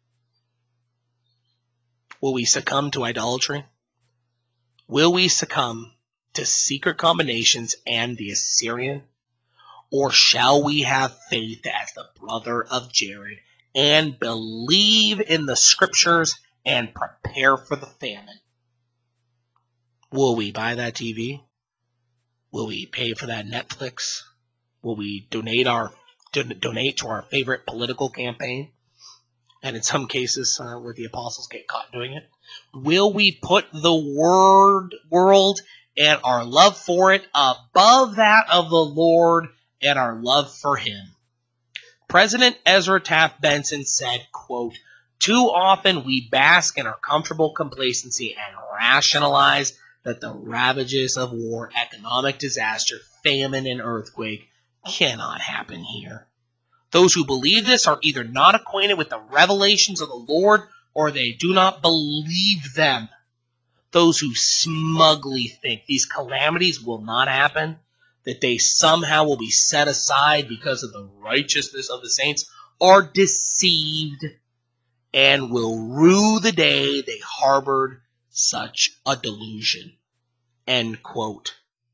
Will we succumb to idolatry? Will we succumb to secret combinations and the Assyrian? Or shall we have faith as the brother of Jared and believe in the scriptures and prepare for the famine? Will we buy that TV? Will we pay for that Netflix? Will we donate to our favorite political campaign? And in some cases, where the apostles get caught doing it. Will we put the world and our love for it above that of the Lord and our love for him? President Ezra Taft Benson said, quote, "Too often we bask in our comfortable complacency and rationalize that the ravages of war, economic disaster, famine, and earthquake cannot happen here. Those who believe this are either not acquainted with the revelations of the Lord or they do not believe them. Those who smugly think these calamities will not happen, that they somehow will be set aside because of the righteousness of the saints, are deceived and will rue the day they harbored such a delusion." End quote.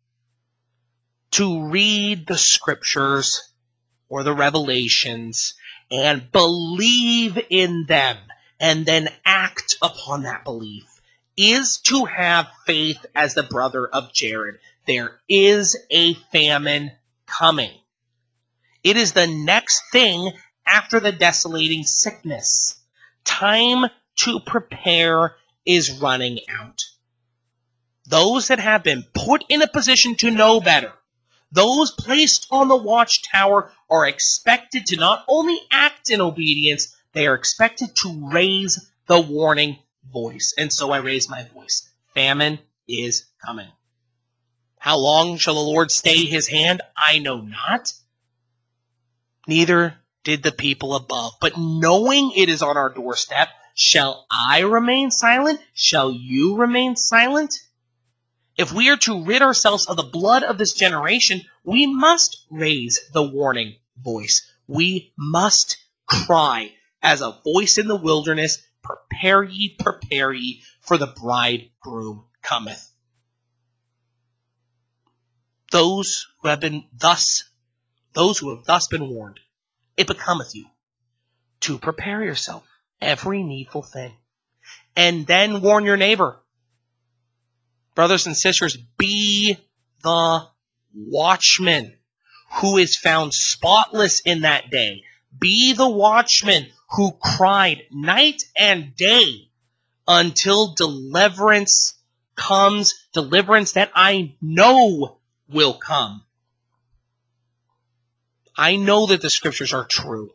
To read the scriptures or the revelations and believe in them and then act upon that belief is to have faith as the brother of Jared. There is a famine coming. It is the next thing after the desolating sickness. Time to prepare is running out. Those that have been put in a position to know better, those placed on the watchtower, are expected to not only act in obedience, they are expected to raise the warning voice. And so I raise my voice. Famine is coming. How long shall the Lord stay his hand? I know not. Neither did the people above. But knowing it is on our doorstep, shall I remain silent? Shall you remain silent? If we are to rid ourselves of the blood of this generation, we must raise the warning voice. We must cry as a voice in the wilderness, prepare ye, for the bridegroom cometh. Those who have thus been warned, it becometh you to prepare yourself every needful thing, and then warn your neighbor. Brothers and sisters, be the watchman who is found spotless in that day. Be the watchman who cried night and day until deliverance comes, deliverance that I know will come. I know that the scriptures are true,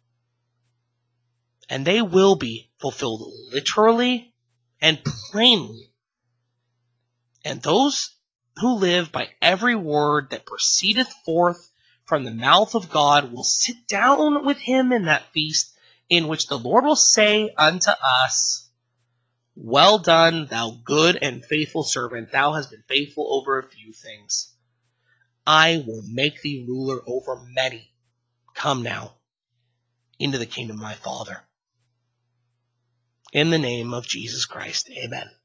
and they will be fulfilled literally and plainly. And those who live by every word that proceedeth forth from the mouth of God will sit down with him in that feast, in which the Lord will say unto us, "Well done, thou good and faithful servant. Thou hast been faithful over a few things. I will make thee ruler over many. Come now into the kingdom of my Father." In the name of Jesus Christ, amen.